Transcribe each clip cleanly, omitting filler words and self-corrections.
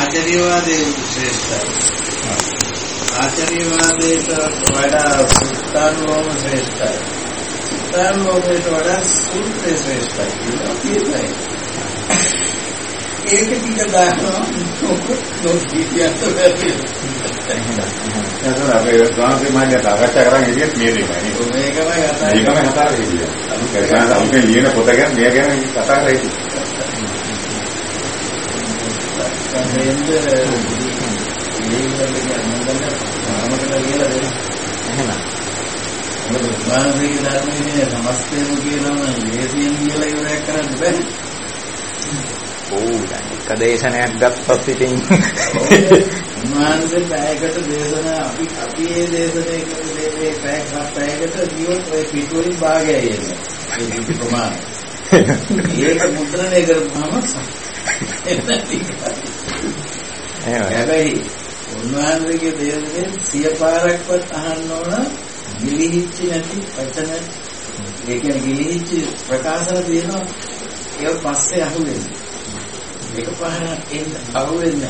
ආචාර්යවාදයේ ශ්‍රේෂ්ඨයි. ආචාර්යවාදයට වඩා සුත්තානුලෝම ශ්‍රේෂ්ඨයි. සුත්තානුලෝමයට වඩා සූත්‍රය ශ්‍රේෂ්ඨයි. ඒක ටික දානවා නොකියත් බැරි. එතන අපේ ස්වාමීන් වහන්සේ සාකච්ඡා කරන් ඉන්නේ මේ දෙකයි. මේකමයි කතා කරන්නේ. අපි ලියන පොත ගැන මෙය ගැන කතා කරේ. මානසික ධර්මයේ සමස්තයම කියනවා ලේසියෙන් කියලා ඉවරයක් කරන්න බෑ. ඔව් දැන් එක දේශනයක් ගත්තොත් ඉතින් මානසික පැයකට දේශන අපි මේ දේශනේ කරේ පැයකට ජීවත් ඔය පිටුවලින් භාගයයි එන්නේ. ඒ ප්‍රමාණය. ඒක මුද්‍රණය කරපුවාම හැබැයි උන්වහන්සේගේ දේශනේ 100 පාරක්වත් අහන්න ඕන ගිලිහිච්ච නැති වචන ඒ කියන්නේ ගිලිහිච්ච ප්‍රකාශන තියෙනවා ඒක පස්සේ අහුවෙන්නේ ඒක පහන එන්න අහුවෙන්නේ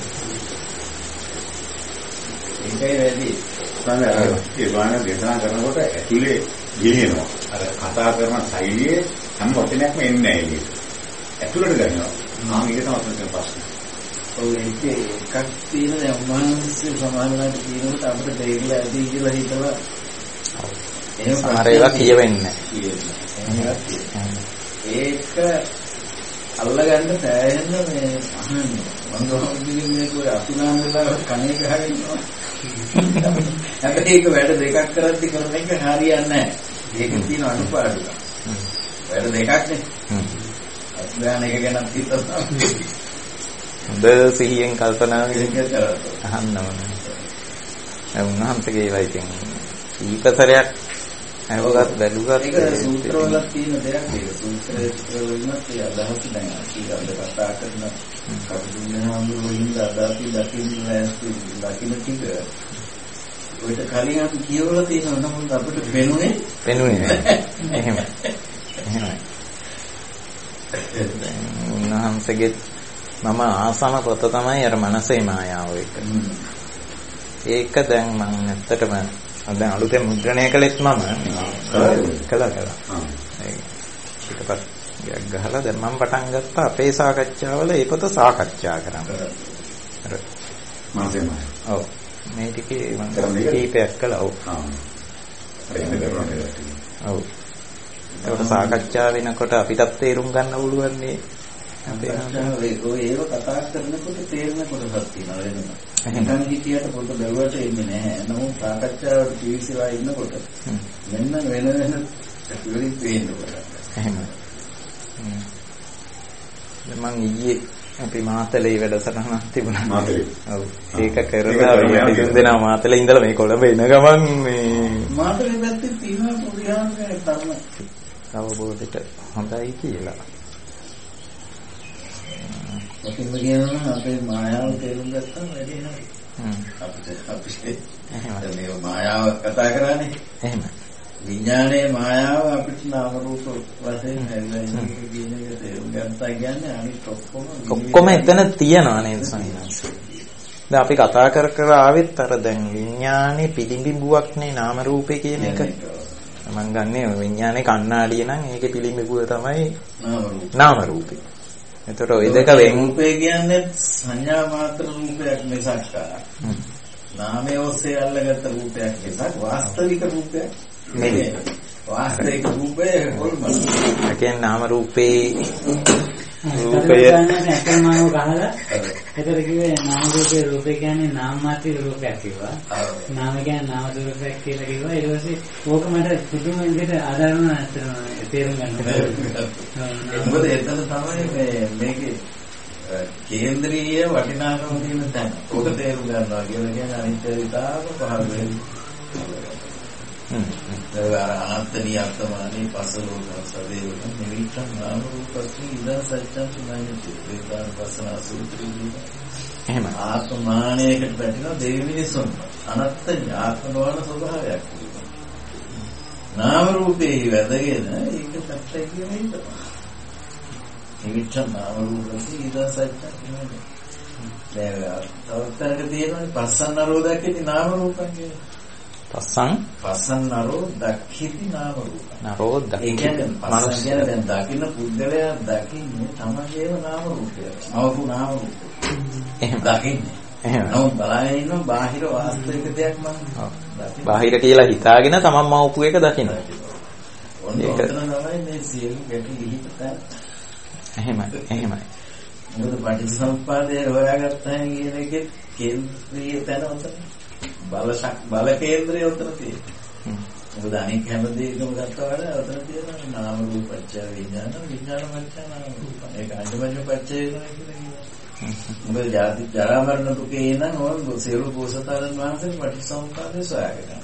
ඒකයි වැඩි ඒ වාහන දේශනා කරනකොට ඇතුලේ ගිලිනවා අර කතා කරන ශෛලියේ හැම වචනයක්ම එන්නේ නැහැ ඒක ඇතුලට ගන්නවා මේක තමයි ප්‍රශ්නේ. ඔව් ඒක එකක් තියෙන දැන් උන්වහන්සේ සමානලාට කියනකොට අපිට දෙවිලා ඇදී කියලා හිතලා එහෙම සමහරේවා කියවෙන්නේ ඒක අල්ලගන්න තෑයෙන්න මේ අහන්නේ මංගෝගින් මේක අතුනාම වෙලා කණේ ගහගෙන ඉන්නවා. හැබැයි ඒක වැඩ දෙකක් කරද්දි කරන එක හරියන්නේ නැහැ. ඒක තියෙන අනුපාඩුක. වැඩ දෙකක් නේ. අත්දාන එක ගැන හිතනවා. හොඳ සිහියෙන් කල්පනා කරලා අහන්න ඕනේ. ඒ උන්වහන්සේගේ ඒවා ඉතින් ඊපතරයක් අහුවත් බැලුවත් ඒක සූත්‍රවල තියෙන දෙයක්. ඒක සූත්‍රවලින්වත් ඒ අදහස් දැන් අපි කතා කරන කවුරුන්හාමුදුරුවෝ අදාපි දකින්න ලෑස්ති දකින්න ටික ඔයිට කලින් අපි කියවලා තියෙනවා නමුත් අපිට පෙනුනේ එහෙමයි. උන්වහන්සේගේ මම ආසම පොත තමයි අර මනසේ මායාව එක. ඒක දැන් මම ඇත්තටම දැන් අලුතෙන් මුද්‍රණය කළෙත් මම කළා. ඒකපත් ගහලා දැන් මම පටන් ගත්තා අපේ සාකච්ඡාවල ඒ පොත සාකච්ඡා කරන්න. අර මනසේ මායාව. ඔව්. මේ ටිකේ මම කීපයක් කළා. ඔව්. ඔව්. ඒකට සාකච්ඡා වෙනකොට අපිටත් තේරුම් ගන්න පුළුවන් නේ. ඒක කතා කරනකොට තේරෙන කොටසක් තියෙනවා වෙනම. නිකන් හිතියට පොත බැලුවට එන්නේ නැහැ. නමුත් සාකච්ඡාවට ජීවිතලා ඉන්නකොට මෙන්න වෙන ඉවරින් පේනවා. එහෙමයි. මම ඊයේ අපි මාතලේ වැඩසටහනක් තිබුණා. මාතලේ. ඔව්. ඒක කරලා අපි තුන් දෙනා මාතලේ ඉඳලා මේ කොළඹ එන ගමන් මේ මාතලේ පැත්තේ තියෙනවා පොඩිහාමගේ තරම. අවබෝධයට හොඳයි කියලා. මොකද කියනවා අපේ මායාව තේරුම් ගත්තාම වැඩි නෑ. අපිට මේ මායාව කතා කරන්නේ. එහෙම. විඥානයේ මායාව අපිට නාම රූප වශයෙන් හැදලා ඉන්න කියන එක තේරුම් ගත්තා කියන්නේ අනිත් ඔක්කොම එතන තියනවා නේද සංඥාස. දැන් අපි කතා කර ආවෙත් අර දැන් විඥානේ පිළිඹුවක් නේ නාම රූපේ කියන එක. මම ගන්නේ විඥානේ කණ්ණාඩිය නම් ඒකේ පිළිඹුව තමයි නාම රූපේ. එතකොට ওই දෙක වෙන් රූපේ කියන්නේ සංඥා මාත්‍ර රූපයක් මිසක් නාමයේ ඔස්සේ අල්ලගත්ත රූපයක් මිසක් වාස්තවික රූපයක් නෙමෙයි. වාස්තවික රූපේ කොල්මන. ඒ කියන්නේ නාම රූපේ රූපය එකම ගහලා එතකොට කිව්වේ නාම රූපේ කියන්නේ නාම මාත්‍රික රූපයක් කිව්වා. නාම කියන්නේ නාම රූපයක් කියලා කිව්වා. ඊට පස්සේ ඕක මට පුදුම විදිහට ආදාරම තේරුම් ගන්න. මොකද එතන තමයි මේකේ කේන්ද්‍රීය වටිනාකම තියෙන තැන. ඕක තේරුම් ගන්නවා කියලා කියන්නේ අනිත්‍යතාව පහළ වෙන්නේ. අනත්ත නියත්තමානී පසලෝක සදේවක නිවිච්ඡං නාම රූපස්ස ඉදා සත්‍යං සුනායති වේදාන පස්සනා සූත්‍රයේ එහෙම ආත්මානයකට පැටිලා දෙවි මිනිසුන් අනත්ත ඥාතනවන ස්වභාවයක් තිබෙනවා. නාම රූපේ වැදගෙන ඒක සත්‍යය කියන එක. නිවිච්ඡං නාම රූපස්ස ඉදා සත්‍යං තවත්තනක තියෙනවා පස්සන්නරෝ දක්ඛිති නාම රූපං කියලා. පස්සන්නරෝ දක්ඛිති නාම රූපං. නරෝ දක්ඛිති. ඒ කියන්නේ පස්සන් කියන්නේ දැන් දකින්න පුද්ගලයා දකින්නේ තමගේම නාම රූපය. අවපු නාම රූපය. එහෙම දකින්නේ. එහෙම. නමුත් බලන්නේ ඉන්න බාහිර වාස්තවික දෙයක් මම. බාහිර කියලා හිතාගෙන තමන් මවපු එක දකින්න. ඔන්න ඔතන තමයි මේ සියලු ගැටි ලිහිතන. එහෙමයි. මොකද පටිච්චසමුප්පාදය හොයාගත්තා කියන එකේ කේන්ද්‍රීය තැන උතන. බල කේන්ද්‍රය උතන තියෙනවා. මොකද අනික හැම දෙයකම ගත්තා වඩා උතන තියෙනවා නාම රූප පත්‍ය විඥාන විඥාන පත්‍ය නාම රූප. ඒක අන්තිමට පත්‍ය වෙනවා කියන්නේ. මොකද ජාති ජරා මරණ දුකේ නම් ඕන සියලු බෝසතාණන් වහන්සේ පටිච්චසමුප්පාදය සොයාගෙන.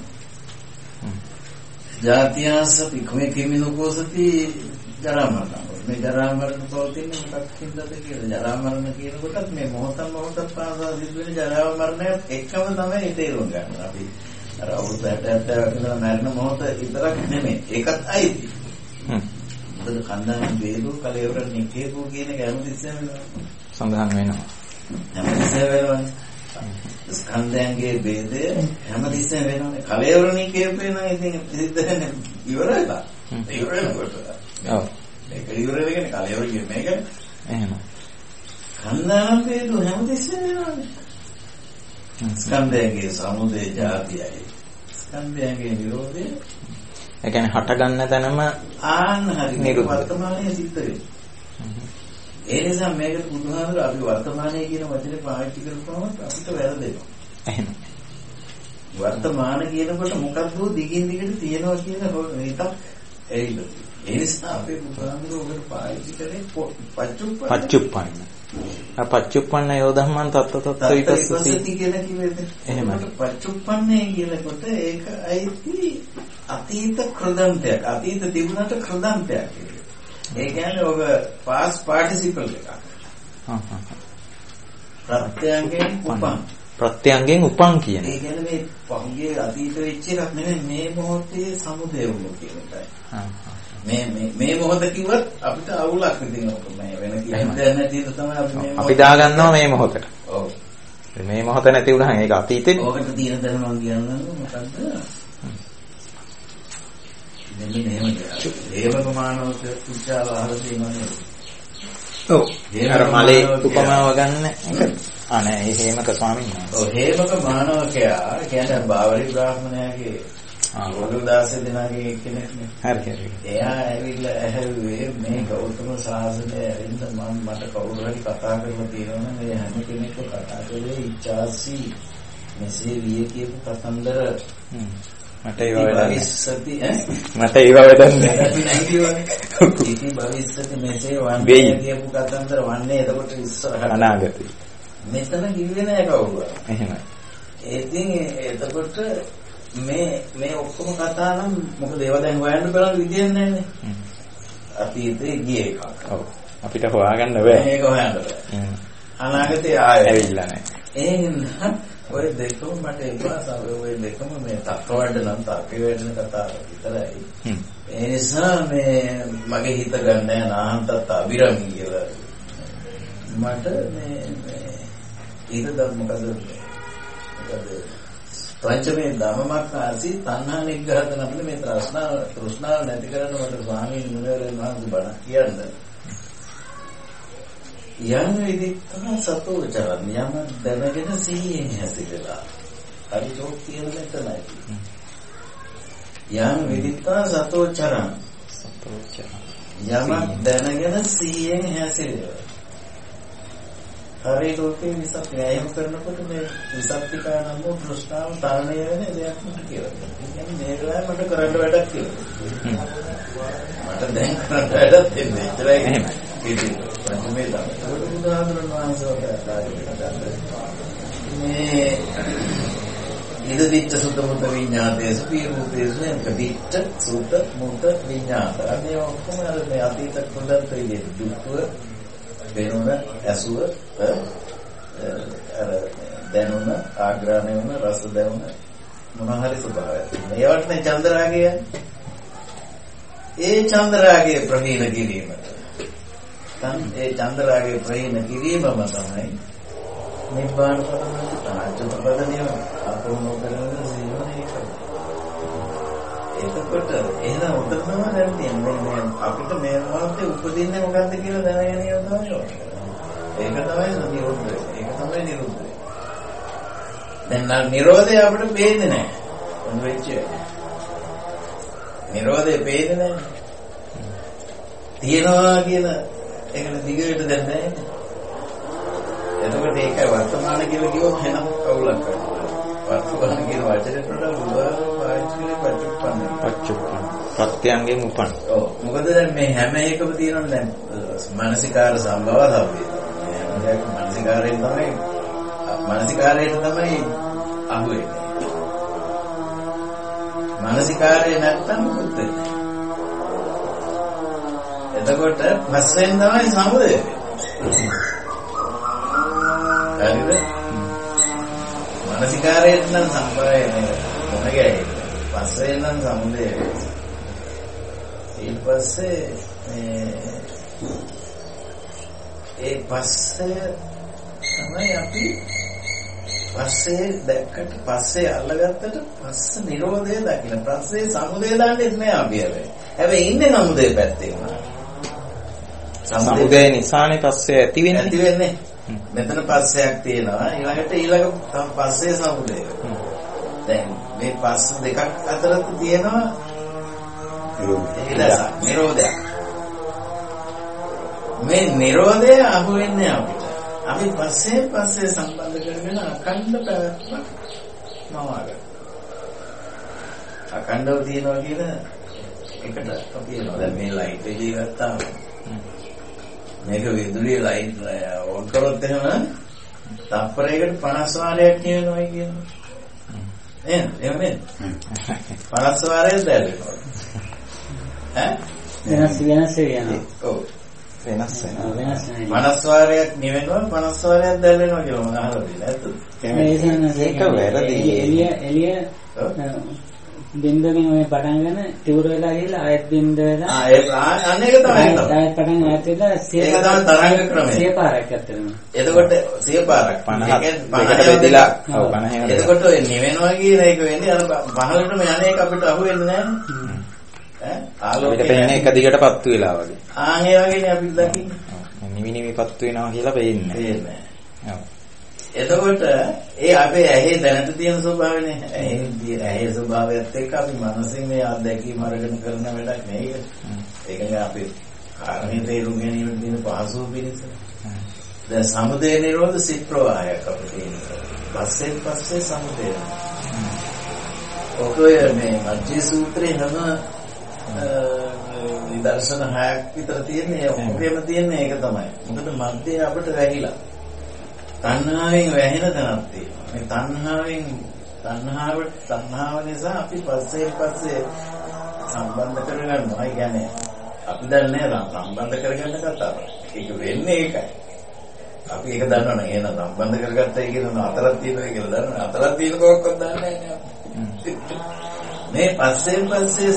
ජාතියස පික්මේ කිමිනෝකෝසති ජරා මරණ. මේ ජරා මරණ පවතින්නේ මොකක් හින්දාද කියලා. ජරා මරණ කියනකොටත් මේ මොහොත පාසා සිදුවෙන ජරා මරණය එකම තමයි තේරුම් ගන්න. අපි අර අවුරුදු 60 මරණ මොහොත විතරක් නෙමෙයි. ඒකත් අයිති. මොකද කන්දාන වේදෝ කලෙවර නිකේපෝ කියන ගැඹුරිස්සම සඳහන් වෙනවා. හැමතිස්සෙම වෙනවනේ. ස්කන්ධයන්ගේ ભેදය හැමතිස්සෙම වෙනවනේ. කලෙවර නිකේපේ නම් ඉතින් සිද්ධ වෙන්නේ ඉවරයි. ඉවර වෙනකොට. ඔව්. මේක ඉවර වෙන්නේ කලෙවර කියන්නේ මේක. එහෙම. කන්දාන වේදෝ හැමතිස්සෙම වෙනවනේ. ස්කන්ධයන්ගේ සමුදය ජාතියයි. ස්කන්ධයන්ගේ නිරෝධය. ඒ කියන්නේ හට ගන්න තැනම ආන්න හරි වර්තමානයේ සිද්ධ වෙනවා. ඒ නිසා මේකට බුදුහාමුදුර අපි වර්තමානයේ කියන වචනේ පාවිච්චි කරපුවම අපිට වැරදෙනවා. එහෙම. වර්තමාන කියනකොට මොකක්ද දිගින් දිගට තියෙනවා කියන හිතක් එයිද. ඒ නිසා අපි බුදුහාමුදුර උකට පාවිච්චි කරේ පච්චුප්පන්න. පච්චුප්පන්න යෝධම්මන් තත්ත්ව විපස්සති කියලා කිව්වෙද? එහෙමයි. පච්චුප්පන්නේ කියනකොට ඒක අයිති අතීත කෘදන්තයක්. අතීත තිබුණාට කෘදන්තයක්. ඒ කියන්නේ ඔබ past participle එකක්. ප්‍රත්‍යයෙන් උපන් කියන. ඒ කියන්නේ මේ පහුගිය අතීත වෙච්ච එකක් නෙමෙයි මේ මොහොතේ සමුදය වුණු කියන එකයි. මේ මොහොත කිව්වත් අපිට අවුලක් වෙදිනවක මේ වෙන කියන්නේ නැතිද තමයි අපි දාගන්නවා මේ මොහොතට. ඔව්. මේ මොහොත නැති වුණාම ඒක අතීතේ. ඔකට තියෙන දේ මම කියන්නම් මොකද්ද? මෙන්න මෙහෙම දේවක මානවක පුච්චාව අහලා තියෙනවනේ. ඔව්. අර මලේ උපමාව ගන්න අනේ හේමක ස්වාමීන් වහන්සේ. ඔව් හේමක මානවකයා කියන්නේ බාවරි බ්‍රාහ්මණයාගේ වඩුදාස දෙනාගේ කෙනෙක්නේ. හරි. එයා ඇවිල්ලා ඇහැව්වේ මේ ගෞතම සාසනය ඇරින්ද මට කවුරු හරි කතා කරලා තියෙනවනේ මේ හැම කෙනෙක්ව කතා කරේ ඉච්ඡාසි මෙසේ විය කියපු කතන්දර මට ඒව භවිෂ්‍යති මට ඒව වැඩන්නේ අපි නැහැ කියවනේ. ඉති භවිෂ්‍යති මෙසේ වන්නේ කියපු කතන්දර වන්නේ එතකොට ඉස්සරහට අනාගතේ. මෙතන කිව්වේ නෑ කවුරුවත්. එහෙමයි. ඉතින් එතකොට මේ ඔක්කොම කතා නම් මොකද ඒවා දැන් හොයන්න බලන විදියක් නැන්නේ. අතීතේ ගිය එකක්. ඔව්. අපිට හොයාගන්න බෑ. මේක හොයන්න බෑ. අනාගතේ ආයෙ ඇවිල්ලා නැහැ. එහෙනම් ඔය දෙකම මට එපාසාව ඔය දෙකම මේ තක්කවඩ නම් තක්කේ වැඩන කතාව විතරයි. ඒ නිසා මේ මගේ හිත ගන්න නාහන්තත් අබිරමි කියලා. මට මේ ඊටද මොකද පංචමේ ධම්මමක්ඛාසි තණ්හා නිග්‍රහතන අපිට මේ තෘෂ්ණාව නැති කරන්න මට ස්වාමීන් වහන්සේ බණ කියන්නේ. යම් විදිහට සතෝ චරණ යම දැනගෙන සිහියෙන් හැසිරෙලා හරි ජෝක් කියන මෙතනයි. යම් විදිහට සතෝ චරණ යම දැනගෙන සිහියෙන් හැසිරෙලා හරි ලෝකේ විසක් ව්‍යායාම කරනකොට මේ විසක්තිකානම තෘෂ්ණාව තරණය වෙන දෙයක් මට කියලා. ඒ කියන්නේ මේ වෙලාවේ මට කරන්න වැඩක් කියලා. මට දැන් කරන්න වැඩක් දෙන්නේ. ඒතරයි එහෙමයි. ඉතින් පංචමේ තමයි. බුදුහාමුදුරන් වහන්සේ මේ ඉදිච්ච සුත මුත විඤ්ඤාතේසු පීරූපේසු එක්කදිච්ච සුත මුත විඤ්ඤාත. අනේ ඔක්කොම අර මේ අතීත කුලන්තයේ දුක්ව වෙනුන ඇසුව අර දැනුන ආග්‍රහණය වුණ රස දැනුන මොන හරි ස්වභාවයක් තියෙනවා. ඒවට නේ චන්දරාගය. ඒ චන්දරාගය ප්‍රහීන කිරීමට. ඒ චන්දරාගය ප්‍රහීන කිරීමම තමයි නිබ්බාන පදනම තාජ්ජත පදනිය අපෝනෝ කරන සීලෝනේ ඒක. එතකොට එහෙනම් උදේම දැන් තියෙන්නේ අපිට මේ මොහොතේ උපදින්නේ මොකද්ද කියලා දැනගෙන ඉන්න ඕනේ. ඒක තමයි නිරෝධය. ඒක තමයි නිරෝධය. දැන් නිරෝධය අපිට පේන්නේ නැහැ. මොන වෙච්ච නිරෝධය පේන්නේ නැහැ. තියනවා කියන ඒකට දිගට දැන් නැහැ. එතකොට ඒක වර්තමාන කියලා කිව්වොත් වෙනම කවුලක් කරනවා. වර්තමාන කියන වචනේට වඩා පච්චුප්පන්න. ප්‍රත්‍යංගෙන් උපන්. ඔව්. මොකද දැන් මේ හැම එකම තියෙනවනේ දැන් මානසිකාර සම්භව තමයි. දැන් මානසිකාරයෙන් තමයි අහුවෙන්නේ. මානසිකාරය නැත්තම් මොකද වෙන්නේ? එතකොට පස්සෙන් තමයි සමුදය. හරිද? මානසිකාරයෙන් නම් සම්බරය නේ. මොනගයි? පස්සෙන් නම් සමුදය. ඊට පස්සේ ඒ පස්සේ තමයි අපි පස්සේ දැක්කට පස්සේ අල්ලගත්තට පස්ස නිරෝධය දකින්න. පස්සේ සමුදය දන්නේ නැහැ අපි හැබැයි ඉන්නේ සමුදය පැත්තේ වුණා. සමුදය නිසානේ පස්සේ ඇති වෙන්නේ. මෙතන පස්සයක් තියෙනවා ඊළඟ පස්සේ සමුදය. දැන් මේ පස්ස දෙකක් අතර තියෙනවා නිරෝධය. මේ නිරෝධය අහු වෙන්නේ අපිට. අපි පස්සේ සම්බන්ධ කරගෙන අඛණ්ඩ පැවැත්මක් මවාගන්න. අඛණ්ඩව තියනවා කියන එකට අපි කියනවා දැන් මේ ලයිට් එකේ ගත්තාම මේක විදුලිය ලයිට් ඕන් කරොත් එහෙම තප්පරයකට 50 වාරයක් කියනවා කියනවා. එහෙනම් 50 වාරයක් දැල්වෙනවා. වෙනස් වෙනවා. ඔව්. වෙනස් වෙනවා. 50 වාරයක් නිවෙනවා 50 වාරයක් දැල්වෙනවා කියලා මම අහලා තියෙනවා. ඒක වැරදි. එළිය බින්දුවකින් ඔය පටන් ගන්න තිවුර වෙලා ගිහලා ආයෙත් බින්ද වෙලා අන්න ඒක තමයි. ආයෙත් පටන් ආයෙත් වෙලා ඒක තමයි තරංග ක්‍රමය. 100 පාරක් ඇත්තටම. එතකොට 100 පාරක් 50 බෙදලා ඔව් 50 එතකොට ඔය නිවෙනවා කියන එක වෙන්නේ අර පහළටම යන එක අපිට අහු වෙන්නේ නැහැ. ආලෝකයට එන්නේ එක දිගටපත් වෙලා වගේ. ඒ වගේනේ අපි දකින්නේ. නිවිපත් වෙනවා කියලා පේන්නේ. ඔව්. එතකොට ඒ අපේ ඇහි දැනට තියෙන ස්වභාවනේ ඇහි ස්වභාවයත් එක්ක අපි මනසින් මේ අත්දැකීම් අරගෙන කරන වැඩක් නෙවෙයි. ඒකනේ අපි කාරණේ තේරුම් ගැනීම දින පහසු පිළිස. දැන් සමුදය නිරෝධ සිත් ප්‍රවාහයක් අපිට තියෙනවා. පස්සේ සමුදය. ඔකේ මේ මජ්ජේ සූත්‍රේ හැම විදර්ශන 6ක් විතර තියෙන්නේ. ඔකේම තියෙන්නේ ඒක තමයි. මොකද මධ්‍යය අපිට වැහිලා තණ්හාවෙන් වැහෙන තැනක් තියෙනවා. මේ තණ්හාව නිසා අපි පස්සේ සම්බන්ධ කරගන්නවා. ඒ කියන්නේ අපි දන්නේ සම්බන්ධ කරගන්න කතාව. ඒක වෙන්නේ ඒකයි. අපි ඒක දන්නවනේ. එහෙනම් සම්බන්ධ කරගත්තයි කියන අතරක් තියෙනවා කියලා දන්නවනේ. අතරක් තියෙන කවක්වත් දන්නේ නැහැ. මේ පස්සේ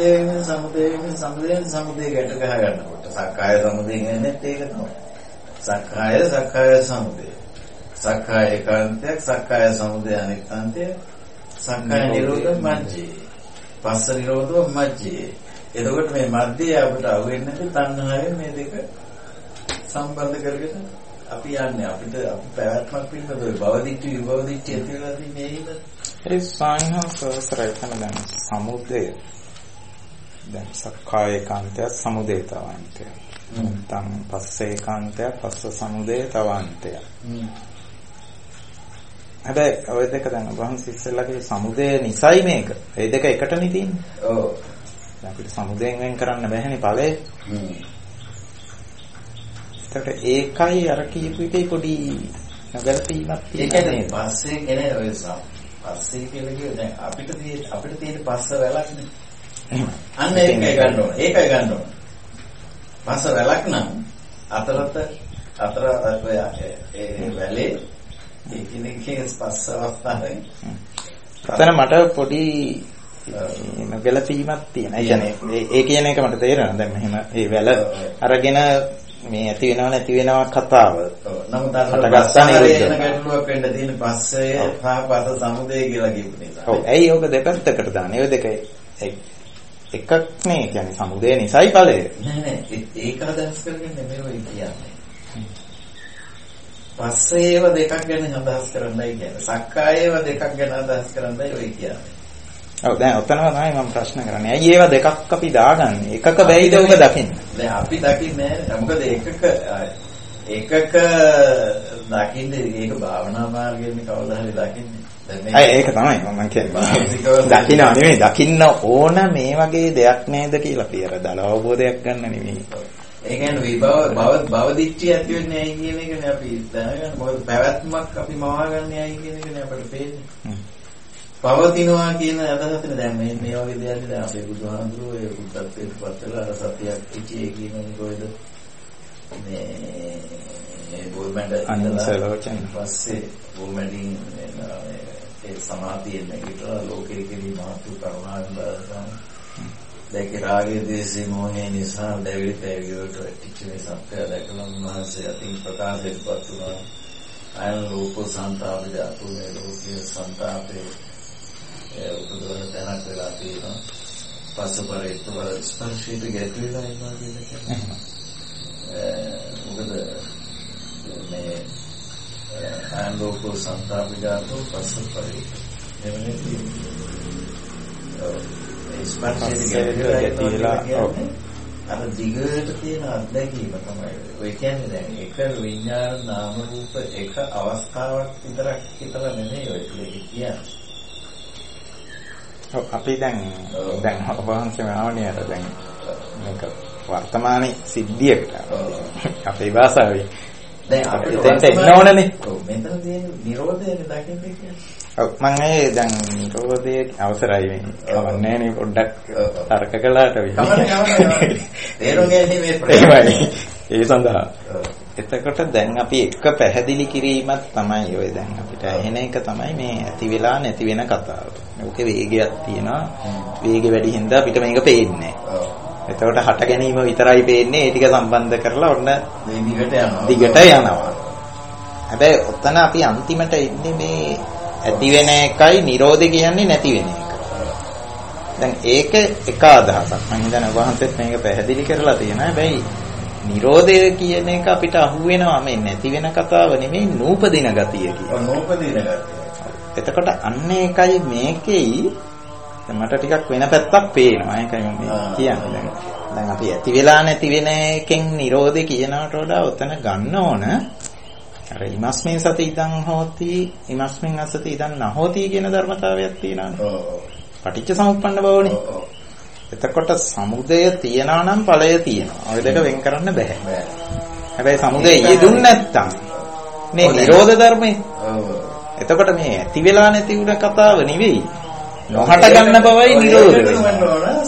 සමුදය ගැට ගහ ගන්නකොට සක්කාය සමුදයෙන් එන්නේ ඒක තමයි. සක්කාය සමුදය. සක්කාය ඒකාන්තයක් සක්කාය සමුදය අනිත්‍යන්තය සක්කාය නිරෝධ මජ්ජේ පස්ස නිරෝධෝ මජ්ජේ. එතකොට මේ මධ්‍යය අපිට අහුවෙන්නේ නැති තණ්හාවෙන් මේ දෙක සම්බන්ධ කරගෙන අපි යන්නේ අපිට අපි පැවැත්මක් පිළිබඳව භවදිට්ඨි විභවදිට්ඨි ඇතිවලා තියෙන්නේ නේද? ඒ සායහසරයි තමයි සමුදය. දැන් සක්කාය ඒකාන්තය සමුදය තවන්තය. නැත්නම් පස්සේ ඒකාන්තය පස්ස සමුදය තවන්තය. හැබැයි ඔය දෙක දැන් වහන්සේ ඉස්සෙල්ලාගේ සමුදය නිසයි මේක. ඒ දෙක එකටනේ තියෙන්නේ. ඔව්. දැන් අපිට සමුදයෙන් වෙන් කරන්න බැහැනේ ඵලය. ඒකට ඒකයි අර කියපු එකේ පොඩි නැගලපීමක් තියෙනවා. පස්සේ කියන්නේ ඔය පස්සේ කියලා කිව්ව දැන් අපිට තියෙන පස්ස වැලක්නේ. අන්න ඒකයි ගන්න ඕන. පස්ස වැලක් නම් අතර ඒ වැලේ ඒකේ පස්ස අවස්ථාවේ අතන මට පොඩි ගැළපීමක් තියෙනවා. ඒ කියන්නේ ඒ කියන එක මට තේරෙනවා. දැන් මෙහෙම මේ වැල අරගෙන මේ ඇති වෙනව නැති වෙනව කතාව. නමුත් අර ගැටලුවක් වෙන්න තියෙන පස්සේ පහපස සමුදය කියලා කියපු නිසා. ඔව්. ඇයි ඔක දෙපැත්තකට දාන්නේ? ඔය දෙක එකක් නේ කියන්නේ සමුදය නිසායි ඵලය. නෑ ඒක අදහස් කරගෙන නෙමෙයි ඔය කියන්නේ. පස්සේ ඒව දෙකක් ගැන අදහස් කරන්නයි කියන්නේ. සක්කායේව දෙකක් ගැන අදහස් කරන්නයි ඔය කියන්නේ. ඔව් දැන් ඔතනම තමයි මම ප්‍රශ්න කරන්නේ. ඇයි ඒව දෙකක් අපි දාගන්නේ? එකක බැයිද ඔබ දකින්න? දැන් අපි දකින්නේ නෑ. මොකද එකක දකින්නේ ඒක භාවනා මාර්ගයෙන් කවදා හරි දකින්නේ. ඒක තමයි මම කියන්නේ. දකින්න නෙමෙයි දකින්න ඕන මේ වගේ දෙයක් නේද කියලා පියර දල අවබෝධයක් ගන්න නෙමෙයි. ඒ කියන්නේ භව දිට්ඨිය ඇති වෙන්නේ ඇයි කියන එකනේ අපි දැනගන්න. මොකද පැවැත්මක් අපි මවාගන්නේ ඇයි කියන එකනේ අපිට පේන්නේ. පවතිනවා කියන අදහසනේ දැන් මේ වගේ දෙයක් දැන් අපේ බුදුහාමුදුරුවෝ ඒ බුද්ධත්වයට පත් වෙලා සත්‍යයක් කිචේ කියන කොයිද මේ බෝල්මැඩ අනිසලෝචන පස්සේ බෝල්මැඩින් ඒ සමාධියෙන් නැගිටලා ලෝකේ කෙරෙහි මහතු කරුණාවෙන් බලන දැකේ රාගයේ දේශේ මොහේ නිසා දෙවිලි පැවිදිවට ටිචේ සත්‍ය දැකලා මහසේ අතින් ප්‍රකාශයට පත් වුණා අයන රූප සංතාප ජාතුනේ ලෝකයේ සංතාපේ උපදවන තැනක් වෙලා තියෙනවා පසුපරේත් වල ස්පර්ශයට ගැටෙලා ඉන්නවා කියන එක. මොකද මේ ආන්දෝකෝ සංතාපිකාතෝ පසුපරේත් එවනේ ස්පර්ශයට ගැටෙලා අර දිගට තියෙන අත්දැකීම තමයි. ඔය කියන්නේ දැන් එක විඤ්ඤාණ නාම රූප එක අවස්ථාවක් විතර නෙමෙයි ඔය කියන්නේ. අපි දැන් ඔබ වහන්සේ ආවනේ අර දැන් මේක වර්තමානයේ සිද්ධියකට අපේ භාෂාවෙන් දැන් අපිට එන්න ඕනනේ. ඔව් මෙතන තියෙන නිරෝධය දකින්න කියන්නේ. ඔව් මම ඒ දැන් නිරෝධයේ අවසරයි මේ කවන්නේ නේ පොඩ්ඩක් තර්ක කළාට තේරුම් ගන්නේ මේ ප්‍රේමයි. ඒ සඳහා එතකොට දැන් අපි එක පැහැදිලි කිරීමක් තමයි ඔය දැන් අපිට ඇහෙන එක තමයි මේ ඇති වෙලා නැති වෙන කතාව. මේකේ වේගයක් තියෙනවා. වේගෙ වැඩි හින්දා අපිට මේක පේන්නේ නැහැ. එතකොට හට ගැනීම විතරයි පේන්නේ. ඒ ටික සම්බන්ධ කරලා ඔන්න දිගට යනවා. හැබැයි ඔතන අපි අන්තිමට ඉන්නේ මේ ඇති වෙන එකයි නිරෝධය කියන්නේ නැති වෙන එක. දැන් ඒක එක අදහසක්. මම හිතන්නේ වහන්සේත් මේක පැහැදිලි කරලා තියෙනවා. හැබැයි නිරෝධය කියන එක අපිට අහු වෙනවා මේ නැති වෙන කතාව නෙමෙයි නූපදින ගතිය කියන්නේ. නූපදින ගතිය. එතකොට අන්න ඒකයි මේකෙයි මට ටිකක් වෙන පැත්තක් පේනවා. ඒකයි මම කියන්නේ. දැන් අපි ඇති වෙලා නැති වෙන එකෙන් නිරෝධය කියනකට වඩා උතන ගන්න ඕන අර ඉමස්මින් සති ඉදං හෝති ඉමස්මින් අසති ඉදං නහෝති කියන ධර්මතාවයක් තියෙනවානේ. ඔව්. පටිච්ච සමුප්පන්න බවනේ. එතකොට සමුදය තියනවා නම් ඵලය තියෙනවා. ඔය දෙක වෙන් කරන්න බෑ. හැබැයි සමුදය යෙදුන්නේ නැත්තම් මේ නිරෝධ ධර්මේ. ඔව්. එතකොට මේ ඇති වෙලා නැති වුණ කතාව නෙවෙයි. නොහට ගන්න බවයි නිරෝධ වෙන්නේ.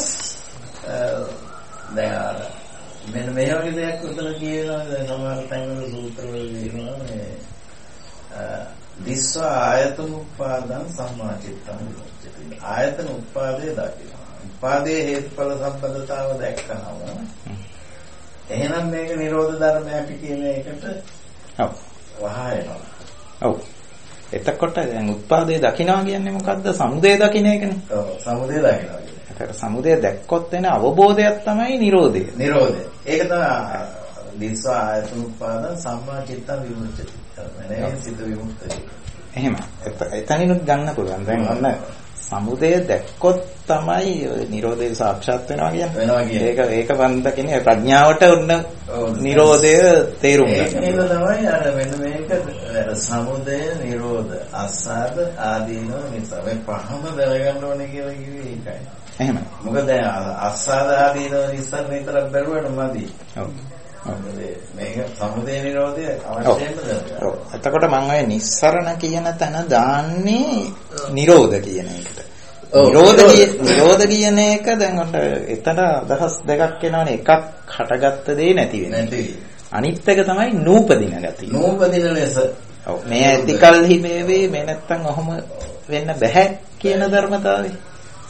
දැන් මෙන්න මේ වගේ දෙයක් උතන කියනවා දැන් සමහර තැන්වල සූත්‍රවල කියනවා මේ දිස්ව ආයතන උපාදාන සම්මාචිත්තං විමුක්තිය. ආයතන උපාදේ දකිනවා. උපාදේ හේතුඵල සම්බන්ධතාව දැක්කනවා. එහෙනම් මේක නිරෝධ ධර්මයක් කියන එකට ඔව් වහයනවා. ඔව්. එතකොට දැන් උත්පාදේ දකිනවා කියන්නේ මොකද්ද? සමුදය දකින්න එකනේ. ඔව් සමුදය දකිනවා කියන්නේ. ඒතර සමුදය දැක්කොත් එන අවබෝධයක් තමයි නිරෝධය. නිරෝධය. ඒක තමයි දිස්ව ආයතන උපාදාන සම්මා චිත්තං විමුක්තිය. එනේ සිත විමුක්තිය. එහෙම. එතනිනුත් ගන්න පුළුවන්. දැන් ඔන්න සමුදය දැක්කොත් තමයි නිරෝධය සාක්ෂාත් වෙනවා කියන්නේ. ඒක වන්දකිනේ ප්‍රඥාවට ඔන්න නිරෝධය තේරුම් ගන්න. ඒක තමයි අර මෙන්න මේක සමුදය නිරෝධ අස්සාද ආදීනෝ නිසා මේ පහම දැනගන්න ඕනේ කියලා කිව්වේ ඒකයි. එහෙමයි. මොකද දැන් අස්සාද ආදීනෝ නිසා විතරක් බැලුවට මදි. ඔව්. මේක සමුදය නිරෝධය අවශ්‍යම දැනගන්න. ඔව්. එතකොට මම ඔය නිස්සරණ කියන තැන දාන්නේ නිරෝධ කියන එකට. නිරෝධ කියන එක දැන් ඔන්න එතන අදහස් දෙකක් එනවනේ. එකක් හටගත්ත දේ නැති වෙන. අනිත් එක තමයි නූපදින ගතිය. නූපදින ලෙස. ඔව්. මේ ඇතිකල්හි මේ වේ මේ නැත්තම් ඔහොම වෙන්න බෑ කියන ධර්මතාවය.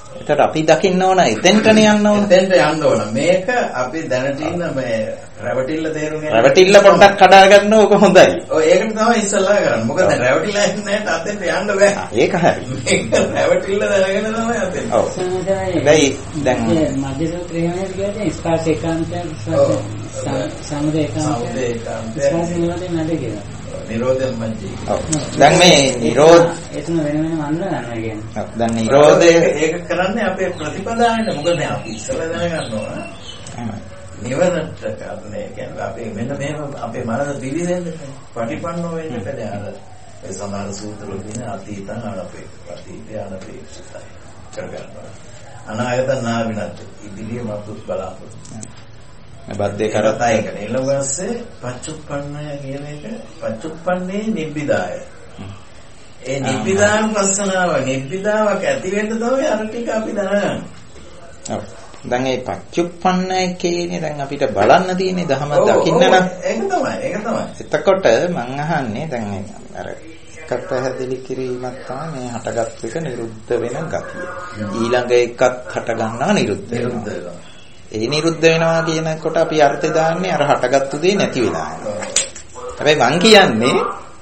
ඒතර අපි දකින්න ඕන එතෙන්ටනේ යන්න ඕන. එතෙන්ට යන්න ඕන. මේක අපි දැනට ඉන්න මේ රැවටිල්ල තේරුම් ගන්න. රැවටිල්ල පොඩ්ඩක් කඩා ගන්න ඕක හොඳයි. ඔය ඒකට තමයි ඉස්සල්ලා කරන්නේ. මොකද දැන් රැවටිලා ඉන්නේ නැත්නම් අතෙන්ට යන්න බෑ. ඒක හරි. මේක රැවටිල්ල දැනගෙන තමයි අතෙන්ට. ඔව්. දැන් මධ්‍ය සූත්‍රයේ කියන්නේ ස්පර්ශ ඒකාන්තය සමුදය ඒකාන්තය ස්පර්ශ නිරෝධය නැද කියලා. නිරෝධයෙන් මැජි. ඔව්. දැන් මේ නිරෝධ එතන වෙන වෙනම අඳුරනවා කියන්නේ. ඔව්. දැන් නිරෝධය ඒක කරන්නේ අපේ ප්‍රතිපදාවෙන්. මොකද දැන් අපි ඉස්සෙල්ලා දැනගන්න ඕන. නිවනට කරන්නේ කියන්නේ අපි මෙන්න මේව අපේ මනස පිළිදෙන්නේ පටිපන්නෝ වෙන්න බෑ. අර ඒ සමහර සූත්‍ර වල තියෙන අතීතං අනපේ අතීතය අනපේක්ෂිතයි කරගන්නවා. අනාගත නාවිනත් ඉදිරිය මතුත් බලාපොරොත්තු. බද්දේ කරතයි කියන්නේ ඊළඟස්සේ පච්චුප්පන්නය කියන එක පච්චුප්පන්නේ නිබ්බිදාය. ඒ නිබ්බිදාන පස්සනාව නිබ්බිදාවක් ඇති වෙන්න තමයි අර ටික අපි දැනගන්න. ඔව්. දැන් මේ පච්චුප්පන්නය කියන්නේ දැන් අපිට බලන්න තියෙන්නේ ධම දකින්න නම් ඒක තමයි. එතකොට මං අහන්නේ දැන් අර එකක් පැහැදිලි කිරීමක් තමයි මේ හටගත් එක නිරුද්ධ වෙන ගතිය. ඊළඟ එකක් හට ගන්නවා නිරුද්ධ වෙනවා. ඒ නිරුද්ධ වෙනවා කියනකොට අපි අර්ථය දාන්නේ අර හටගත්තු දේ නැති වෙලා යනවා. හැබැයි මං කියන්නේ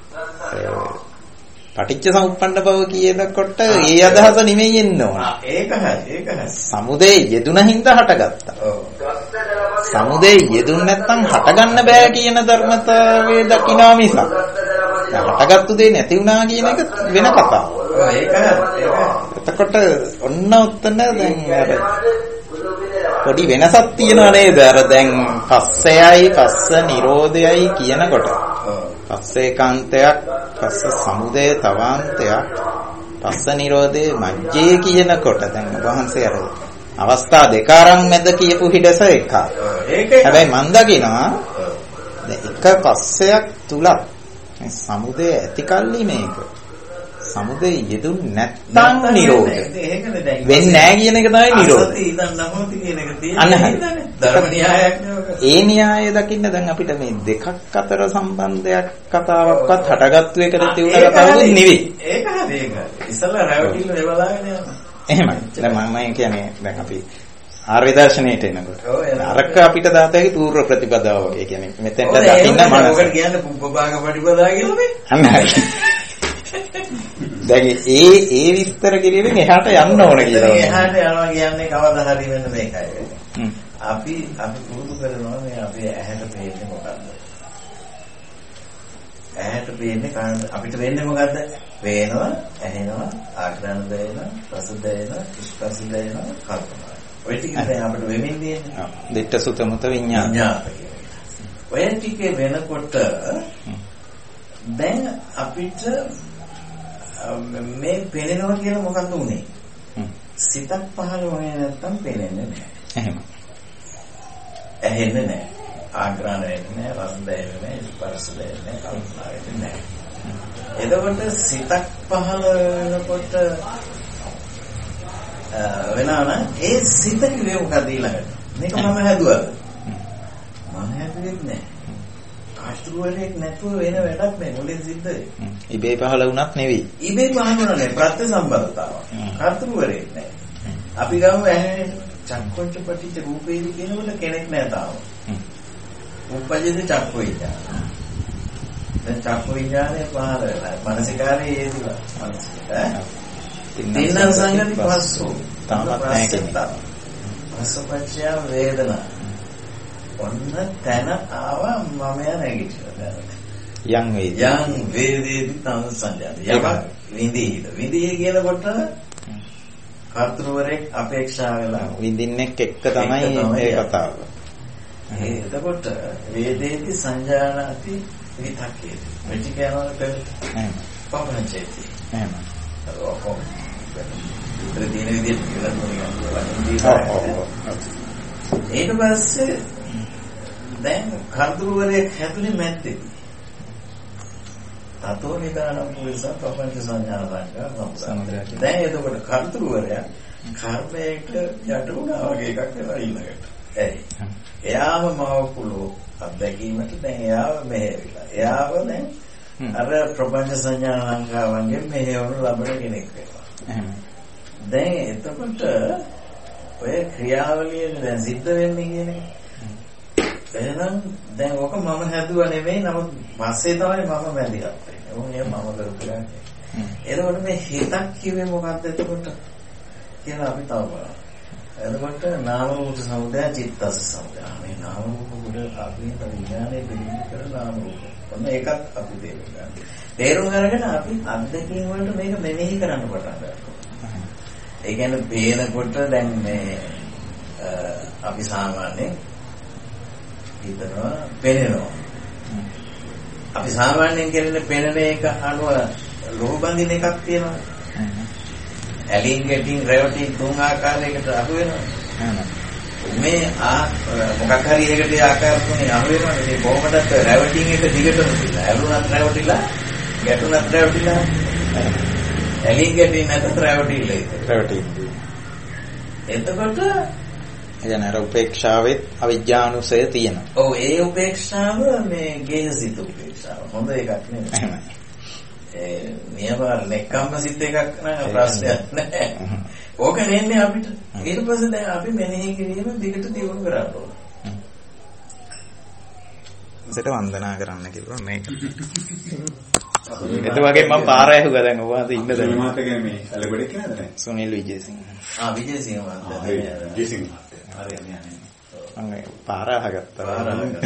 පටිච්ච සමුප්පන්න බව කියනකොට ඒ අදහස නෙමෙයි එන්න ඕන. ඒක හරි. සමුදේ යෙදුන හින්දා හටගත්තා. ඔව්. සමුදේ යෙදුන් නැත්තම් හටගන්න බෑ කියන ධර්මතාවයේ දකිනවා මිසක්. හටගත්තු දේ නැති වුණා කියන එක වෙන කතාවක්. ඔව් ඒක හරි. එතකොට ඔන්න ඔතන දැන් අර පොඩි වෙනසක් තියෙනව නේද? අර දැන් පස්සයයි පස්ස නිරෝධයයි කියනකොට පස්සේකාන්තයක් පස්ස සමුදය තවාන්තයක් පස්ස නිරෝධේ මජ්ජේ කියනකොට දැන් වහන්සේ අර අවස්ථා දෙක අරන් මැද කියපු හිඩස එකක්. හැබැයි මන් දකිනවා එක පස්සයක් තුලක් මේ සමුදය ඇතිකල්ලි මේක සමුදේ යෙදුන් නැත්තම් නිරෝධ වෙන්නේ නැහැ කියන එක තමයි නිරෝධ. ඉතින් නමෝති කියන එක තියෙන්නේ ධර්ම න්‍යායක් නේ. ඒ න්‍යාය දකින්න දැන් අපිට මේ දෙකක් අතර සම්බන්ධයක් කතාවක්වත් හටගත්තු එකට තියුණ කතාවක් නෙවෙයි. ඒක හරි ඒක. ඉස්සලා රැවටිල්ල එවලාගෙන යනවා. එහෙමයි. දැන් මම කියන්නේ දැන් අපි ආර්ය දර්ශනයට එනකොට අරක අපිට දාත හැකි පූර්ව ප්‍රතිපදාව වගේ. ඒ කියන්නේ මෙතෙන්ට දකින්න මනස. ඔකට කියන්නේ පුබ්බභාග ප්‍රතිපදාව කියලා නේ. අන්නයි. දැන් ඒ විස්තර කිරීමෙන් එහාට යන්න ඕන කියලා. එහාට යනවා කියන්නේ කවදා හරි වෙන මේකයි වෙන්නේ. අපි පුරුදු කරනවා මේ අපේ ඇහැට පේන්නේ මොකද්ද? ඇහැට පේන්නේ අපිට වෙන්නේ මොකද්ද? පේනවා, ඇහෙනවා, ආග්‍රහණ දැනෙනවා, රස දැනෙනවා, ස්පර්ශ දැනෙනවා, කල්පනා. ඔය ටික දැන් අපිට වෙමින් තියෙන්නේ. දිට්ඨ සුත මුත විඤ්ඤාණ. ඔය ටිකේ වෙනකොට දැන් අපිට මේ පේනවා කියලා මොකක්ද උනේ? සිතක් පහළ වුණේ නැත්තම් පේන්නේ නැහැ. එහෙම. ඇහෙන්නේ නැහැ. ආග්‍රහණ වෙන්නේ නැහැ, රස දැනෙන්නේ නැහැ, ස්පර්ශ දැනෙන්නේ නැහැ, කල්පනා වෙන්නේ නැහැ. එතකොට සිතක් පහළ වෙනකොට වෙනවා ඒ සිත කිව්වේ මොකද ඊළඟට? මේක මම හැදුවද? මම හැදුවේ නැහැ. කාස්ට්‍රුවරේක් නැතුව වෙන වැඩක් මේ මොලේ සිද්ධ වෙන්නේ. ඉබේ පහළ වුණත් නෙවෙයි. ඉබේ පහළ වුණා ප්‍රත්‍ය සම්බන්ධතාවක්. කාස්ට්‍රුවරේක් නැහැ. අපි ගමු ඇහැ චක්කොච්ච පටිච්ච රූපේදී කියනකොට කෙනෙක් නැහැ තාම. උපජිත චක්කෝ විඥාන. දැන් චක්කෝ විඥානේ පහළ වෙලා මානසිකාරයේ ඒදිලා මානසික තින්න සංගති පස්සෝ තාමත් නැහැ කෙනෙක්. පස්සපච්චය වේදනා. ඔන්න තන ආවා මම නැගිටිලා. යම් වේදේති තම සංජාත. යම විඳී කියනකොට කර්තෘවරයෙක් අපේක්ෂා වෙලා විඳින්නෙක් එක්ක තමයි මේ කතාව. එතකොට වේදේති සංජානාති විතක්කේ. මෙච්ච කියනකොට පවංචේති. එහෙම. ප්‍රතිදින විදිහට කියලා ඊට පස්සේ දැන් කර්තෘවරයෙක් හැදුනේ මැද්දේ. තතෝ නිදානම් පුරිස පපංච සංඥාවක් සමුදය. දැන් එතකොට කර්තෘවරයා කර්මයක යට වුණා වගේ එකක් වෙලා ඉන්නකට. ඇයි? එයාම මවකුලෝ අත්දැකීමට දැන් එයාව මෙහෙවිලා. එයාව දැන් අර ප්‍රපංච සංඥා ලංකාවන්ගෙන් මෙහෙවනු ලබන කෙනෙක් වෙනවා. දැන් එතකොට ඔය ක්‍රියාවලිය දැන් සිද්ධ වෙන්නේ කියන්නේ. එහෙනම් දැන් ඔක මම හැදුවා නෙමෙයි නමුත් පස්සේ තමයි මම වැදගත් වෙන්නේ. ඕක මම කරපු එකක්. එතකොට මේ හිතක් කිව්වේ මොකක්ද එතකොට? කියලා අපි තව බලමු. එතකොට නාම රූප සමුදය චිත්තස් සමුදය. මේ නාම රූප උඩ අපි විඥානයේ පිළිබඳ කර නාම රූප. ඔන්න ඒකත් අපි තේරුම් ගන්න. තේරුම් අරගෙන අපි අත්දැකීම් වලට මේක මෙනෙහි කරන්න පටන් ගන්නවා. ඒ කියන්නේ පේනකොට දැන් මේ අපි සාමාන්‍යයෙන් හිතනවා පේනවා. අපි සාමාන්‍යයෙන් කියන්නේ පේන එක අනුව ලෝභ බඳින එකක් තියෙනවා. ඇලින් ගැටින් රැවටින් තුන් ආකාරයකට අහු වෙනවා. මේ මොකක් හරි එකට ආකාර තුනේ අහු වෙනවා. මේ කොහොමදත් රැවටින් එක දිගටම තියෙනවා. ඇලුනත් රැවටිලා, ගැටුනත් රැවටිලා. ඇලින් ගැටින් නැතත් රැවටිලා ඒක. රැවටිලා. එතකොට එයන අර උපේක්ෂාවෙත් අවිජ්ජානුසය තියෙනවා. ඔව් ඒ උපේක්ෂාව මේ ගේහසිත උපේක්ෂාව. හොඳ එකක් නෙමෙයි. නියමවර නෙක්කම්ම සිත් එකක් නම් ප්‍රශ්නයක් නැහැ. ඕක නෙන්නේ අපිට. ඊට පස්සේ දැන් අපි මෙනෙහි කිරීම දිගට දියුණු කරන්න ඕන. ඉතින් වන්දනා කරන්න කිව්වා මේක. ඒක වගේ මම පාර ඇහුවා දැන් ඔයාද ඉන්න දැන්. මාතකේ මේ අලබඩේ කියනද නැහැ. සුනිල් විජේසිංහ. විජේසිංහ මහත්තයා. විජේසිංහ මහත්තයා. හරි යන්නේ. මම පාර අහගත්තා.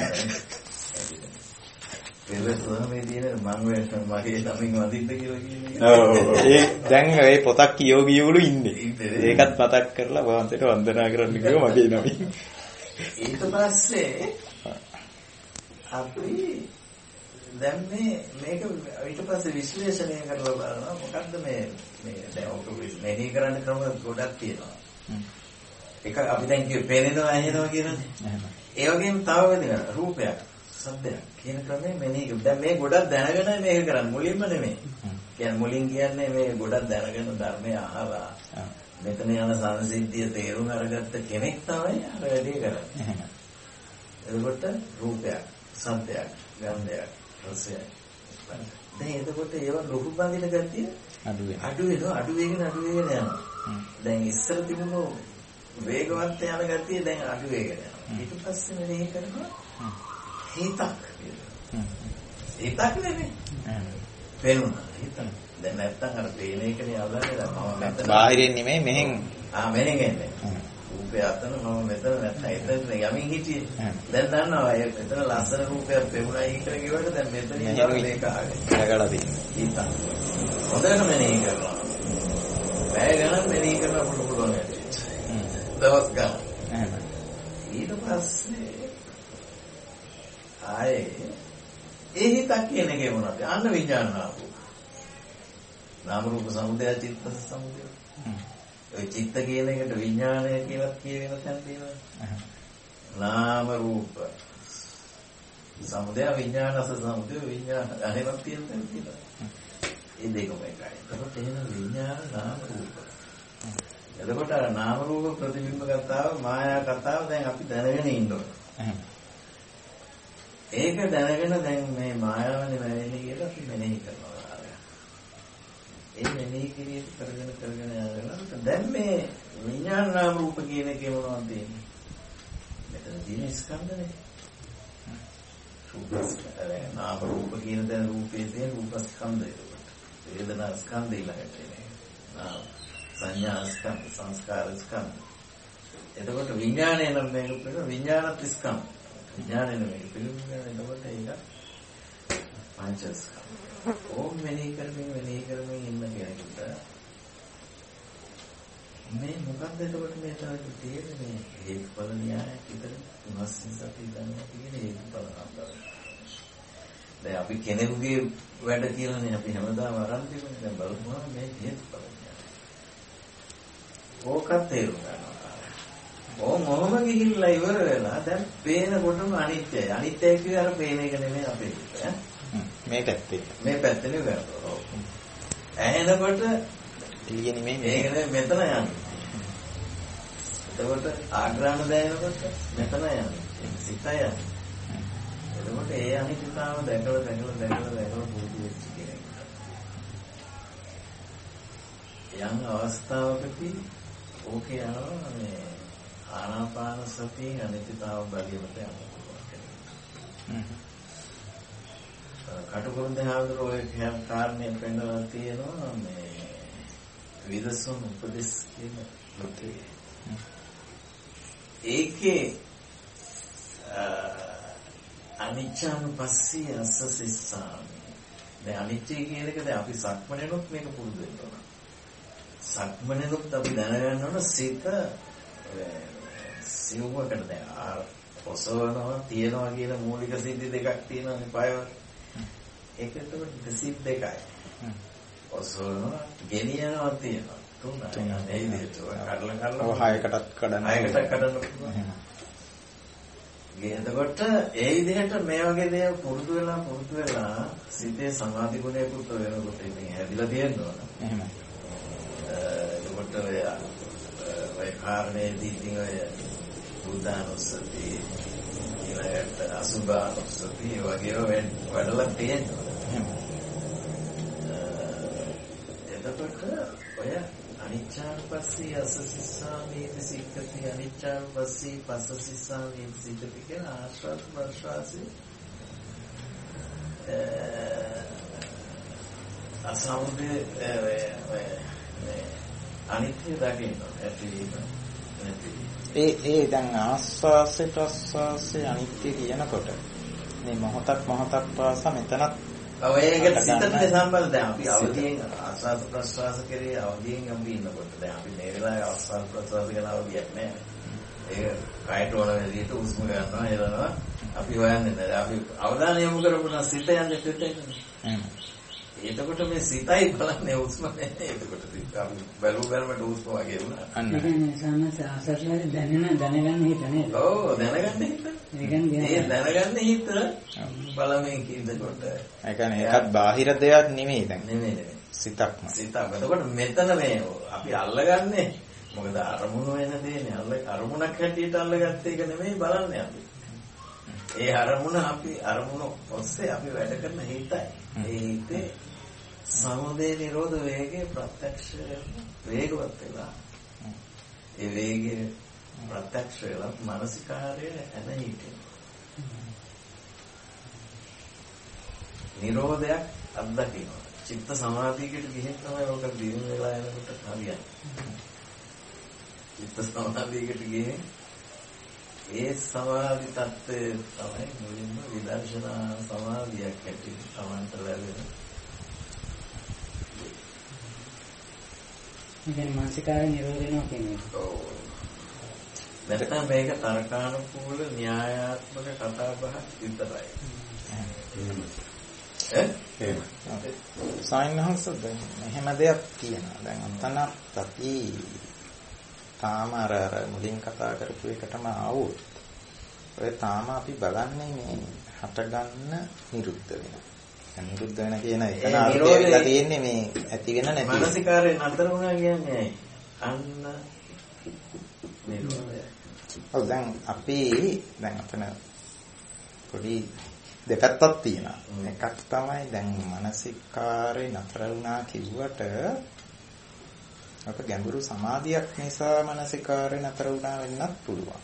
මේ දිනේ මම මගේ ළමින් වදින්න කියලා කියන්නේ. ඔව්. ඒ දැන් ඒ පොතක් කියෝගියවලු ඉන්නේ. ඒකත් මතක් කරලා වහන්සේට වන්දනා කරන්න කිව්වා මගේ නමින්. ඊට පස්සේ අපි දැන් මේක ඊට පස්සේ විශ්ලේෂණය කරලා බලනවා මොකද්ද මේ දැන් ඔක මෙහෙ කරන්න ක්‍රම ගොඩක් තියෙනවා. එක අපි දැන් කිය පේනවා ඇහෙනවා කියනනේ. ඒ වගේම තව වෙන රූපයක් සද්දයක් කියන ක්‍රමේ මෙනෙහි දැන් මේ ගොඩක් දැනගෙන මේක කරන්නේ මුලින්ම නෙමෙයි. කියන්නේ මුලින් කියන්නේ මේ ගොඩක් දැනගෙන ධර්මය අහලා මෙතන යන සංසිද්ධිය තේරුම් අරගත්ත කෙනෙක් තමයි අර වැඩේ කරන්නේ. එතකොට රූපයක්, සද්දයක්, ගන්ධයක්, රසයක්. දැන් එතකොට ඒවා ලොකු බඳින ගතිය අඩු වෙනවා යනවා. දැන් ඉස්සර තිබුණු වේගවත් යන ගතිය දැන් අඩු වෙගෙන යනවා. ඊට පස්සේ මෙහෙ කරනවා හිතක් නෙමෙයි. පේනවා හිතක්. දැන් නැත්තම් අර පේන එකනේ අවදානේ මම මෙතන. බාහිරින් නෙමෙයි මෙහෙන්. මෙහෙන් එන්නේ. රූපය අතන මම මෙතන නැත්තම් එතන යමින් හිටියේ. දැන් දන්නවා එතන ලස්සන රූපයක් පෙවුණයි කියලා කිව්වට දැන් මෙතන යන මේක ආවේ. කරගලා තියෙනවා. හිතක්. හොඳට මෙනෙහි කරනවා. වැය ගණන් මෙනෙහි කරන්න පුළුවන් ඇති. දවස් ගන්න. ඊට පස්සේ ආයේ ඒ හිතක් කියන එකේ මොනවද? අන්න විඥානාවෝ. නාම රූප සමුදය චිත්ත සමුදය. ඔය චිත්ත කියන එකට විඥානය කියලා කියවෙන තැන තියෙනවා. නාම රූප සමුදය විඥානස සමුදය විඥාන අහෙමත් තියෙන තැන තියෙනවා. ඒ දෙකම එකයි. එතකොට එහෙනම් විඥාන නාම රූප. එතකොට අර නාම රූප ප්‍රතිබිම්බ කතාව මායා කතාව දැන් අපි දැනගෙන ඉන්නවා. ඒක දැනගෙන දැන් මේ මායාවනේ වැවෙන්නේ කියලා අපි මෙනෙහි කරනවා. ඒ මෙනෙහි කිරීම කරගෙන යනවා. දැන් මේ විඥාන නාම රූප කියන එකේ මොනවද තියෙන්නේ? මෙතන තියෙන ස්කන්ධනේ. නාම රූප කියන දැන් රූපේ තියෙන රූප ස්කන්ධය. වේදනා ස්කන්ධය ළඟට එන්නේ. සංඥා ස්කන්ධ, සංස්කාර ස්කන්ධ. එතකොට විඥානය නම් මේක පිළිබඳ විඥානත් ස්කන්ධ. විඥානය නෙමෙයි පිළිබඳ එතකොට ඒක පංචස්කන්ධ. ඕම් මෙනෙහි කරමින් ඉන්න කෙනෙකුට මේ මොකක්ද එතකොට මේ තාක්ෂණ තියෙන්නේ මේ හේතුඵල න්‍යායක් විතර තුනස්සින් සති දන්නවා කියන හේතුඵල අන්තරය. දැන් අපි කෙනෙකුගේ වැඩ කියලානේ අපි හැමදාම අරන් තිබුණේ. දැන් බලමු මේ හේතුඵල න්‍යාය. ඕකත් තේරුම් ගන්නවා. මොහොම ගිහිල්ලා ඉවර වෙලා දැන් පේනකොටම අනිත්‍යයි. අනිත්‍යයි කියන්නේ අර පේන එක නෙමෙයි අපේ ඈ. මේ පැත්තේ. මේ පැත්තේ නෙවෙයි. ඇහෙනකොට එළිය නෙමෙයි මේක මෙතන යන්නේ. එතකොට ආග්‍රහණ දැනෙනකොට මෙතන යන්නේ. සිත යන්නේ. එතකොට ඒ අනිත්‍යතාව දැකලා පුරුදු වෙච්ච කෙනෙක්. යම් අවස්ථාවකදී ඕකේ යනවා මේ ආනාපාන සතිය අනිත්‍යතාව බලීමට යනවා. කටුකුරුන් දහවතර ඔය කාරණේ පෙන්නලා තියෙනවා මේ විදසුන් උපදෙස් කියන ලෝකේ. ඒකේ අනිච්චානුපස්සී අස්සසිස්සාමි. දැන් අනිච්චය කියන එක දැන් අපි සක්මනේනොත් මේක පුරුදු වෙන්න ඕන. සක්මනේනොත් අපි දැනගන්න ඕන සිත සිව්වකට දැන් ඔසවනවා තියනවා කියන මූලික සිද්ධි දෙකක් තියෙනවා මේ පයවල. ඒකට සිත් දෙකයි. ඔසවනවා ගෙනියනවා තියනවා. තුනයි. ඒ විදිහට කඩලා ඔය හයකටත් කඩන්න පුළුවන්. එතකොට ඒ විදිහට මේ වගේ දේවල් පුරුදු වෙලා සිතේ සමාධි ගුණයකුත් වෙනකොට ඉතින් හැදිලා තියෙනවා. එහෙමයි. එතකොට ඔය කාරණේදී ඉතින් ඔය බුද්ධානුස්සති ඊළඟට අසුභානුස්සති වගේ වැඩලා තියෙනවා. එතකොට ඔය අනිච්චානුපස්සී අස්සසිස්සාමීති සික්ඛති අනිච්චානුපස්සී පස්සසිස්සාමීති සික්ඛති කියන ආශ්වාස ප්‍රශ්වාසී අසමුදේ අනිත්‍ය දකින්න ඒ දැන් ආස්වාසේ ප්‍රස්වාසේ අනිත්‍ය කියනකොට මේ මොහොතක් පාසා මෙතනත් ඒකට සිතට සම්බන්ධ දැන් අපි අවදියෙන් ආස්වාද ප්‍රස්වාස කරේ අවදියෙන් අපි ඉන්නකොට දැන් අපි මේ වෙලාවේ ආස්වාද ප්‍රස්වාස කරන අවදියක් නැහැ. ඒක කයට ඕන විදිහට උස්ම ගන්නවා එනවා අපි හොයන්නේ නැහැ. අපි අවධානය යොමු කරපුවා සිත යන්නේ පිටේට. එතකොට මේ සිතයි බලන්නේ උස්ම නැහැ. එතකොට අපි බැලුවම උස්ම වගේ වුණා. ඒ කියන්නේ සාමාන්‍ය ආස්වාදයෙන් දැනගන්න හිත නේද? ඔව් දැනගන්න හිත. ඒ දැනගන්න හිත බලමින් කියනකොට ඒ කියන්නේ ඒකත් බාහිර දෙයක් නෙමෙයි දැන්. නෙමෙයි. සිතක්ම. එතකොට මෙතන මේ අපි අල්ලගන්නේ මොකද අරමුණු වෙන දේනේ අරමුණක් හැටියට අල්ලගත්ත එක නෙමෙයි බලන්නේ අපි. ඒ අරමුණ ඔස්සේ අපි වැඩ කරන හිතයි. ඒ හිතේ සමුදය නිරෝධ වේගයේ ප්‍රත්‍යක්ෂ වේගවත් වෙලා ඒ වේගයේ ප්‍රත්‍යක්ෂ වෙලා මානසිකාරයේ එන හිතේ නිරෝධයක් අත්දකින්න. චිත්ත සමාධියකට ගිහින් තමයි ඔක දිනු වෙලා යනකොට හරියන්නේ. චිත්ත සමාධියකට ගිහින් ඒ සමාධි තත්ත්වය තමයි මුලින්ම විදර්ශනා සමාධියක් ඇටියට තමන්ට ලැබෙන. ඉතින් මානසිකාර නිරෝධ වෙනවා කියන්නේ. ඔව්. නැත්නම් මේක තර්කානුකූල න්‍යායාත්මක කතා බහක් විතරයි. සායනහස දැන් එහෙම දෙයක් කියනවා. දැන් අතනක් අපි තාම අර මුලින් කතා කරපු එකටම ආවොත් ඔය තාම අපි බලන්නේ මේ හටගන්න නිරුද්ධ වෙන. දැන් නිරුද්ධ වෙන කියන එක නාර්ථයලා තියෙන්නේ මේ ඇති වෙන නැති. මානසිකාරේ නතර වුණා කියන්නේ අන්න නිරෝධය. ඔව් දැන් අපි දැන් අතන පොඩි දෙපැත්තක් තියෙනවා. එකක් තමයි දැන් මානසිකාරේ නතර වුණා කිව්වට අප ගැඹුරු සමාධියක් නිසා මානසිකාරේ නතර වුණා වෙන්නත් පුළුවන්.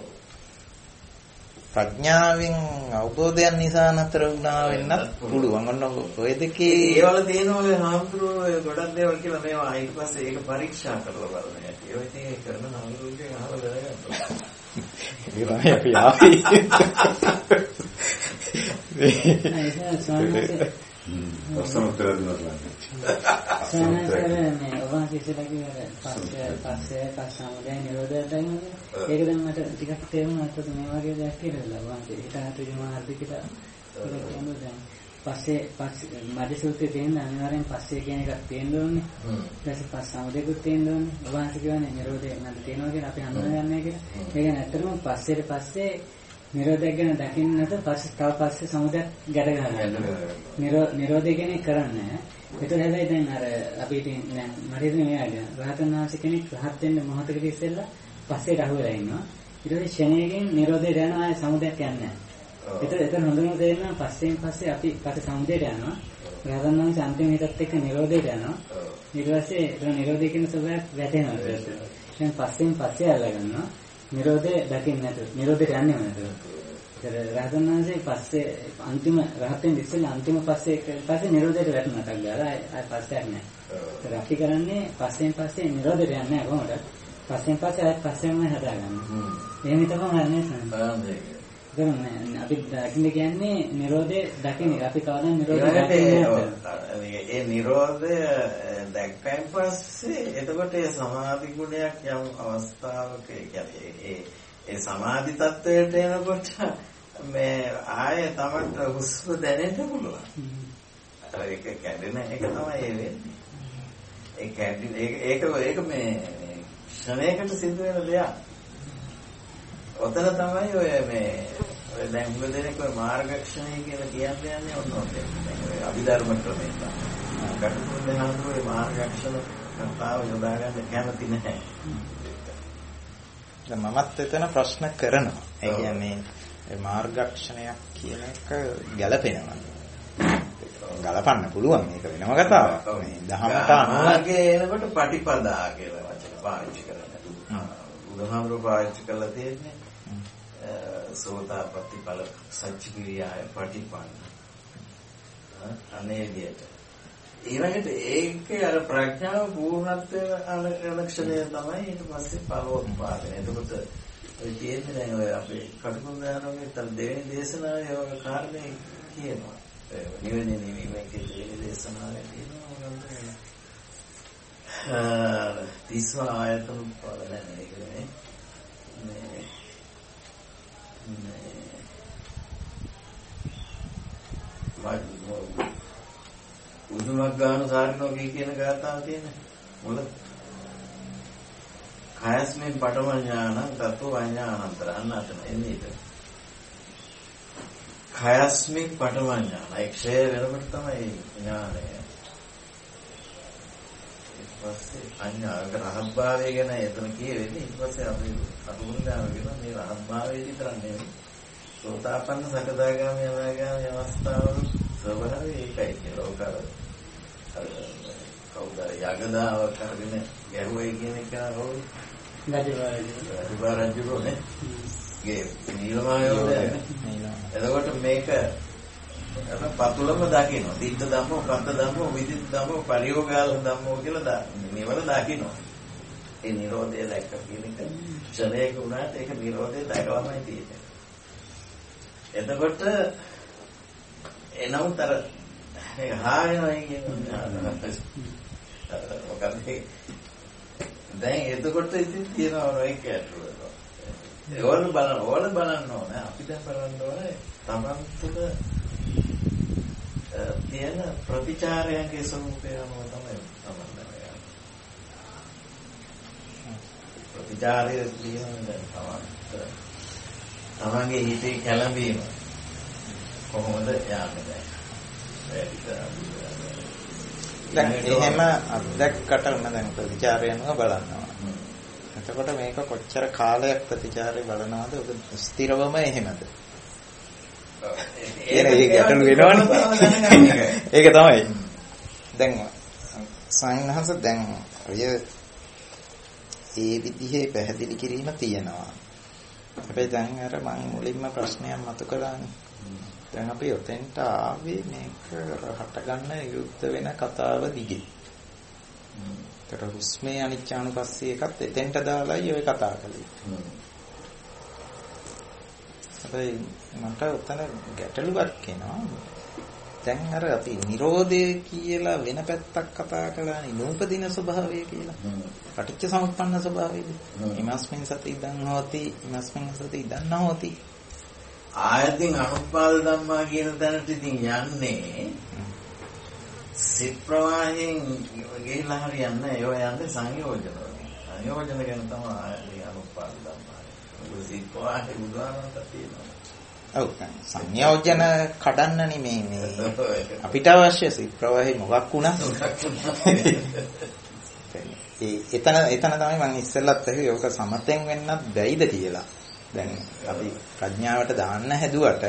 ප්‍රඥාවෙන් අවබෝධයන් නිසා නතර වුණා වෙන්නත් පුළුවන්. ඔන්න ඔය දෙකේ ඒවල තියෙන ඔය හාමුදුරුවෝ ගොඩක් දේවල් කියලා මේවා ඊට පස්සේ ඒක පරීක්ෂා කරලා බලන හැටි. ඔය ඉතින් කරන හාමුදුරුවෝගේ අහලා දැනගන්න. ඒක තමයි අපි ආවේ. ප්‍රශ්නෝත්තර දුන්නා. සමහරවිට ඔබ කිසිලකේ පස්සේ සමුදය නිරෝධය දැනෙන්නේ. ඒක දැන් මට ටිකක් තේරුණා අතට මේ වගේ දෙයක් කියලා. වාන්ති ඊට මාර්ගිකට කියන්නේ දැන් පස්සේ මඩ සූත්‍රයේ තියෙන අනිවාර්යෙන් පස්සේ කියන එකක් තියෙන්න ඕනේ. ඊට පස්සේ පස් සමුදයකුත් තියෙන්න ඕනේ. වාන්ති කියන්නේ නිරෝධය නැත්නම් තියෙනවා කියලා අපි හඳුනගන්නේ කියලා. ඒ කියන්නේ ඇත්තටම පස්සේ නිරෝධය ගැන දකින්න නැත පස්සේ තව පස්සේ සමුදයක් ගැට ගන්නවා. නිරෝධය කියන්නේ කරන්නේ. ඒක හැබැයි දැන් අර අපි ඉතින් දැන් මට ඉතින් මේ ආයතන රහතන් වහන්සේ කෙනෙක් රහත් වෙන්න මොහොතකට ඉස්සෙල්ලා පස්සේ රහුවලා ඉන්නවා. ඊට පස්සේ ෂණයකින් නිරෝධයට යනවා ආය සමුදයක් යන්නේ නැහැ. ඒක හොඳම තේරෙනවා පස්සේ අපි පස්සේ සමුදයට යනවා. රහතන් වහන්සේ අන්තිම හිතත් එක්ක නිරෝධයට යනවා. ඊට පස්සේ ඒක නිරෝධය කියන ස්වභාවයක් වැටෙනවා. දැන් පස්සේ අල්ලගන්නවා. නිරෝධය දකින්න නැතුව. නිරෝධයට යන්නේ නැතුව. රහතන් වහන්සේ පස්සේ අන්තිම රහතෙන් ඉස්සෙල්ලා අන්තිම පස්සේ නිරෝධයට වැටුණාට ගාලා ආය පස්සෙක් නැහැ. අපි කරන්නේ පස්සේ නිරෝධයට යන්නේ නැහැ කොහොමද? පස්සේ ආය පස්සෙන්ම හදාගන්නවා. එහෙම තමයි නේද? අපි දකින්න කියන්නේ නිරෝධය දකින්න. අපි කවදා නිරෝධය දකින්නේ නැහැ. ඒ නිරෝධය දැක්කයින් පස්සේ එතකොට ඒ සමාධි ගුණයක් යම් අවස්ථාවක ඒ සමාධි තත්වයට එනකොට මේ ආයේ තමන්ට හුස්ම දැනෙන්න පුළුවන්. ඒක කැඩෙන එක තමයි ඒ වෙන්නේ. ඒ කැඩෙන ඒක මේ ක්ෂණයකට සිද්ධ වෙන දෙයක්. ඔතන තමයි ඔය දැන් උඹ දෙනෙක් ඔය මාර්ගක්ෂණය කියලා කියන්නේ ඔන්න ඔතන. ඔය අභිධර්ම ක්‍රමයෙන් තමයි. කටුකුරුනේ හඳුනේ මාර්ගක්ෂණ කතාව යොදා ගන්න කැමති නැහැ. දැන් මමත් එතන ප්‍රශ්න කරනවා. ඒ කියන්නේ මාර්ගක්ෂණයක් කියන එක ගැළපෙනවා. ගලපන්න පුළුවන් මේක වෙනම කතාවක්. මේ දහමට අනුවගේ එනකොට පටිපදා කියලා වචන පාවිච්චි කරන්නේ. බුදුහාමුදුරුවෝ පාවිච්චි කරලා තියෙන්නේ සෝතාපට්ටි ඵල සච්චිකිරියාය පටිපන්න. අනේ විදියට. ඊළඟට ඒකේ අර ප්‍රඥාව පූර්ණත්වයේ අලක්ෂණය තමයි ඊට පස්සේ ඵලෝත්පාදනය. එතකොට ඔය කියන්නේ දැන් ඔය අපේ කටුකුරුදානෝගේ තන දෙවෙනි දේශනාවේ ඔය කාරණේ කියනවා. නිවෙන්නේ නෙමෙයි දෙවෙනි දේශනාවේ කියනවා. තිස්වා ආයතන උත්පාදනය කියන්නේ උදුමක් ගන්න සාරණෝගේ කියන ගාථාව තියෙන මොකද කයස්මෙන් පඨම ඥානං තත්ත්ව ඥානන්තර අන්නතන එන්නේ ඒක කයස්මෙන් පඨම ඥාන ක්ෂය වෙනකොට තමයි ඥානය ඊට පස්සේ අඥානක රහත් භාවය ගැන එතන කියවෙන්නේ ඊට පස්සේ අපි අතුරුදාම කියන මේ රහත් භාවයේ විතරක් නෙවෙයි සෝතාපන්න සකදාගාමී අනාගාමී අවස්ථාවල ස්වභාවය ඒකයි කියලා උකර කවුද යගදාව කරගෙන ගැහුවයි කියන එක කවුද රජුරෝනේ ගේ නිලමායෝනේ එතකොට මේක පතුලම දකින්න තිත්ත ධම්මෝ කන්ත ධම්මෝ විදිත් ධම්මෝ පරියෝගාල ධම්මෝ කියලා මේවල දකින්න ඒ නිරෝධය දැක්ක කියන එක ක්ෂණයක වුණාට ඒක නිරෝධය දැකලාමයි තියෙන්නේ එතකොට එනවතර ඒක හායනයි කියන්නේ මොකද දැන් එතකොට ඉතින් තියනවා ඒක ඇතුළත ඒවල බලන්න ඕනේ අපි දැන් බලන්න ඕනේ තමන් තුළ තියෙන ප්‍රතිචාරයන්ගේ ස්වභාවය අනුව තමයි තමන් දැනගන්නේ ප්‍රතිචාරය කියන්නේ තමන්ගේ හිතේ කැළඹීම කොහොමද යන්නේ දැන් එහෙම අත්දැක්කට උන දැන් ප්‍රතිචාරයන්ව බලනවා. එතකොට මේක කොච්චර කාලයක් ප්‍රතිචාරය බලනවද? ඔබ ස්ථිරවම එහෙමද? ඒක ගැටලු වෙනවනේ. ඒක තමයි. දැන් සංහස දැන් ඔය ඒ විදිහේ පැහැදිලි කිරීම තියෙනවා. හැබැයි දැන් අර මම මුලින්ම ප්‍රශ්නයක් මතු කළානේ. දැන් අපි ඔතෙන්ට ආවේ මේක හට ගන්න යුද්ධ වෙන කතාව දිගේ. ඒතර හුස්මේ අනිච්චානුපස්සී එකත් එතෙන්ට දාලායි ඔය කතා කළේ. හැබැයි මට ඔතන ගැටලුවක් එනවා. දැන් අර අපි නිරෝධය කියලා වෙන පැත්තක් කතා කළානේ නූපදින ස්වභාවය කියලා. පටිච්ච සමුප්පන්න ස්වභාවයද? ඉමස්මින් සති ඉදන් හොති ඉමස්මින් සති ඉදන් නොහොති. ආයතින් අනුපාද ධම්මා කියන තැනට ඉතින් යන්නේ සිත් ප්‍රවාහයෙන් ගිහිලා හරියන්නේ ඒව යන්නේ සංයෝජන වලින්. සංයෝජන ගැන තමයි ආයතින් අනුපාද ධම්මා. මොකද සිත් ප්‍රවාහේ බුදුහාමන්ට තියෙනවා. ඔව් සංයෝජන කඩන්න නෙමෙයි අපිට අවශ්‍ය සිත් ප්‍රවාහේ මොකක් වුණත් එතන තමයි මම ඉස්සෙල්ලත් ඇහුවේ ඕක සමතෙන් වෙන්නත් බැයිද කියලා. දැන් අපි ප්‍රඥාවට දාන්න හැදුවට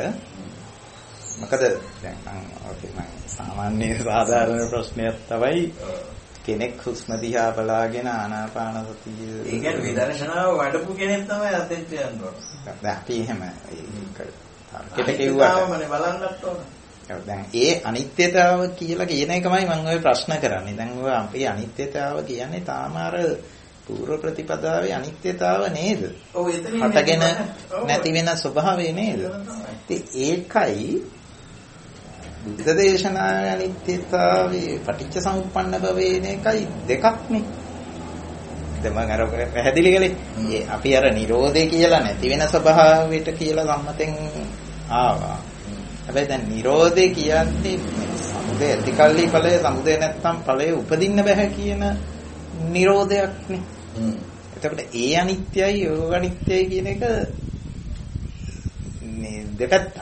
මොකද දැන් මම සාමාන්‍ය සාධාරණ ප්‍රශ්නයක් තමයි කෙනෙක් හුස්ම දිහා බලාගෙන ආනාපාන සතිය ඒ කියන්නේ විදර්ශනාව වඩපු කෙනෙක් තමයි අතෙන්ට යන්න ඕන. දැන් අපි එහෙම ඒක කිව්වට මම බලන්නත් ඕන. දැන් ඒ අනිත්‍යතාව කියලා කියන එකමයි මම ඔය ප්‍රශ්න කරන්නේ. දැන් ඔය අපි අනිත්‍යතාව කියන්නේ තාම අර පූර්ව ප්‍රතිපදාවේ අනිත්‍යතාව නේද? ඔව් එතනින් හටගෙන නැති වෙන ස්වභාවය නේද? ඉතින් ඒකයි බුද්ධ දේශනාවේ අනිත්‍යතාවේ පටිච්ච සමුප්පන්න භවේන එකයි දෙකක් නේ. දැන් මම අර පැහැදිලි කළේ අපි අර Nirodhe කියලා නැති වෙන ස්වභාවයට කියලා සම්මතෙන් ආවා. හැබැයි දැන් Nirodhe කියන්නේ සමුදය ඇතිකල්ලි ඵලය සමුදය නැත්තම් ඵලය උපදින්න බෑ කියන Nirodhayak නේ. එතකොට ඒ අනිත්‍යයි යෝග අනිත්‍යයි කියන එක මේ දෙපැත්තක්.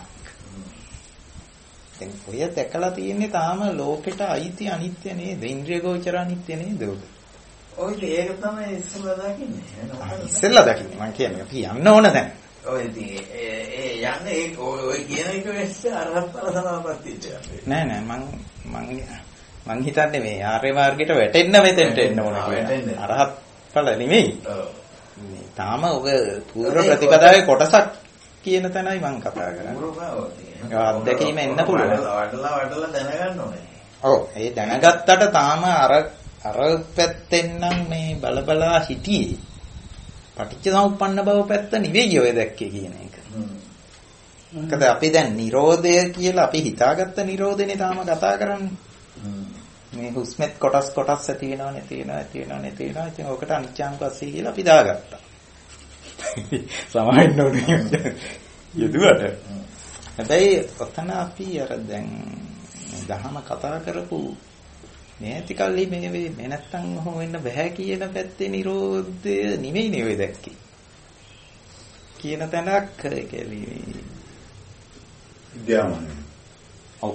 දැන් ඔය දැකලා තියෙන්නේ තාම ලෝකෙට අයිති අනිත්‍ය නේද? ඉන්ද්‍රිය ගෝචර අනිත්‍ය නේද ඔබ? ඔය ඒක තමයි ඉස්සෙල්ලා දකින්නේ. ඉස්සෙල්ලා දකින්නේ මම කියන්නේ අපි යන්න ඕන දැන්. ඔය ඉතින් ඒ යන්නේ ඔය කියන එක වෙස්ස අරහත් ඵල සමාපත්තියට. නෑ මං හිතන්නේ මේ ආර්ය මාර්ගයට වැටෙන්න මෙතෙන්ට එන්න ඕන කියලා. අරහත් ඵල නෙමෙයි. ඔව්. මේ තාම ඔබ පූර්ව ප්‍රතිපදාවේ කොටසක් කියන තැනයි මම කතා කරන්නේ. අත්දැකීම එන්න පුළුවන්. වඩලා දැනගන්න ඕනේ. ඔව් ඒ දැනගත්තට තාම අර පැත්තෙන් නම් මේ බලබලා හිටියේ. පටිච්ච සමුප්පන්න බව පැත්ත නෙවෙයි ඔය දැක්කේ කියන එක. මොකද අපි දැන් Nirodha කියලා අපි හිතාගත්ත Nirodhaනේ තාම කතා කරන්නේ. මේ හුස්මෙත් කොටස් ඇති වෙනවා නැති වෙනවා. ඉතින් ඔකට අනිච්චාන් පස්සේ කියලා අපි දාගත්තා. සමාවෙන්න ඕනේ යදුවට. හැබැයි ඔතන අපි අර දැන් දහම කතා කරපු මේ ඇතිකල්ලි මේ නැත්තම් ඔහොම වෙන්න බෑ කියන පැත්තේ Nirodha නෙමෙයි නේ ඔය දැක්කේ. කියන තැනක් කියන්නේ විද්‍යාමානයි. ඔව්.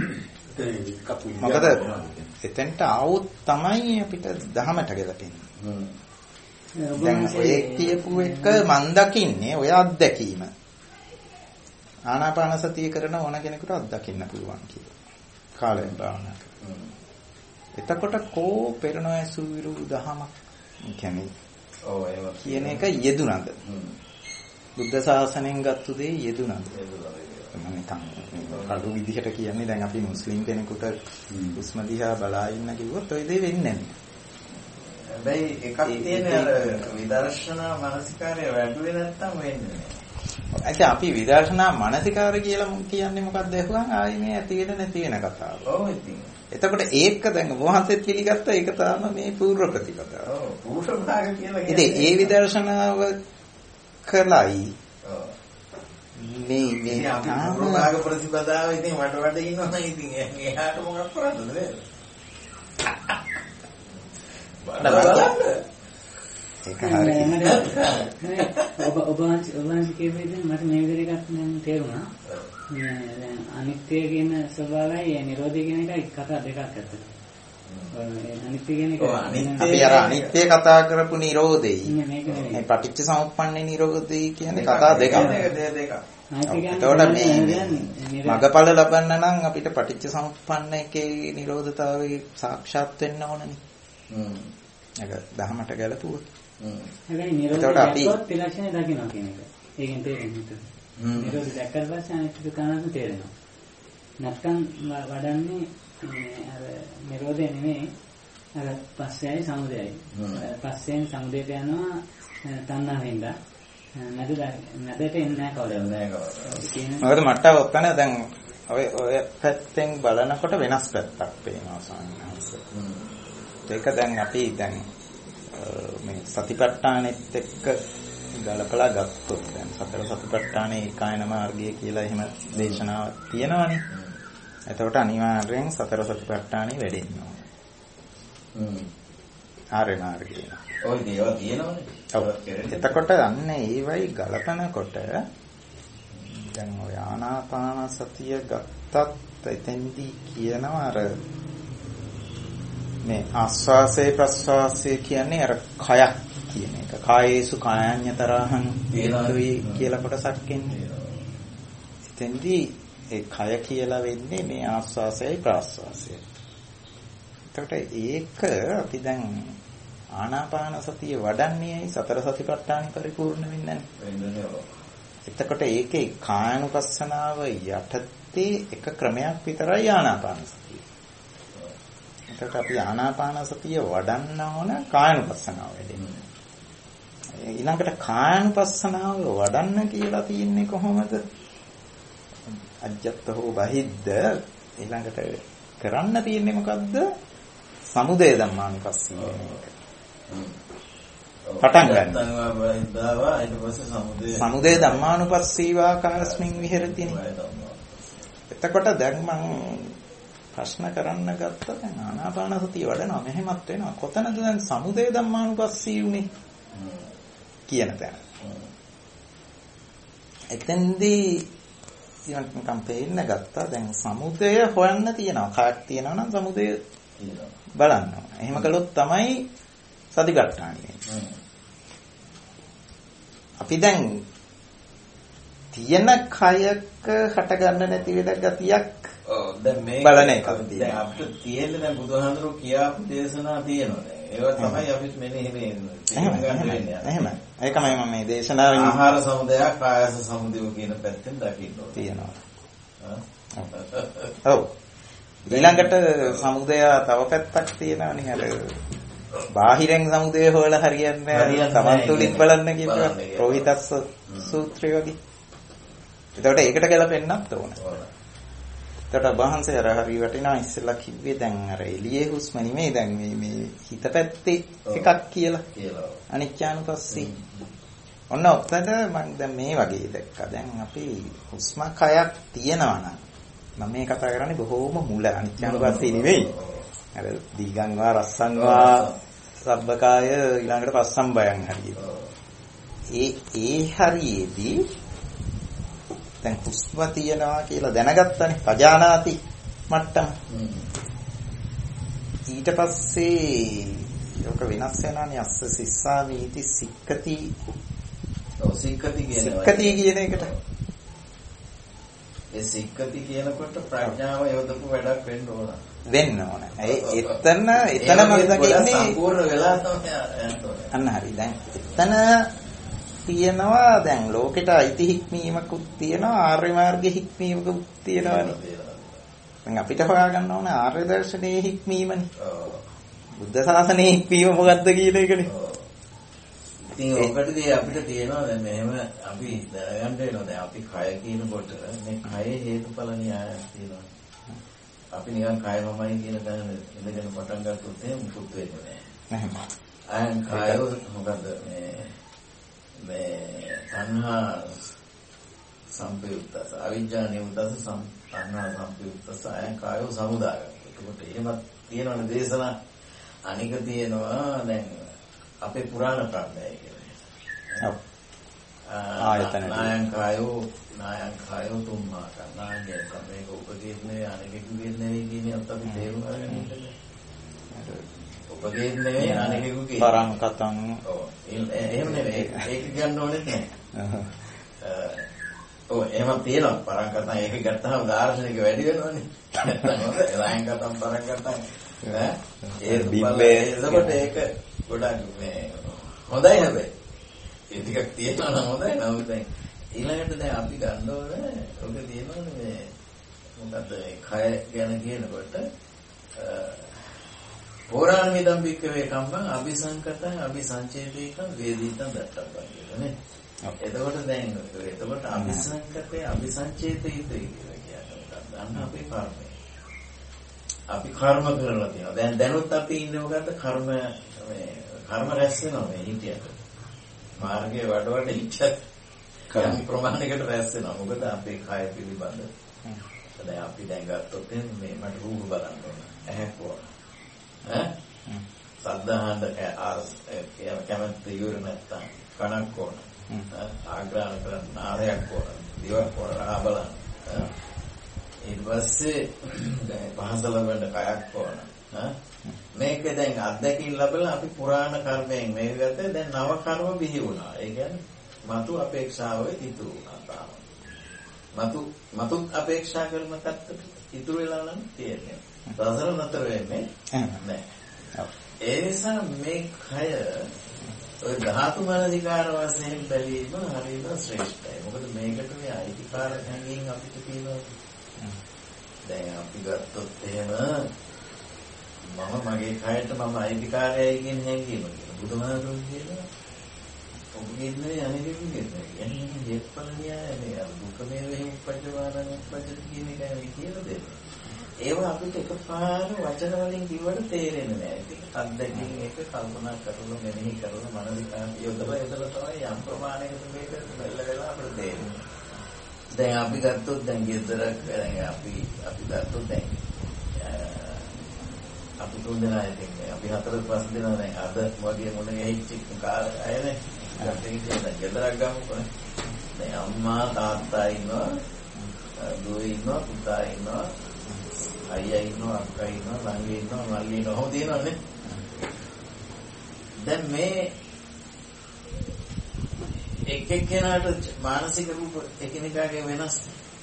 මොකද එතෙන්ට ආවොත් තමයි අපිට දහමට ගැලපෙන්නේ. දැන් ඔය කියපු එක මන් දකින්නේ ඔය අත්දැකීම. ආනාපාන සතිය කරන ඕන කෙනෙකුට අත්දකින්න පුළුවන් කියලා. කාලයෙන් භාවනා කරනවා. එතකොට කෝ පෙරණැසු විරු දහමක් කියන්නේ ඔව් ඒක කියන එක යෙදුනද? බුද්ධ ශාසනයෙන් ගත්ත දේ යෙදුනද? මම නිකන් කඩු විදිහට කියන්නේ දැන් අපි මුස්ලිම් කෙනෙකුට හුස්ම දිහා බලා ඉන්න කිව්වොත් ඔය දේ වෙන්නේ නැහැ. හැබැයි එකක් තියෙන අර විදර්ශනා මානසිකාරය වැඩුවේ නැත්තම් වෙන්නේ නැහැ. අයිති අපි විදර්ශනා මානසිකාරය කියලා කියන්නේ මොකක්ද අහුවම ආයේ මේ ඇති වෙන නැති වෙන කතාව. ඔව් ඉතින්. එතකොට ඒක දැන් වහන්සේත් පිළිගත්ත ඒක තමයි මේ පූර්ව ප්‍රතිපදාව. ඔව් පූර්ව භාග කියලා කියන්නේ. ඉතින් ඒ විදර්ශනාව කළයි මේ අපි පූර්ව භාග ප්‍රතිපදාව ඉතින් වඩ ඉන්නවා ඉතින් එහාට මොකක් කරන්නද නේද? ඒක හරියට ඔබ වහන්සේ කියපේදී මට මේ විදිහට එකක් නම් තේරුණා. දැන් අනිත්‍ය කියන ස්වභාවයයි Nirodha කියන එකයි කතා දෙකක් අතර. අනිත්‍ය කියන එක අපි අර අනිත්‍ය කතා කරපු Nirodheයි. මේ පටිච්ච සමුප්පන්නේ Nirodheයි කියන්නේ කතා දෙකක්. එතකොට මේ මගපල ලබන්න නම් අපිට පටිච්ච සමුප්පන්න එකේ නිරෝධතාවය සාක්ෂාත් වෙන්න ඕනනේ. ඒක දහමට ගැලපුවොත්. හැබැයි නිරෝධය ත්‍රිලක්ෂණය දකින්න කියන එක. ඒකෙන් තේරෙන්නේ. නිරෝධය දැක්කට පස්සේ අනිත් කනත් තේරෙනවා. නැත්නම් වඩන්නේ අර නිරෝධය නෙමෙයි අර පස්සේයි සමුදයයි. පස්සෙන් සමුදයට යනවා තණ්හාවෙන්ද. නැදට එන්නේ නැහැ කවදාවත්. මොකද මට ඔතන දැන් ඔය පැත්තෙන් බලනකොට වෙනස් පැත්තක් පේනවා සාමාන්‍යයෙන්. ඒක දැන් අපි දැන් මේ සතිපට්ඨානෙත් එක්ක ගලපලා ගත්තොත් දැන් සතර සතිපට්ඨානේ ඒකායන මාර්ගය කියලා එහෙම දේශනාවක් තියෙනවානේ. එතකොට අනිවාර්යෙන් සතර සතිපට්ඨානේ වැඩෙන්න ඕනේ. ආර්ය මාර්ගය. ඔය දේවල් තියෙනවනේ. ඔව්. එතකොට අන්න ඒවයි ගලපනකොට දැන් ඔය ආනාපාන සතිය ගත්තත් එතෙන්දී කියනවා අර මේ ආස්වාසේ ප්‍රස්වාසයේ කියන්නේ අර කයක් කියන එක. කායේසු කායඤ්ඤතරහං වේදෝයි කියලා කොටසක් එන්නේ. එතෙන්දී ඒ කය කියලා වෙන්නේ මේ ආස්වාසයයි ප්‍රස්වාසයයි. එතකොට ඒක අපි දැන් ආනාපාන සතිය වඩන්නේ සතර සතිපට්ඨාන පරිපූර්ණ වෙන්නේ නැහැ. එතකොට ඒකේ කායනුපස්සනාව යටතේ එක ක්‍රමයක් විතරයි ආනාපාන සතිය. එතකොට අපි ආනාපාන සතිය වඩන්න ඕන කායනුපස්සනාව වැඩෙන්න. ඊළඟට කායනුපස්සනාව වඩන්න කියලා තියෙන්නේ කොහොමද? අජ්ජත් හෝ බහිද්ද ඊළඟට කරන්න තියෙන්නේ මොකද්ද? සමුදය ධම්මානුපස්සී වෙන එක. පටන් ගන්නවා. ඊට පස්සේ සමුදය ධම්මානුපස්සීවා කාස්මින් විහෙරතිනේ. එතකොට දැන් මම ප්‍රශ්න කරන්න ගත්තා දැන් ආනාපාන සතිය වඩනවා මෙහෙමත් වෙනවා. කොතනද දැන් සමුදය ධම්මානුපස්සී උනේ? කියන තැන. එතෙන්දී නිකන් පේන්න ගත්තා දැන් සමුදය හොයන්න තියෙනවා. කාක් තියෙනවා නම් සමුදය බලන්න ඕන. එහෙම කළොත් තමයි සතිපට්ඨානිය. අපි දැන් තියෙන කයක හට ගන්න නැති වෙන ගතියක් දැන් මේ බලන එකක් දැන් අපිට තියෙන දැන් බුදුහාමුදුරුවෝ කියාපු දේශනා තියෙනවා. ඒවා තමයි අපිට මෙන්න එහෙම. ඒකමයි මම මේ දේශනාවෙන් ආහාර සමුදය, කායස සමුදය කියන පැත්තෙන් දකින්න ඕනේ. තියෙනවා. ඔව්. ඊළඟට සමුදය තව පැත්තක් තියෙනවනේ අර බාහිරෙන් සමුදය හොයලා හරියන්නේ නැහැ. තමන් තුලින් බලන්න කියනවා. රෝහිතස්ස සූත්‍රය වගේ. එතකොට ඒකට ගැලපෙන්නත් ඕන. එතකොට වහන්සේ අර හරි වටිනා ඉස්සෙල්ලා කිව්වේ දැන් අර එළියේ හුස්ම නෙමෙයි දැන් මේ හිත පැත්තේ එකක් කියලා. අනිච්චානුපස්සී. ඔන්න ඔතන මම දැන් මේ වගේ දැක්කා. දැන් අපි හුස්ම කයක් තියනවා නම් මම මේ කතා කරන්නේ බොහෝම මුල අනිච්චානුපස්සී නෙමෙයි. අර දීගංවා රස්සංවා සබ්බකාය ඊළඟට පස්සම්බයං හරියට. ඒ හරියේදී දැන් හුස්ම තියනවා කියලා දැනගත්තනේ පජානාති මට්ටම. ඊට පස්සේ යෝක වෙනස් වෙනානේ අස්ස සිස්සාමීති සික්කති. ඔව් සික්කති කියන එකට. ඒ සික්කති කියනකොට ප්‍රඥාව යොදපු වැඩක් වෙන්න ඕන. වෙන්න ඕන. එතන මම දකින්නේ සම්පූර්ණ වෙලා තමයි යන්නේ. අන්න හරි. දැන් එතන තියෙනවා දැන් ලෝකෙට අයිති හික්මීමකුත් තියෙනවා ආර්ය මාර්ගයේ හික්මීමකුත් තියෙනවානේ. දැන් අපිට හොයාගන්න ඕන ආර්ය දර්ශනයේ හික්මීමනේ. බුද්ධ ශාසනයේ හික්මීම මොකද්ද කියන එකනේ. ඉතින් ඔකටදී අපිට තියෙනවා දැන් මෙහෙම අපි දැනගන්න වෙනවා දැන් අපි කය කියනකොට මේ කයේ හේතුඵල න්‍යායක් තියෙනවා. අපි නිකන් කය මමයි කියන දැන ඉඳගෙන පටන් ගත්තොත් එහෙම මුකුත් වෙන්නේ නැහැ. අයන් කය මොකද්ද මේ තණ්හා සම්පයුක්තස අවිජ්ජා නියුක්තස තණ්හා සම්පයුක්තස අයං කායෝ සමුදාය. ඒකට එහෙමත් තියෙනවනේ දේශනා. අනික තියෙනවා දැන් අපේ පුරාණ කර්මය කියලා. ඔව්. ආයතන නායං කායෝ තුම්මා කන්නාගේ මේක උපදීන්නේ අනිකෙකුගේ නෙවෙයි කියන අත් අපි තේරුම් ගන්න ඕනේ. උපදීන්නේ නෙවෙයි අනිකෙකුගේ පරංකතං. ඔව්. එහෙම නෙවෙයි. ඒක ගන්න ඕනේ නැහැ. ඔව් එහෙම තියෙනවා පරංකතං ඒක ගත්තාම දාර්ශනික වැඩි වෙනවනේ. එලායන්කතං පරංකතං ඒ බිම්බේ එතකොට ඒක ගොඩක් මේ හොඳයි හැබැයි. ඒ ටිකක් තියෙනවා නම් හොඳයි නමුත් දැන් ඊළඟට දැන් අපි ගන්න ඕනේ ඔක තියෙනවනේ මේ මොකද්ද මේ කය ගැන කියනකොට පෝරාණ මිදම් බික්කවේ කම්මං අபிසංකතං අபிසංචේතේකං වේදිතං දත්තබ්බං කියලානේ. එතකොට දැන් එතකොට අபிසංකතේ අபிසංචේතිතයි කියලා කියන්නේ අන්න අපේ කර්මය. අපි කර්ම කරලා තියෙනවා. දැන් දැනුත් අපි ඉන්නේ මොකද්ද කර්ම රැස් වෙනවා මේ හිතියට. මාර්ගයේ වඩවඩ හිතියට කර්ම ප්‍රමාණයකට රැස් වෙනවා. මොකද අපේ කය පිළිබඳ. දැන් අපි දැන් ගත්තොත් මේ මට රූප බලන්න ඕන. ඇහැක් ඕන. සද්ධාහඳ කැමැත්ත ඉවර නැත්තම් කනක් ඕන. ආග්‍රහණ කරන්න නාරයක් ඕන. දිවක් ඕන රහ බලන්න. ඊට පස්සේ දැන් පහස ලබන්න කයක් ඕන. මේක දැන් අත්දැකීම් ලැබලා අපි පුරාණ කර්මයෙන් මේක ගත්තේ දැන් නව කර්ම බිහි වුණා. ඒ කියන්නේ මතු අපේක්ෂාව ඉතුරු වුණා තාම. මතු අපේක්ෂා කරන තත්ත්වයට ඉතුරු වෙලා නම් තියෙන්නේ. සසර නතර වෙන්නේ නැහැ. ඒ නිසා මේ කය ඔය ධාතු මනසිකාර වශයෙන් බැලීම හරිම ශ්‍රේෂ්ඨයි. මොකද මේකට මේ අයිතිකාර හැඟීම් අපිට තියෙනවා. දැන් අපි ගත්තොත් එහෙම මම මගේ කයට මම අයිතිකාරයයි කියන හැඟීම කියලා බුදුහාමුදුරුවෝ කියනවා. ඔබ කියන්නේ අනිවිදෙන්නේ. කියන්නේ ජීත්පල න්‍යායනේ දුක මේ වෙහිම් උපජ්ජවාරණ උපජ්ජති කියන එකයි කියලා දෙන්නේ. ඒවා අපිට එකපාර වචන වලින් කිව්වට තේරෙන්නේ නැහැ. ඒක අත්දැකීම් එක කල්පනා කරලා මෙනෙහි කරලා මනසිකාර යොදලා තමයි යම් ප්‍රමාණයකට මේක බැල වෙලා අපිට තේරෙන්නේ. දැන් අපි ගත්තොත් දැන් ගෙදරක් අපි ගත්තොත් දැන් අපි තුන් දෙනා ඉන්නේ. අපි 4-5 දෙනා දැන් අද වගේ මොන ඇහිච්ච කාල අයනේ. අපි කියන්නේ ගෙදරක් ගමුකෝ. දැන් අම්මා තාත්තා ඉන්නවා, දුව ඉන්නවා, පුතා ඉන්නවා, අයියා ඉන්නවා, අක්කා ඉන්නවා, ළඟේ ඉන්නවා, මල්ලි ඉන්නවා. ඔහොම තියෙනවනේ. දැන් මේ එක්කෙනාට මානසික රූප එකිනෙකාගේ වෙනස්.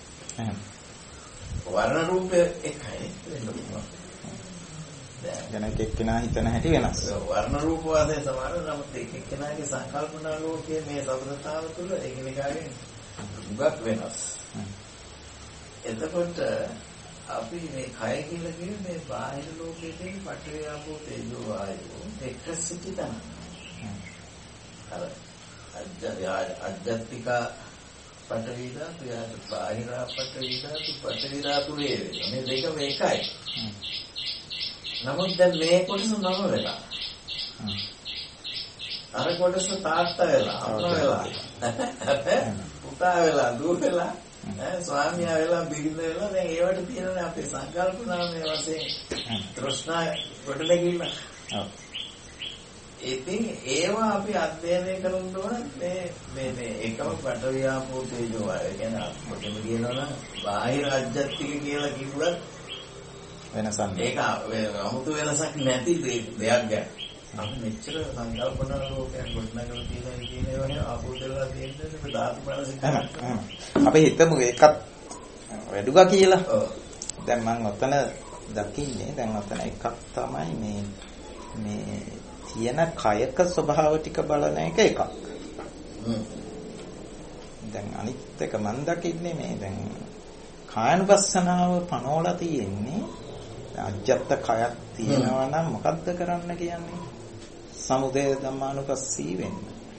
වර්ණ රූප එකයි වෙන්න පුළුවන්. දැන් එක්කෙනා හිතන හැටි වෙනස්. වර්ණ රූප වාදයේ සමාන නමුත් එක්කෙනාගේ සංකල්පනා ලෝකයේ මේ සබඳතාව තුළ එකිනෙකාගේ මුගක් වෙනස්. එතකොට අපි මේ කය කියලා කියන්නේ මේ බාහිර ලෝකයේ තියෙන පඨවි ආපෝ තේජෝ වායෝ එක්කසිත තමයි. අර අජ්ජත්තික පඨවි ධාතු යාට බාහිර පඨවි ධාතු පඨවි ධාතු මේ දෙක මේකයි. නමුත් දැන් මේ කොටස නම වෙලා. අර කොටස තාත්තා වෙලා, අම්මා වෙලා, පුතා වෙලා, දුව වෙලා, ස්වාමියා වෙලා, බිරිඳ වෙලා දැන් ඒවට තියෙනනේ අපේ සංකල්පනා මේ වශයෙන් තෘෂ්ණා කොටලගින්න. ඉතින් ඒවා අපි අධ්‍යයනය කරන්න ඕන මේ එකම පඨවි ආපෝ තේජෝ වායෝ කියන්නේ අපිටම කියනවනම් බාහිර අජ්ජත්තික කියලා කිව්වත් වෙනසක් ඒක 아무තු වෙනසක් නැති දෙයක් ගැන අපි මෙච්චර සංකල්පනා ලෝකයක් ගොඩනගලා තියෙනවා කියන ඒවා ආපෝදලා තියෙන්නේ මේ ධාතු මනසික අපි හිතමු ඒකත් වැඩුවා කියලා. දැන් මම ඔතන දකින්නේ දැන් ඔතන එකක් තමයි මේ තියෙන කයක ස්වභාව ටික බලන එකක්. දැන් අනිත් එක මම දකින්නේ මේ දැන් කායනුපස්සනාව පනවලා තියෙන්නේ අජ්ජත් කයක් තියෙනවා නම් මොකද්ද කරන්න කියන්නේ? සමුදය ධම්මානුපස්සී වෙන්න.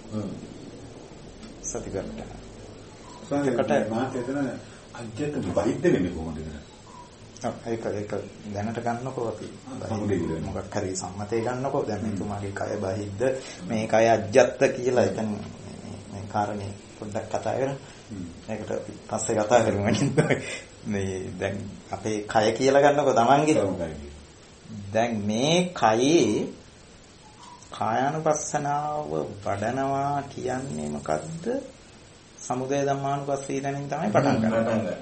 සතිපට්ඨාන. සාකච්ඡා මාත් එතන අජ්ජත් බහිද්ද වෙන්නේ කොහොමද? ඒක දැනට ගන්නකො අපි මොකක් හරි සම්මතේ ගන්නකො දැන් මෙතුමාගේ කය බහිද්ද මේ කය අජ්ජත් කියලා එතන මේ කාරණේ පොඩ්ඩක් කතා කරමු. ඒකට පස්සේ කතා කරමු මේ දැන් අපේ කය කියලා ගන්නකො තමන්ගේ. දැන් මේ කයේ කායානුපස්සනාව වඩනවා කියන්නේ මොකද්ද? සමුදය ධම්මානුපස්සී දැනින් තමයි පටන් ගන්න.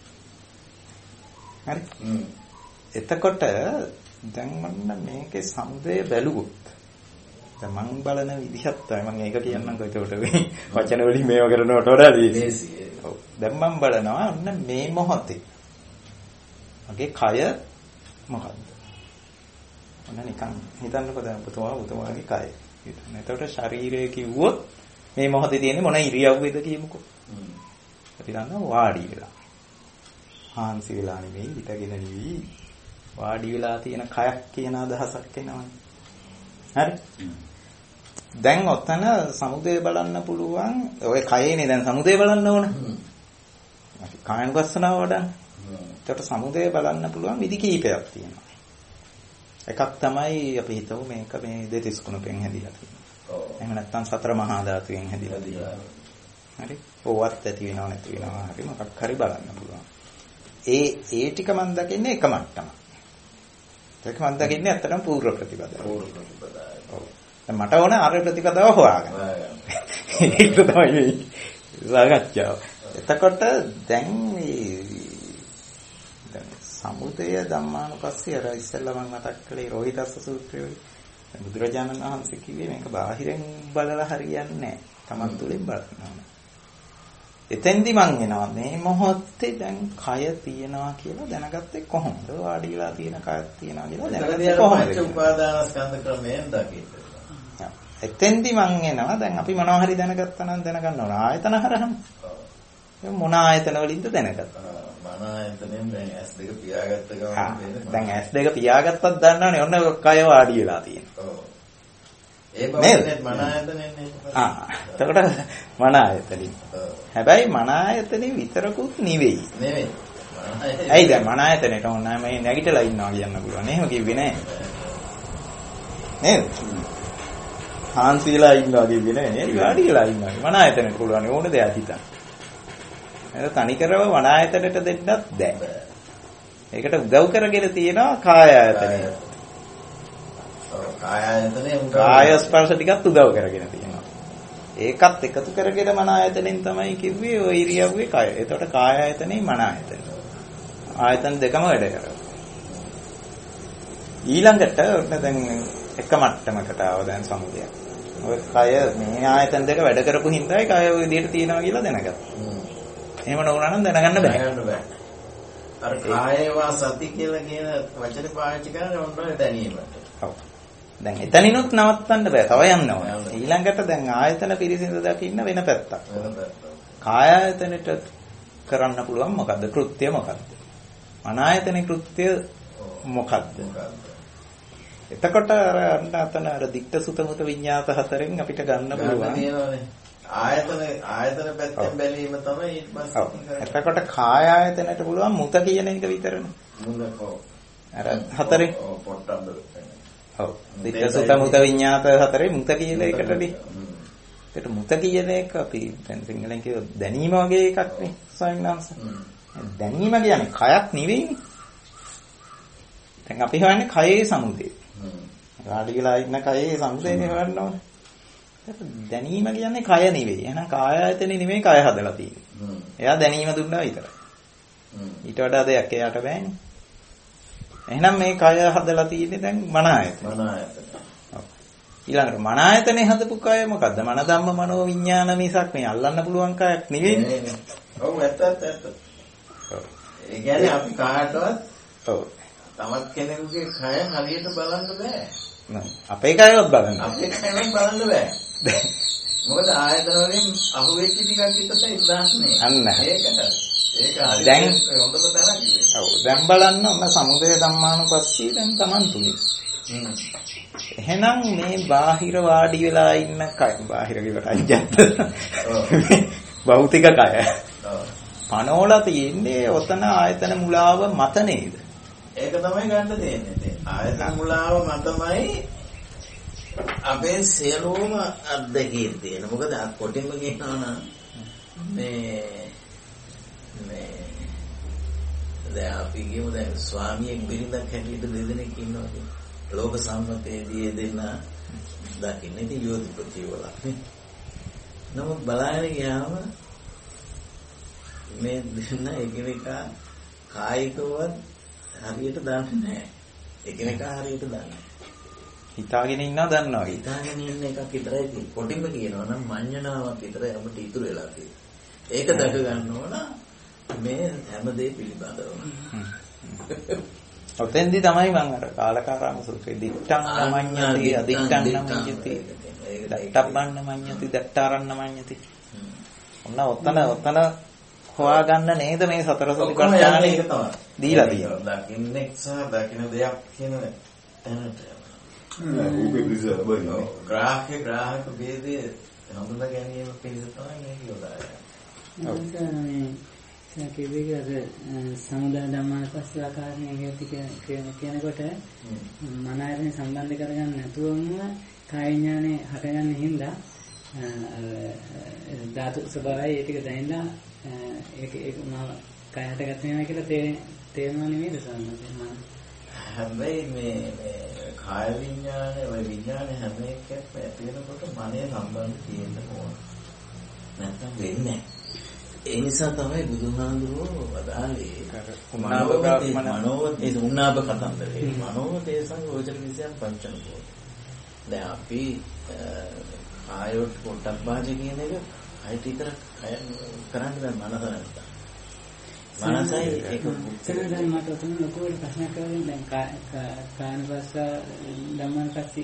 හරි. එතකොට දැන් මන්න මේකේ සමුදය බැලුවොත් දැන් මං බලන විදිහත් තමයි මම ඒක කියන්නම්කෝ. ඒකට වචන වලින් මේව කරනවට වඩා ලේසි. ඔව්. දැන් මම බලනවා අන්න මේ මොහොතේ මගේ කය මොකද්ද? ඔන්න නිකන් හිතන්නකෝ දැන් පුතුමාගේ කය. හිතන්න. එතකොට ශරීරය කිව්වොත් මේ මොහොතේ තියෙන්නේ මොන ඉරියව්වේද කියමුකෝ. අපි දන්නවා වාඩි වෙලා. හාන්සි වෙලා නෙවෙයි හිටගෙන නෙවෙයි වාඩි වෙලා තියෙන කයක් කියන අදහසක් එනවනේ. හරි? දැන් ඔතන සමුදය බලන්න පුළුවන්. ඔය කයේනේ දැන් සමුදය බලන්න ඕන. අපි කායනුපස්සනාව වඩන්න. ඒකට සමුදය බලන්න පුළුවන් විදි කීපයක් තියෙනවා. එකක් තමයි අපි හිතමු මේක මේ දෙතිස් කුණපෙන් හැදිලා තියෙනවා. එහෙම නැත්නම් සතර මහා ධාතුවෙන් හැදිලා තියෙනවා. හරි? ඕවත් ඇති වෙනව නැති වෙනව හරි මොකක් හරි බලන්න පුළුවන්. ඒ ටික මම දකින්නේ එක මට්ටමක්. ඒක මම දකින්නේ අතරම පූර්ව ප්‍රතිපදාව. ඔව්. දැන් මට ඕන අර ප්‍රතිපදාව හොයාගන්න. ඒක තමයි මේ සාකච්ඡාව. එතකොට දැන් සමුදය ධම්මානුපස්සී අර ඉස්සෙල්ලා මම මතක් කළේ රෝහිතස්ස සූත්‍රයේ බුදුරජාණන් වහන්සේ කිව්වේ මේක බාහිරෙන් බලලා හරියන්නේ නැහැ. තමන් තුළින් බලන්න ඕන. එතෙන්දි මං එනවා මේ මොහොතේ දැන් කය තියනවා කියලා දැනගත්තේ කොහොමද? වාඩි වෙලා තියෙන කයක් තියනවා කියලා දැනගත්තේ කොහොමද? පංච උපාදානස්කන්ධ ක්‍රමයෙන් දකින්න. එතෙන්දි මං එනවා දැන් අපි මොනවා හරි දැනගත්තා නම් දැනගන්න ඕන ආයතන හරහම. මොන ආයතන වලින්ද දැනගත්තා? මන ආයතනෙන් දැන් S2 පියාගත්ත ගමන් දැන් S2 පියාගත්තත් දන්නවනේ ඔන්න කය වාඩි වෙලා තියෙනවා. ඔව්. ඒ බවනේ මන ආයතනෙන්නේ. එතකොට මන ආයතනෙ. හැබැයි මන ආයතනෙ විතරකුත් නෙවෙයි. නෙවෙයි. ඇයි දැන් මන ආයතනෙට ඕන නම් මේ නැගිටලා ඉන්නවා කියන්න පුළුවන්. එහෙම කිව්වේ නෑ. නේද? හාන්සිලා ඉන්නවා කිව්වේ නෑ නේද? වාඩි වෙලා ඉන්නවා. මන ආයතනෙට පුළුවන් ඕන දෙයක් හිතන්න. ඒක තනිකරව මන ආයතනෙට දෙන්නත් බෑ. ඒකට උදව් කරගෙන තියෙනවා කාය ආයතනය. කාය ආයතනේ කාය ස්පර්ශ ටිකත් උදව් කරගෙන තියෙනවා. ඒකත් එකතු කරගෙන මන ආයතනෙන් තමයි කිව්වේ ඔය ඉරියව්වේ කය. එතකොට කාය ආයතනේ මන ආයතන. ආයතන දෙකම වැඩ කරනවා. ඊළඟට ඔන්න දැන් එක මට්ටමකට ආව දැන් සමුදයක්. ඔය කය මේ ආයතන දෙක වැඩ කරපු හින්දායි කය ඔය විදිහට තියෙනවා කියලා දැනගත්තා. එහෙම නොවුනා නම් දැනගන්න බෑ. අර කායේවා සති කියලා කියන වචනේ පාවිච්චි කරන්නේ ඔන්න දැනීමට. ඔව්. දැන් එතනිනුත් නවත්තන්න බෑ. තව යන්න ඕනේ. ඊළඟට දැන් ආයතන පිරිසිදු දකින්න වෙන පැත්තක්. කාය ආයතනෙට කරන්න පුළුවන් මොකද්ද? කෘත්‍ය මොකද්ද? මන ආයතනේ කෘත්‍ය මොකද්ද? එතකොට අර අන්න අර දික්ත සුත මුත විඤ්ඤාත හතරෙන් අපිට ගන්න පුළුවන්. ආයතන පැත්තෙන් බැලීම තමයි ඊට පස්සේ. එතකොට කාය ආයතනට පුළුවන් මුත කියන එක විතරනේ. මුලකෝ. අර හතරේ. ඔව් පොට්ටබ්බ. ඔව්. දික්ක සුත මුත විඤ්ඤාත හතරේ මුත කියන එකටදී. ඒකට මුත කියන එක අපි දැන් සිංහලෙන් කියව දැනීම වගේ එකක් නේ ස්වාමීන් වහන්සේ. දැනීම කියන්නේ කයක් නෙවෙයිනේ. දැන් අපි හොයන්නේ කයේ සමුදේ. වාඩි වෙලා ඉන්න කයේ සමුදේනේ හොයන්න ඕනේ. දැනීම කියන්නේ කය නෙවෙයි. එහෙනම් කාය ආයතනේ නෙවෙයි කය හදලා තියෙන්නේ. එයා දැනීම දුන්නා විතරයි. ඊට වඩා දෙයක් එයාට බෑනේ. එහෙනම් මේ කය හදලා තියෙන්නේ දැන් මන ආයතන. මන ආයතන. ඊළඟට මන ආයතනේ හදපු කය මොකද්ද? මන ධම්ම මනෝ විඥාන මිසක් මේ අල්ලන්න පුළුවන් කයක් නෙවෙයි. ඔව් ඇත්ත. ඒ කියන්නේ අපි කාටවත් ඔව් තමත් කෙනෙකුගේ කය හරියට බලන්න බෑ. අපේ කයවත් බලන්න. අපේ කයවත් බලන්න බෑ. මොකද ආයතන වලින් අහුවෙච්ච ටිකක් විතරයි දාන්නේ. අන්න. ඒක හරියට දැන් හොඳම තරක් ඉන්නේ. ඔව් දැන් බලන්න ඔන්න සමුදය ධම්මානුපස්සී දැන් Taman තුනේ. එහෙනම් මේ බාහිර වාඩි වෙලා ඉන්න කය බාහිර කිව්වට අජ්ජත්. භෞතික කය. පනෝලා තියෙන්නේ ඔතන ආයතන මුලාව මත නේද? ඒක තමයි ගන්න දෙන්නේ. ආයතන මුලාව මතමයි අපේ සියලුම අත්දැකීම් තියෙන. මොකද කොටින්ම කියනවා නම් මේ දැන් අපි කියමු දැන් ස්වාමියෙක් බිරිඳක් හැටියට දෙදෙනෙක් ඉන්නවා කියන්නේ. ලෝක සම්මතයේදී දෙන්න දකින්න ඉතින් යෝතිපති වල. නමුත් බලන්න ගියාම මේ දෙන්න එකිනෙකා කායිකවත් හරියට දන්නේ නැහැ. එකිනෙකා හරියට දන්නේ නැහැ. හිතාගෙන ඉන්නවා දන්නවා. හිතාගෙන ඉන්න එකක් විතරයි තියෙන්නේ. කොටින්ම කියනවා නම් මඤ්ඤණාවක් විතරයි අපිට ඉතුරු වෙලා තියෙන්නේ. ඒක දැක ගන්න ඕන මේ හැම දෙය පිළිබඳව. ඔතෙන්දී තමයි මම අර කාලකාරාම සූත්‍රයේ දික්ඨං නමඤ්ඤති අදික්ඨං නමඤ්ඤති දට්ඨබ්බන්න මඤ්ඤති දට්ඨාරන්න මඤ්ඤති. ඔතන හොයාගන්න නේද මේ සතර සතිපට්ඨානෙ ඒක තමයි. දීලා තියෙනවා. දකින්නෙක් සහ දකින්න දෙයක් කියන තැනට. රූපේ පිළිසර බලනවා. ග්‍රාහක ભેදයේ හඳුනා ගැනීම පිළිස තමයි මේක යොදාගන්නේ. කිව්වේ අර සමුදය ධම්මානුපස්සී ආකාරයෙන් කියනකොට මන ආයතන සම්බන්ධ කරගන්න නැතුවම කාය ඥානේ හටගන්න හින්දා ධාතු ස්වභාවය ඒ ටික දැනෙලා ඒක මම කය හටගත්ත වෙනවා කියලා තේරෙනවා නෙමෙයිද සම්මතය? හැබැයි මේ කාය විඥානේ ඔය විඥානේ හැම එකක්ම ඇති වෙනකොට මනේ සම්බන්ධ තියෙන්න ඕන. නැත්තම් වෙන්නේ නැහැ. ඒ නිසා තමයි බුදුහාඳුරෝ වදාළේ මනෝවතේ උන්නාභ කතන්දරේ මනෝවතේ සංයෝජන විද්‍යාව පංචනකෝ. දැන් අපි ආයෝත් පොට්ටබ්බාජ කියන එක කය විතර කරන්න බෑ මනස නැත්නම්. මනසයි ඒක දැන් මට උතන ලොකුවට ප්‍රශ්නයක් කරගෙන දැන් කායනපස්ස ධම්මපස්ති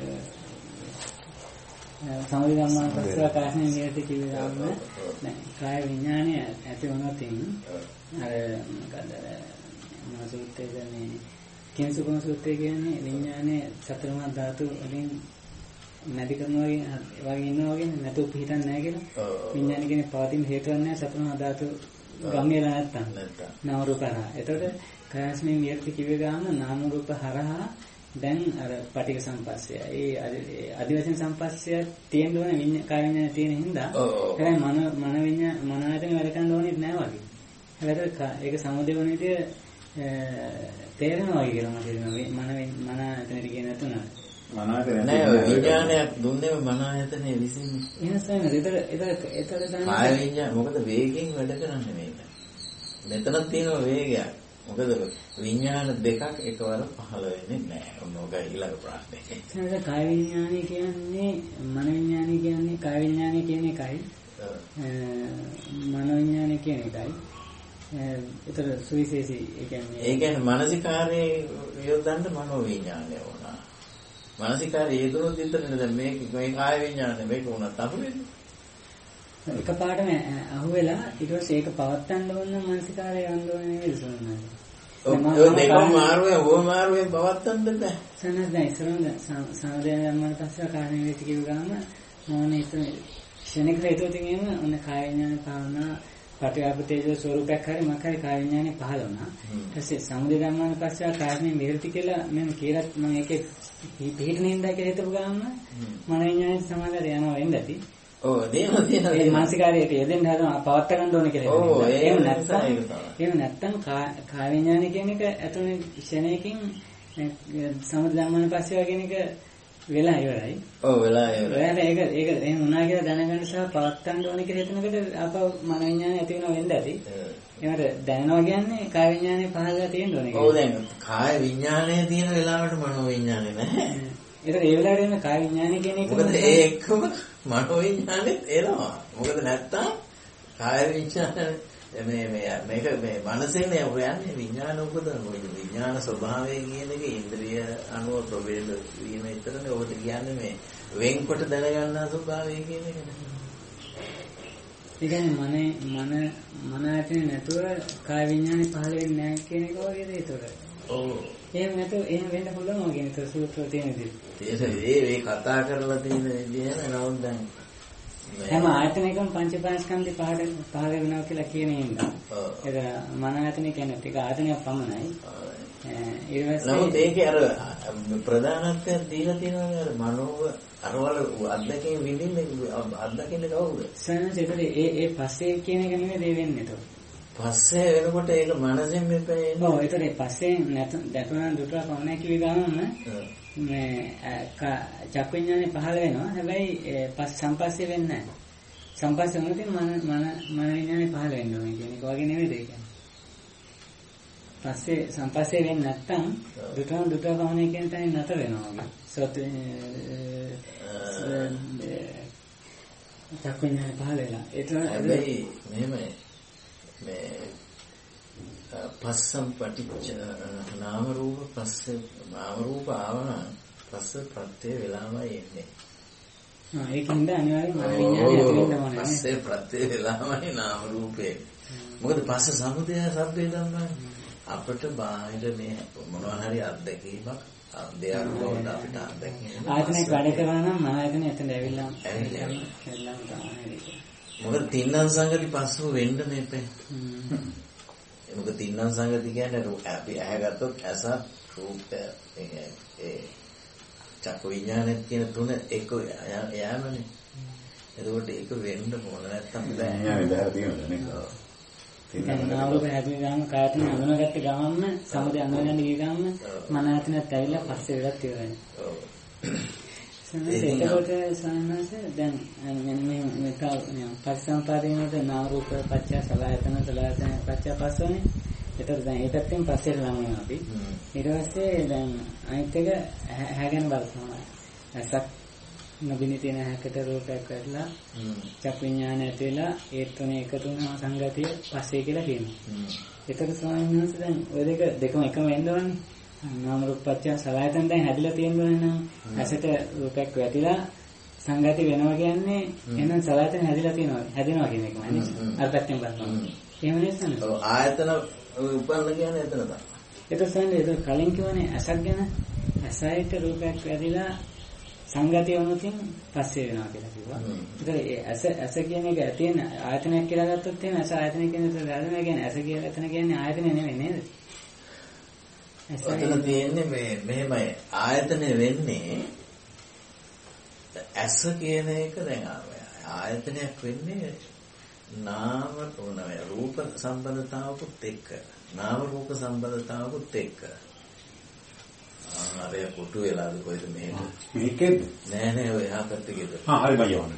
සමුදය ධම්මපස්ස කායනේ නියති කිව්වම දැන් කාය විඥානය ඇති වුණොත් අර මොකද සූත්‍රයේ මේ කිංසුකම සූත්‍රය කියන්නේ විඥානයේ සතරමා ධාතු වලින් නැති කරනවා වගේ ඉන්නවා වගේ නැතු පිටින් නැහැ කියලා. විඥාන කියන්නේ පවතින හේතුවක් නැහැ සතරමා ධාතු ගම්මියලා නැත්තම් නාම රූප හරහා. එතකොට කායස්මින් වියක්ති කිව්වේ ගාම නාම රූප හරහා දැන් අර පටික සම්පස්සය. ඒ අදිවචන සම්පස්සය තියෙන්න ඕනේ කාය විඥාන තියෙන හින්දා. හැබැයි මන විඥාන මන ආයතන වැඩ කරන්න ඕනෙත් නැහැ වගේ. හැබැයි ඒක සමුදේ වන විදිය තේරෙනවා වගේ කියලා මට හිතෙනවා. මන ආයතනෙට කියන නැතුණා. මන ආයතන නෑ විඥානයක් දුන්නේම මන ආයතනේ විසින්නේ. එහෙනම් ඒතර කාය විඥාන මොකද වේගයෙන් වැඩ කරන්නේ මේක. මෙතන තියෙන වේගයක්. මොකද විඥාන දෙකක් එකවර පහළ වෙන්නේ නැහැ. මොකද ඊළඟ ප්‍රශ්නේ. එහෙනම් කාය විඥානය කියන්නේ මන විඥානය කියන්නේ කාය විඥානය කියන එකයි. මන විඥානය කියන එකයි. ඒතර සුවිශේෂී ඒ කියන්නේ මානසිකාරයේ යොදන්න මනෝ විඥානය වුණා. මානසිකාරයේ යෙදුනොත් විතරනේ දැන් මේ කාය විඥානය මේක වුණත් අහුවෙන්නේ. එකපාරටම අහුවෙලා ඊට පස්සේ ඒක පවත්තන්න ඕන මානසිකාරය යන්න ඕනේ නේද සෝනන්නේ. ඔය දෙකම මාරුවෙන් පවත්තන්න බෑ. සනස් දැන් ඉස්සරහම සමදේ යම්මන පස්සේ කාරණේ වෙති කිව්ව ගාම මොනේ ඉතින් ක්ෂණික හේතුවකින් එන ඔන්න කාය විඥාන භාවනා පටිආපතේජෝ ස්වරූපයක් හරි මකයි කාය විඥානේ පහළ වුණා. ඊට පස්සේ සමුදය ධම්මන පස්සේ කාරණේ මෙහෙති කියලා මම කියලත් මම ඒකේ පිටින් ඉඳලා කියලා හිතපු ගාම මන විඥානේ සමාදර යනවා වෙන්න ඇති. ඔව් දේම ඒ මානසිකාරයට යෙදෙන්න හදන පවත් ගන්න ඕන කියලා. ඔව් එහෙම නැත්නම් කාය විඥානය කියන එක ඇතුළේ ක්ෂණයකින් සමුදය ධම්මන පස්සේ කියන එක වෙලා ඉවරයි. ඔව් වෙලා ඉවරයි. ඒක එහෙම වුණා කියලා දැනගන්න සහ පවත් ගන්න ඕන කියලා හිතනකොට ආපහු මන විඥානය ඇති වෙනව වෙන්න ඇති. ඒකට දැනනවා කියන්නේ කාය විඥානය පහළලා තියෙන්න ඕනේ. ඔව් දැන් කාය විඥානය තියෙන වෙලාවට මනෝ විඥානය නැහැ. ඒක ඒ වෙලාවට එන කාය විඥානය කියන එක මොකද ඒ එක්කම මනෝ විඥානෙත් එනවා. මොකද නැත්තම් කාය විඥාන මේක මේ මනසෙන්නේ යන්නේ විඥාන උපදන විඥාන ස්වභාවය කියන එක ඉන්ද්‍රිය අනුව ප්‍රවේද වීම විතරනේ ඔබට කියන්නේ මේ වෙන්කොට දැනගන්නා ස්වභාවය කියන එක. ඒ කියන්නේ මන ඇතිනේ නැතුව කාය විඥානේ පහළ වෙන්නේ නැහැ කියන එක වගේද ඒතොර. ඔව්. එහෙම නැතුව එහෙම වෙන්න පුළුවන් වගේ නේද සූත්‍රය තියෙන විදිහට. ඒ කතා කරලා තියෙන විදිහ නේද දැන් හැම ආයතනයකම පංචපාස්කන්ධය පහළ වෙනවා කියලා කියන හින්දා. ඒක මන ආයතනය කියන්නේ ටික ආයතනයක් පමණයි. ඊට පස්සේ නමුත් ඒකේ අර ප්‍රධානත්වය දීලා තියෙනවා අර මනෝව අරවල අද්දකින් විඳින්නේ අද්දකින්නේ කවුද? සනසෙතේ ඒ පස්සේ කියන එක නෙමෙයි වෙන්නේ ඒක. පස්සේ වෙනකොට ඒක මනසෙන් මෙතන එන්නේ. ඔව් ඒතර පස්සේ නැතුණා දුටුවා පමණයි කිව්ව ගමන්ම මේ චක්කු විඥානේ පහළ වෙනවා. හැබැයි සම්පස්සේ වෙන්නේ නැහැ. සම්පස්සේ වුණොත් මන විඥානේ පහළ වෙන්න ඕනේ කියන එක වගේ නෙමෙයිද ඒක. පස්සේ සම්පස්සේ වෙන්නේ නැත්තම් දුටුවා පමණයි කියන තැනින් නතර වෙනවා වගේ. සෝත චක්කු විඥානේ පහළ වෙලා. ඒතර හැබැයි මෙහෙමයි මේ පස්සම් පටිච්ච නාම රූප පස්සේ නාම රූප ආවන පස්ස ප්‍රත්‍ය වෙලාමයි එන්නේ. ඒකින්ද අනිවාර්යෙන් මන විඥානය ඇති වෙන්න ඕනේ. පස්සේ ප්‍රත්‍ය වෙලාමයි නාම රූපේ. මොකද පස්ස සමුදය සබ්බේ ධම්මයි. අපිට බාහිර මේ මොනවා හරි අත්දැකීමක් දෙයක් වුණත් අපිට අත්දැකීම. ආයතනයක් වැඩ කරනවා නම් මන ආයතනය එතන ඇවිල්ලා තමයි. මොකද තින්නම් සංගති පස්සු වෙන්න මේපේ. මොකද තින්නම් සංගති කියන්නේ අපි ඇහැගත්තොත් ඇස රූපය ඒ චක්කු විඥානෙත් කියන තුන එක යෑමනේ. එතකොට ඒක වෙන්න ඕන නැත්තම් බෑ. විඥානේ බෑ තියෙනවා නේද? නාමරූප හැදෙන ගමන් කායතන අඳුනගත්ත ගමන්ම සමුදය අඳුනගන්න ගිය ගමන් මන ආයතනත් ඇවිල්ලා පස්සේ වෙලත් ඉවරයි. ඔව්. ඒකෝට සාමාන්‍යස දැන් මේ පරිසම්පාදේනද නාම රූප පත්‍ය සලආයතන පත්‍ය පස්සෝනේ. ඒතර දැන් ඒ පැත්තෙන් පස්සේ ළමනවා අපි. ඊට පස්සේ දැන් අනිත් එක හැගෙන බලනවා. ඇසක් නොබිනි තියෙන හැකට රූපයක් වැටලා චක්කු විඥානය ඇති වෙලා ඒ තුනේ එකතු වෙන සංගතිය පස්සේ කියලා කියනවා. ඒතර ස්වාමීන් වහන්සේ දැන් ওই දෙකම එකම වෙන්න ඕනේ. නාම රූප පත්‍ය සලආයතන දැන් හැදිලා තියෙනවා නම් ඇසට රූපයක් වැටිලා සංගති වෙනවා කියන්නේ එහෙනම් සලආයතන හැදිලා තියෙනවා. හැදෙනවා කියන එකම නේද? අර පැත්තෙන් බලනවා. එහෙම නේද? ඔව් ආයතන උපන්න කියන්නේ එතන තමයි. ඒක සම්මේ ඒක කලින් කියවනේ ඇසක් ගැන ඇසයිට රූපයක් වැදිලා සංගතිය වුණොතින් පස්සේ වෙනවා කියලා කිව්වා. ඒතර ඇස කියන එක ඇතින ආයතනයක් කියලා ගත්තොත් එහෙනම් ඇස ආයතනය කියන එක වැදෙනවා කියන්නේ ඇස කියලා එතන කියන්නේ ආයතනය නෙමෙයි නේද? එතන තියෙන්නේ මෙහෙමයි ආයතනය වෙන්නේ ඇස කියන එක දැන් ආයතනයක් වෙන්නේ නාම රූප සම්බන්ධතාවකුත් එක්ක නාම රූප සම්බන්ධතාවකුත් එක්ක අර කොටු වෙලාද කොහෙද මේකද නෑ ඔය එහා පැත්තේ හරි බයි යවන්න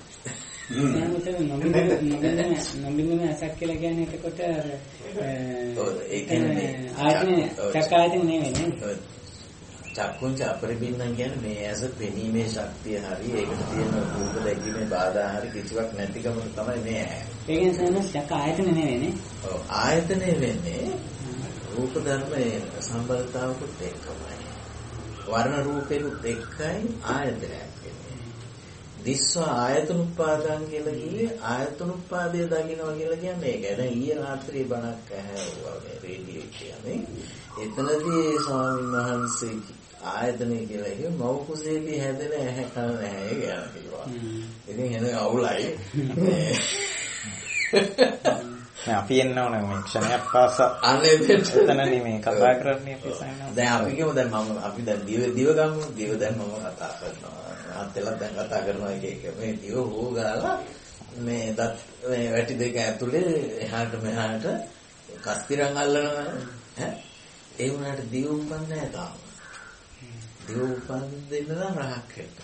නොබින්දම ඇසක් කියලා කියන්නේ එතකොට අර ඒ කියන්නේ ආයතන චක්කායතන නෙවෙයි නේද චක්කුංච අපරිබින්නම් කියන්නේ මේ ඇස පෙනීමේ ශක්තිය හරි ඒකට තියෙන රූප දැකීමේ බාධා හරි කිසිවක් නැතිකම තමයි මේ ඇහැ. ඒ කියන්නේ සමහර චක්ක ආයතන නෙවෙයි නේ. ඔව් ආයතනෙ වෙන්නේ රූප ධර්මයේ සම්බන්ධතාවකුත් එක්කමයි. වර්ණ රූපේකුත් එක්කයි ආයතනයක් වෙන්නේ. දිස්ව ආයතනුප්පාදං කියලා කියේ ආයතනුප්පාදයේ දකින්නවා කියලා කියන්නේ ඒක. දැන් ඊයේ රාත්‍රියේ බණක් ඇහැවුවා මේ රේඩියෝ කියන්නේ. එතනදී ස්වාමීන් වහන්සේ ආයතනය කියලා කිව්ව මව කුසේදී හැදෙන ඇහැ කන නැහැ කියලා කිව්වා. ඉතින් එන අවුලයි. අපි එන්න ඕනේ මේ ක්ෂණයක් පාසා. අනේ එතනනේ මේ කතා කරන්නේ අපි සයින්නවා. දැන් අපි කියමු දැන් අපි දැන් දිව ගමු. දිව දැන් මම කතා කරනවා. ආතෙලා දැන් කතා කරනවා එක මේ දිව හො ගාලා මේ දත් මේ වැටි දෙක ඇතුලේ එහාට මෙහාට කස්තිරන් අල්ලනවා ඈ ඒ වුණාට දිව උපන්නේ නැහැ තාම. දිව උපන්න දෙන්න නම් රහක් වෙන්න.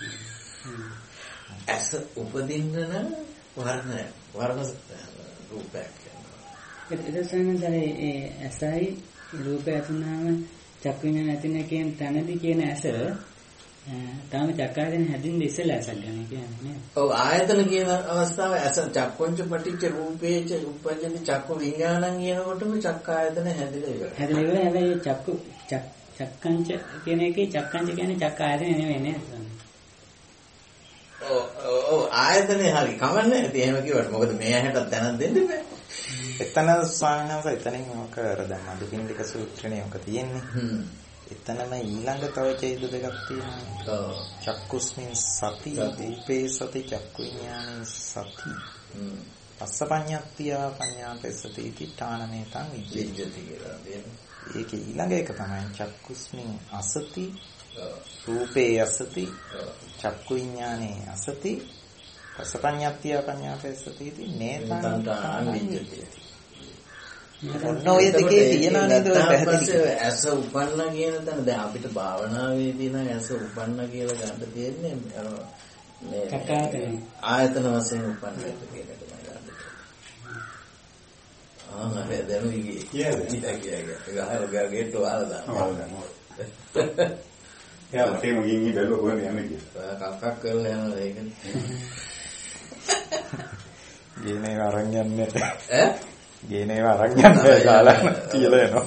ඇස උපදින්න නම් වර්ණ රූපයක් වෙනවා. ඒක සම්මතනේ ඒ ඇසයි රූපය අතුනම චක්කු විඤ්ඤාණ නැතින කියන තැනදී කියන ඇස තාම චක්කායතන හැදින්න ඉස්සෙල්ලා ඇසක් ගන්න කියන්නේ නේද? ඔව් ආයතන කියන අවස්ථාවේ ඇස චක්කොංච පටිච්ච රූපේච උපජ්ජති චක්කු විඥානං කියනකොටම චක්කායතන හැදිලා ඉවරයි. හැදිලා ඉවරයි. හැබැයි චක්කංච කියන එකේ චක්කංච කියන්නේ චක්කායතන නෙවෙයි නේද? ඔව් ආයතනේ හරි කමන්නේ නැති එහෙම කිව්වට මොකද මේ ඇහැට දැනන් දෙන්න බෑ. එතන ස්වාමීන් එතනින් ඔක අර දැන් අදුපිණ්ඩික සූත්‍රණේ ඔක තියෙන්නේ. එතනම ඊළඟ තව ඡේද දෙකක් තියෙනවා. ඔව්. චක්කුස්මින් සති දීපේ සති චක්කු විඥානේ සති. පස්සපඤ්ඤත්තිය පඤ්ඤාපෙසති තිඨානමේතං විජ්ජති කියලා දෙනවා. ඒකේ ඊළඟ එක තමයි චක්කුස්මින් අසති රූපේ අසති චක්කු විඥානේ අසති පස්සපඤ්ඤත්තිය පඤ්ඤාපෙසති නේතං විජ්ජති. ඔන්න ඔය දෙකේ තියනා නේද පැහැදිලි. ඇස උපන්න කියන තැන දැන් අපිට භාවනාවේදී නම් ඇස උපන්න කියලා ගන්න තියෙන්නේ මේ චක්කායතන ආයතන වශයෙන් උපන්න එක කියන එක තමයි ගන්න. නේද දැන් ඉන්නේ. කියයි. ගහරගාගෙට වහලා දාන්න. යා මටම ගිහින් බැලුවා කොහෙද යන්නේ කියලා. කක්කක් කරලා යනවා ඒකනේ. ගේනේ අරන් යන්නේ. ඈ ගේනේ අරන් යන්නේ කාලා කියලා එනවා.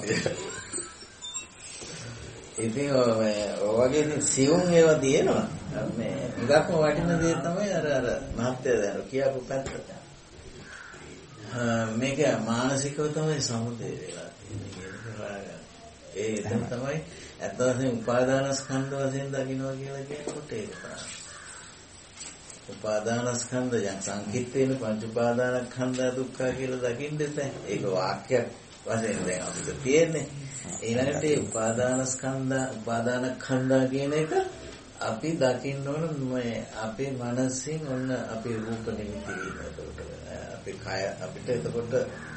ඉතින් ඔය වගේ සියුම් ඒවා තියෙනවා. මේ ඉගක්ම වටින දේ තමයි අර මහත්ය දැන් කියපු පැත්ත. මේක මානසිකව තමයි සමුදේ වෙලා තියෙන්නේ. ඒ එතන තමයි ඇත්ත වශයෙන්ම උපාදානස්කන්ධ වශයෙන් දකින්නවා කියලා කියනකොට ඒක තමයි. උපාදානස්කන්ධ යම් සංකිට්ඨේන පංච උපාදානස්කන්ධ දුක්ඛ කියලා දකින්න බෑ. ඒක වාක්‍යයක් වශයෙන් දැන් අපිට තියෙන්නේ. ඊළඟට ඒ උපාදානස්කන්ධ කියන එක අපි දකින්න ඕන මේ අපේ මනසින් ඔන්න අපේ රූප නිමිති එතකොට අපේ කය අපිට එතකොට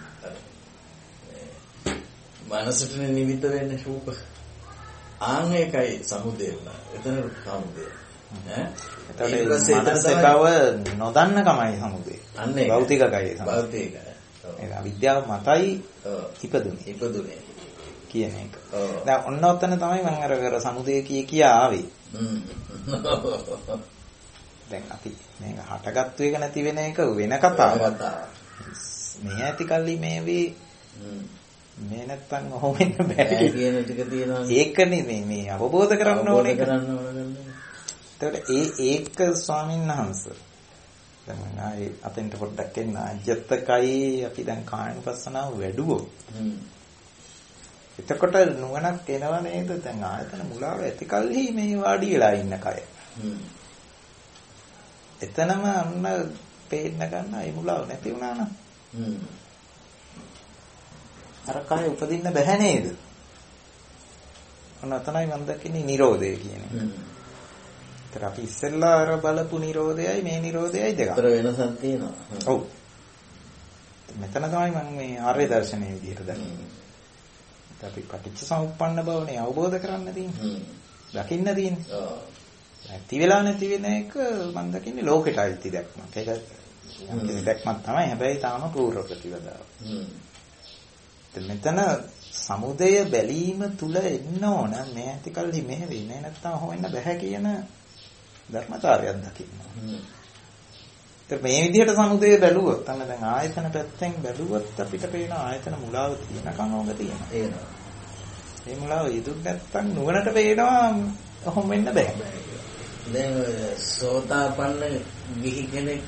මනසට නිමිත වෙන්නේ රූප. ආන් ඒකයි සමුදේ වුණා. එතන සමුදේ. මනස බව නොදන්න කමයි සමුදේ. භෞතික කයයි සමුදේ. භෞතිකයි. ඒක අවිද්‍යාව මතයි ඉපදුනේ කියන එක. දැන් ඔන්න ඔතන තමයි මම අර සමුදේ කියා ආවේ. දැන් අපි මේක හටගත්තු එක නැති වෙන එක වෙන කතාවක්. මේ ඇති කල්ලි මේ නැත්තම් ඔහොම ඉන්න බෑ කියන ටික තියෙනවා. ඒකනේ මේ අවබෝධ කරගන්න ඕනේ. ඒක ස්වාමීන් වහන්සේ දැන් ආයේ අතෙන්ට පොඩ්ඩක් එන්න අජත්තකයි අපි දැන් කායනුපස්සනාව වැඩුවෝ. එතකොට නුවණක් එනවා නේද? දැන් ආයතන මුලාව ඇති කල්හි මේ වාඩි වෙලා ඉන්න කය. එතනම අන්න පේන්න ගන්න ඒ මුලාව නැති වුණා නම්. අර කය උපදින්න බැහැ නේද? ඔන්න අතනයි මම දකින්නේ නිරෝධය කියන්නේ. ඒතර අපි ඉස්සෙල්ලා අර බලපු නිරෝධයයි මේ නිරෝධයයි දෙක. අතර වෙනසක් තියෙනවා. ඔව්. මෙතන තමයි මම මේ ආර්ය දර්ශනයේ විදිහට දකින්නේ. අපි පටිච්ච සමුප්පන්න බවනේ අවබෝධ කරන්න තියෙන්නේ. දකින්න තියෙන්නේ. නැති වෙලා නැති වෙන එක මම දකින්නේ ලෝකෙට අයිති දැක්මක්. ඒක යම් දැක්මක් තමයි. හැබැයි තාම පූර්ව ප්‍රතිවදාව. මෙතන සමුදය බැලීම තුල එන්න ඕන මේ ඇති කල්හි මේ වෙන්නේ නැත්තම් හොවෙන්න බෑ කියන ධර්මතාවයක් දකින්න. මේ විදිහට සමුදය බැලුවොත් අන්න දැන් ආයතන පැත්තෙන් බැලුවොත් අපිට පේන ආයතන මුලාව තියෙනකන් ඕක තියෙනවා. ඒ මුලාව ඉදුක් නැත්තම් නුවණට පේනවා කොහොම වෙන්න බෑ. දැන් සෝතාපන්න ගිහි කෙනෙක්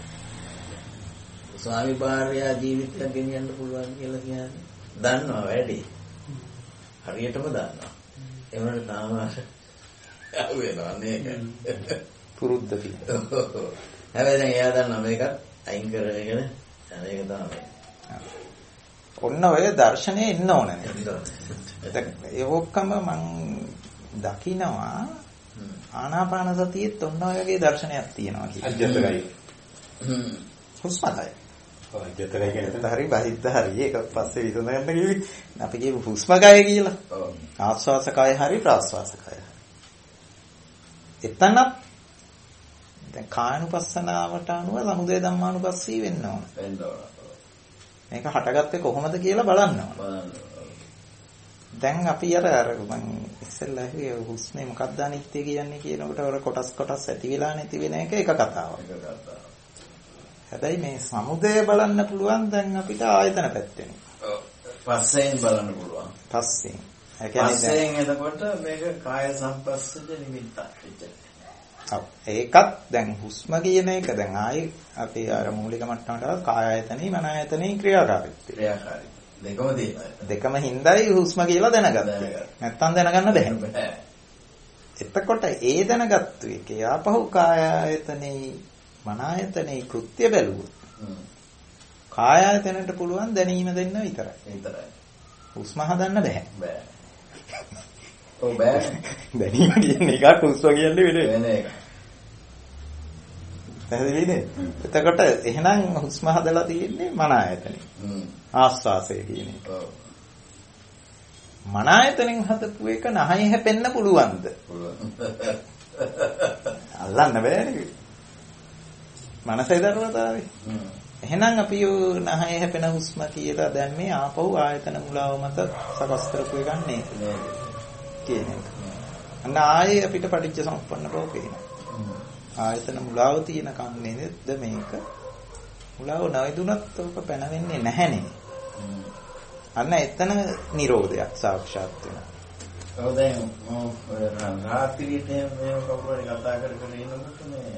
ස්වාමි භාර්යා ජීවිතයක් ගෙනියන්න පුළුවන් කියලා කියන්නේ දන්නවා වැඩි. හරියටම දන්නවා. ඒ වුණාට තාම අහු වෙනවා නේද? පුරුද්ද තියෙනවා. හැබැයි දැන් එයා දන්නා මේකත් අයින් කරගෙන යන එක තමයි. ඔන්න ඔය දර්ශනේ එන්න ඕනේ. ඒ ඔක්කම මං දකිනවා ආනාපාන සතියෙත් ඔන්න ඔයගේ දර්ශනයක් තියෙනවා කියලා. අජත්තකයි. හුස්මයි. අජත්තකයි කියන්නේ හරි බහිද්ද හරි ඒක පස්සේ විසඳගන්න කිව්වි. අපි කියමු හුස්ම කය කියලා. ආස්වාස කය හරි ප්‍රාස්වාස කය. එතනත් දැන් කායනුපස්සනාවට අනුව සමුදය ධම්මානුපස්සී වෙන්න ඕන. මේක හටගත්තේ කොහොමද කියලා බලන්න ඕන. දැන් අපි අර මම ඉස්සෙල්ලා ඇහුවේ හුස්මේ මොකක්ද අනිත්‍ය කියන්නේ කියනකොට අර කොටස් ඇති වෙලා නැති වෙන එක කතාවක්. හැබැයි මේ සමුදය බලන්න පුළුවන් දැන් අපිට ආයතන පැත්තෙන්. පස්සෙන් බලන්න පුළුවන්. පස්සෙන්. ඒ කියන්නේ එතකොට මේක කාය සංපස්සජ නිමිත්තක් ඔව් ඒකත් දැන් හුස්ම කියන එක දැන් ආයේ අපි අර මූලික මට්ටමට කාය ආයතනෙයි මන ආයතනෙයි ක්‍රියාකාරීත්වය. දෙකම තියෙනවා. දෙකම හින්දායි හුස්ම කියලා දැනගත්තේ. නැත්තම් දැනගන්න බැහැ. එතකොට ඒ දැනගත්තු එකේ ආපහු කාය ආයතනෙයි මන ආයතනෙයි කෘත්‍ය බැලුවොත් කාය ආයතනට පුළුවන් දැනීම දෙන්න විතරයි. හුස්ම හදන්න බෑ. ඔව් බෑ. දැනීම කියන්නේ එකක් හුස්ම කියන්නේ වෙන එකක්. පැහැදිලිද? එතකොට එහෙනම් හුස්ම හදලා තියෙන්නේ මන ආයතනෙ. ආස්වාසය කියන එක. ඔව්. මන ආයතනෙන් හදපු එක නහය හැපෙන්න පුළුවන්ද? පුළුවන්. අල්ලන්න බෑනේ. මනසේ ධර්මතාවය. එහෙනම් අපි නහය හැපෙන හුස්ම කියලා දැන් මේ ආපහු ආයතන මුලාව මත සකස් කරපු එකක් නේද? කියන එක. අන්න ආයේ අපිට පටිච්ච සමුප්පන්න බව පේනවා. ආයතන මුලාව තියෙන කන්නේද මේක? මුලාව නැවතුනත් ඔක පැන වෙන්නේ නැහැනේ. අන්න එතන නිරෝධයක් සාක්ෂාත් වෙනවා. ඔව් දැන් මම රාත්‍රියේට මේ කවුරුහරි කතා කර ඉන්නකොට මේ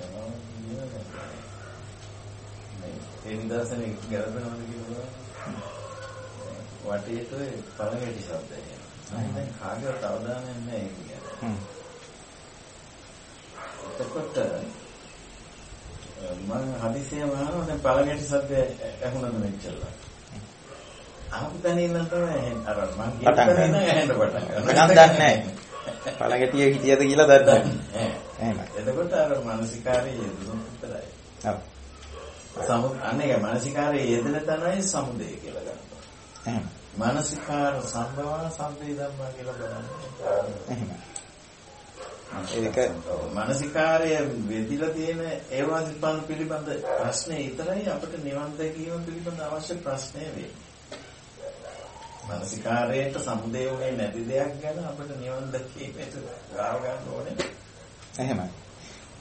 ඒ නිදර්ශනේ ගැලපෙනවද කියලා වටේට පළඟටි ශබ්දය එනවා. දැන් කාගේවත් අවධානයක් නැහැ ඒක කියන්නේ. එතකොට මම හදිසියෙම අහනවා දැන් පළඟටි ශබ්දය ඇහුණද මෙච්චරලා. ආපු තැන ඉන්න තමයි අර මම කියන ඇහෙන්න පටන් ගන්නවා. දන්නේ නැහැ. පළඟටිය හිටියද කියලා දන්නේ නැහැ. එහෙමයි. එතකොට අර මානසිකාරයේ යෙදුණු විතරයි. ඔව්. අනේ මානසිකාරයේ යෙදෙන තැනයි සමුදය කියලා ගන්නවා. එහෙම. මානසිකාර සම්භව සම්පේ ධම්මා කියලා බලන්නේ. එහෙම. ඒක මානසිකාරය වෙදිලා තියෙන ඒවා පිළිබඳ ප්‍රශ්නේ විතරයි අපිට නිවන් දැකීම පිළිබඳ අවශ්‍ය ප්‍රශ්නේ වෙන්නේ. මානසිකාරයට සමුදය වුණේ නැති දෙයක් ගැන අපිට නිවන් දැකීමට ගාව ගන්න ඕනේ. එහෙමයි.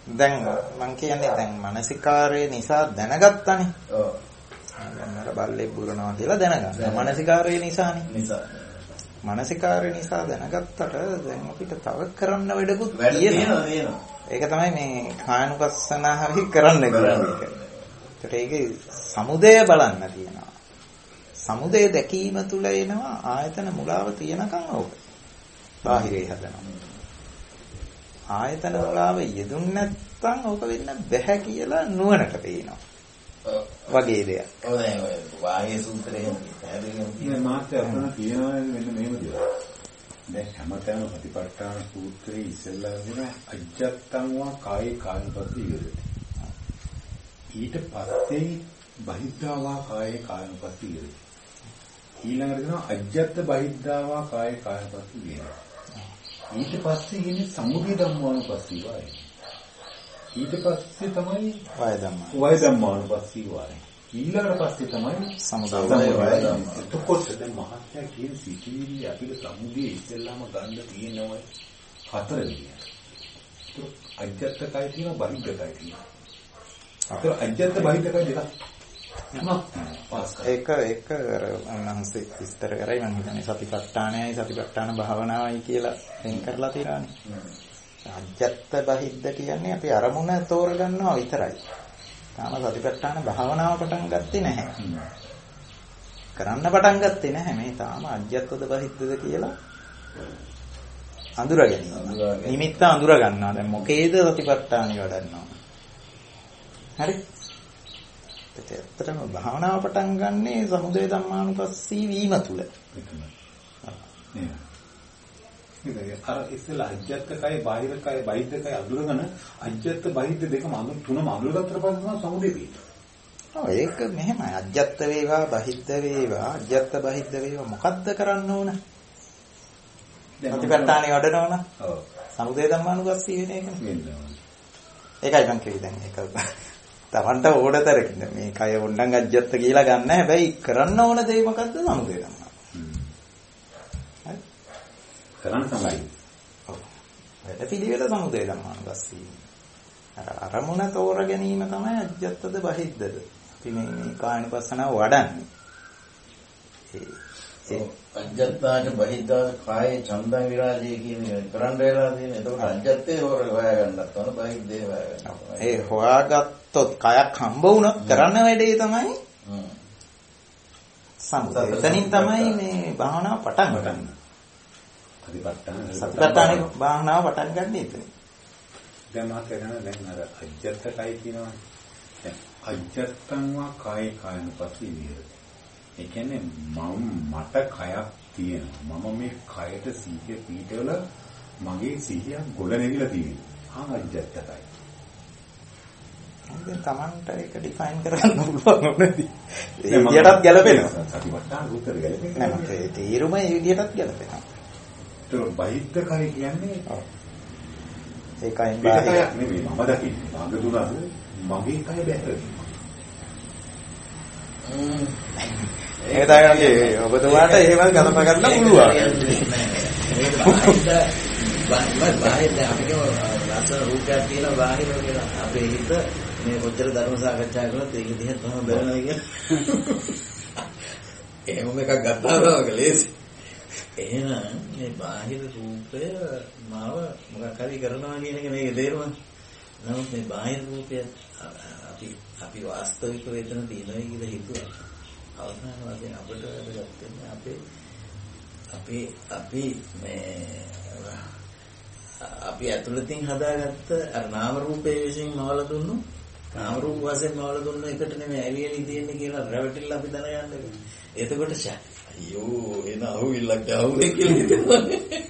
දැන් මං කියන්නේ දැන් මානසිකාරය නිසා දැනගත්තානේ. ඔව්. දැන් බල්ලේ බුරනවා කියලා දැනගන්න. මානසිකාරය නිසානේ. නිසා. මානසිකාරය නිසා දැනගත්තට දැන් අපිට තව කරන්න වැඩකුත් තියෙනවා. ඒක තමයි මේ කායනුපස්සනාවයි කරන්න කියන්නේ. ඒකේ සමුදය බලන්න තියෙනවා. සමුදය දැකීම තුල එනවා ආයතන මුලාව තියෙනකන් ඕක. බාහිරේ හදනවා. ආයතන මුලාව යෙදුන් නැත්තම් ඕක වෙන්න බැහැ කියලා නුවණට පේනවා. වගේ දෙයක්. ඔව් ඔය වාගේ සූත්‍රයෙන් පැහැදිලිවම මාත්‍ය අතන කියනවා මෙන්න මේව දෙයක්. දැන් හැමතැනම ප්‍රතිපට්ඨාන සූත්‍රයේ ඉස්සෙල්ලා දෙන අජත්තං වා කායේ කායනුපස්සී විරති. ඊට පස්සේ බහිද්ධා වා කායේ කායනුපස්සී විරති. ඊළඟට දෙනවා අජත්ත බහිද්ධා වා කායේ කායනුපස්සී විරති. ඊට පස්සේ ඉන්නේ සමුදය ධම්මානුපස්සී වායි. ඊට පස්සේ තමයි වය ධම්මානුපස්සී වායි. ඊළඟට පස්සේ තමයි සමුදය වය ධම්ම. එතකොට දැන් මහත්ය කියන සිටිවිලි අපිට සමුදය ඉස්සෙල්ලාම ගන්න තියෙනවා 4 විදියට. අජත්තකයි තියෙනවා බහිද්ධකයි තියෙනවා. අපේ අජත්ත බහිද්ධකයි දෙකක්. ඒක අනන්සේ විස්තර කරයි මම හිතන්නේ සතිපට්ඨානයයි සතිපට්ඨාන භාවනාවයි කියලා වෙන් කරලා තියෙනවානේ. අජත්ත බහිද්ද කියන්නේ අපි අරමුණ තෝරගන්නවා විතරයි. තාම සතිපට්ඨාන භාවනාව පටන් ගත්තේ නැහැ. කරන්න පටන් ගත්තේ නැහැ. මේ තාම අජත්තද බහිද්දද කියලා අඳුර ගැනීම. නිමිත්ත අඳුර ගන්නවා. දැන් මොකේද සතිපට්ඨානිය වඩන්නවා. හරි? ඇත්තටම භාවනාව පටන් ගන්නේ සමුදය ධම්මානුපස්සී වීම තුල. අර ඉස්සෙල්ලා අජත්තකයි බාහිරකයි බහිද්දකයි අඳුරගෙන අජත්ත බහිද්ද දෙකම තුනම අඳුරගත්තට පස්සේ තමයි සමුදය වෙන්නේ. ඔව් ඒක මෙහෙමයි. අජත්ත වේවා බහිද්ද වේවා අජත්ත බහිද්ද වේවා මොකද්ද කරන්න ඕන? ප්‍රතිපත්තානේ වඩනවන? ඔව්. සමුදය ධම්මානුපස්සී වෙන එකනේ. ඒකයි මම කිව්වේ දැන් ඒක. තමන්ට ඕනතරකින් මේ කය වොණ්ඩන් අජ්ජත්ත කියලා ගන්න හැබැයි කරන්න ඕන දේ මොකද්ද සමුදය ධම්මා. හරි. කරන්න තමයි. ඔව්. වැඩ පිළිවෙල සමුදය ධම්මානුපස්සී. අරමුණ තෝර ගැනීම තමයි අජ්ජත්තද බහිද්දද. අපි මේ කායනුපස්සනාව වඩන්නේ. ඒ අජ්ජත්තාට බහිද්දා කායේ චන්දං විරාජය කියන කරන්න වෙලා තියෙන. එතකොට අජ්ජත්තේ හොයා ගන්නත් ඕන බහිද්දේ හොයා ගන්න. ඒ හොයාගත්තොත් කයක් හම්බ වුණොත් කරන වැඩේ තමයි සමුදය. එතනින් තමයි මේ භාවනාව පටන් ගන්න. සතිපට්ඨාන භාවනාව පටන් ගන්න එතන. දැන් මාත් කරන දැන් අර අජත්තකයි කියනවා. දැන් අජත්තං වා කායේ කායනුපස්සී විහෙරති. ඒ කියන්නේ මට කයක් තියෙනවා. මම මේ කයට සිහිය පීඨවල මගේ සිහිය ගොඩ නැගිලා තියෙනවා. අජත්තකයි. දැන් Tamanට ඒක ඩිෆයින් කරන්න පුළුවන් නේද? ඒ විදියටත් ගැලපෙනවා. සතිපට්ඨාන උත්තර ගැලපෙන්නේ නැහැ. මට ඒ තීරුම ඒ විදියටත් ගැලපෙනවා. ඒක බහිද්දකයි කියන්නේ ඒකයින් බාහිර නෙමෙයි මම දකින්නේ. මඟ දුනද මගේ කය බැහැරෙනවා. ඒක තමයි ඔබතුමාට එහෙම ගලප ගන්න පුළුවන්. බාහිර අපිට ලස්සන රූපයක් තියෙන බාහිර කියලා අපේ හිත මේ කොච්චර ධර්ම සාකච්ඡා කරනත් ඒක දිහා තමයි බලනවා කියන්නේ. එහෙම එකක් ගත්තාම ලේසි. එහෙනම් මේ බාහිර රූපය මාව මොකක් හරි කරනවා කියන එක මේකේ තේරුම. නමුත් මේ බාහිර රූපය අපි වාස්තවික වේදන තියෙනවා කියලා හිතුවා. අවසාන වශයෙන් අපිට වැදගත් වෙන්නේ අපි ඇතුළතින් හදාගත්ත අර නාම රූපයේ විසින් මවල දුන්නු නාම රූප වශයෙන් මවල දුන්නු එකට නෙමෙයි ඇලියලි තියෙන්නේ කියලා රැවටිල්ල අපි දැනගන්න. එතකොට අයියෝ එන අහුවිල්ලක් ආවුනේ කියලා හිතනවා.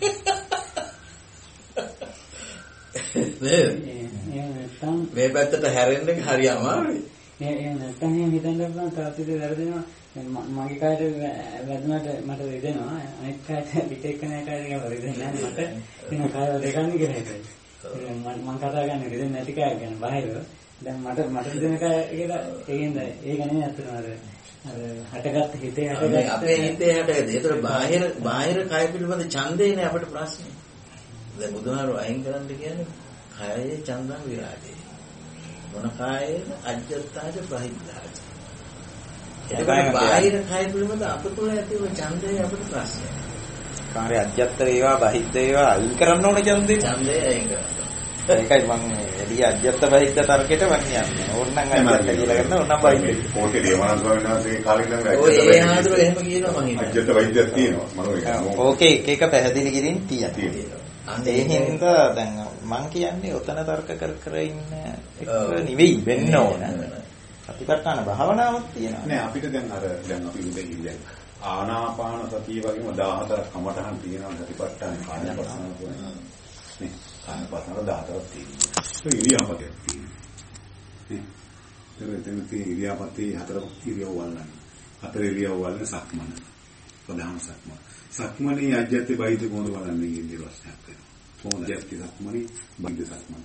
මේ පැත්තට හැරෙන්න හරි අමාරුයි. එහෙම නැත්නම් එහෙම හිතන්න පුළුවන් තාපිට වැරදෙනවා. මගේ කාට වැදුනට මට රිදෙනවා. අනිත් කාට පිටේකනේ කාට ඒක රිදෙන්නේ නැහැ මට. ඉතින් කාය දෙකන්නේ කියලා හිතේ. මම කතා කරන්නේ රිදෙන්නේ නැති කාය ගැන බාහිරව. දැන් මට රිදෙන කාය කියලා ඒකෙන්ද ඒක නෙමෙයි අතන අර හටගත්ත හිතේ හටගත්ත අපේ හිතේ හටගත්ත. ඒතර බාහිර කාය පිළිබඳ ඡන්දේනේ අපිට ප්‍රශ්නේ. දැන් බුදුහාරෝ අයින් කරන්න කියන්නේ කායේ චන්දං විරාජේ. මොන කායේද අජ්ජත්තාජ බහිද්ධාජ. ඒකයි බාහිර කාය පිළිබඳ අප තුළ ඇති වූ ඡන්දය අපිට ප්‍රශ්නයක්. කාර්ය අජ්ජත් වේවා බහිද්ද වේවා අයින් කරන්න ඕනේ ඡන්දේ. ඡන්දය අයින් කරන්න. ඒකයි මම එළිය අජ්ජත් බහිද්ද තර්කයට වන්නේ. ඕන්නම් අජ්ජත් කියලා ගන්න ඕන්නම් බහිද්ද. පොතේ දේවානන්ද ස්වාමීන් වහන්සේ කාලේ ඉඳන් ඔය ඒ ආදුර එහෙම කියනවා මම හිතන්නේ. අජ්ජත් වෛද්‍යයක් තියෙනවා මම ඕකේ එක පැහැදිලි කිරීම තියෙනවා. ඒ හින්දා දැන් මම කියන්නේ ඔතන තර්ක කර ඉන්න එක නෙවෙයි වෙන්න ඕන. ප්‍රතිපත්තන භාවනාවක් තියෙනවා. නෑ අපිට දැන් අපි උදේ ආනාපාන සතිය වගේම 14ක් කමටහන් තියෙනවා ප්‍රතිපත්තන කායපස්සන කියන්නේ. නේ කායපස්සන 14ක් තියෙනවා. ඒ ඉරියාපතක් තියෙනවා. නේ එතන තියෙන ඉරියාපතේ හතර ඉරියව් වල්ලන්නේ. හතර ඉරියව් වල්ලන සක්මන. ප්‍රධාන සක්මන. සක්මනේ අජ්ජත් බයිද කොහොමද බලන්නේ කියන ප්‍රශ්නයක් වෙනවා. කොහොමද අජ්ජත් සක්මනේ බයිද සක්මන?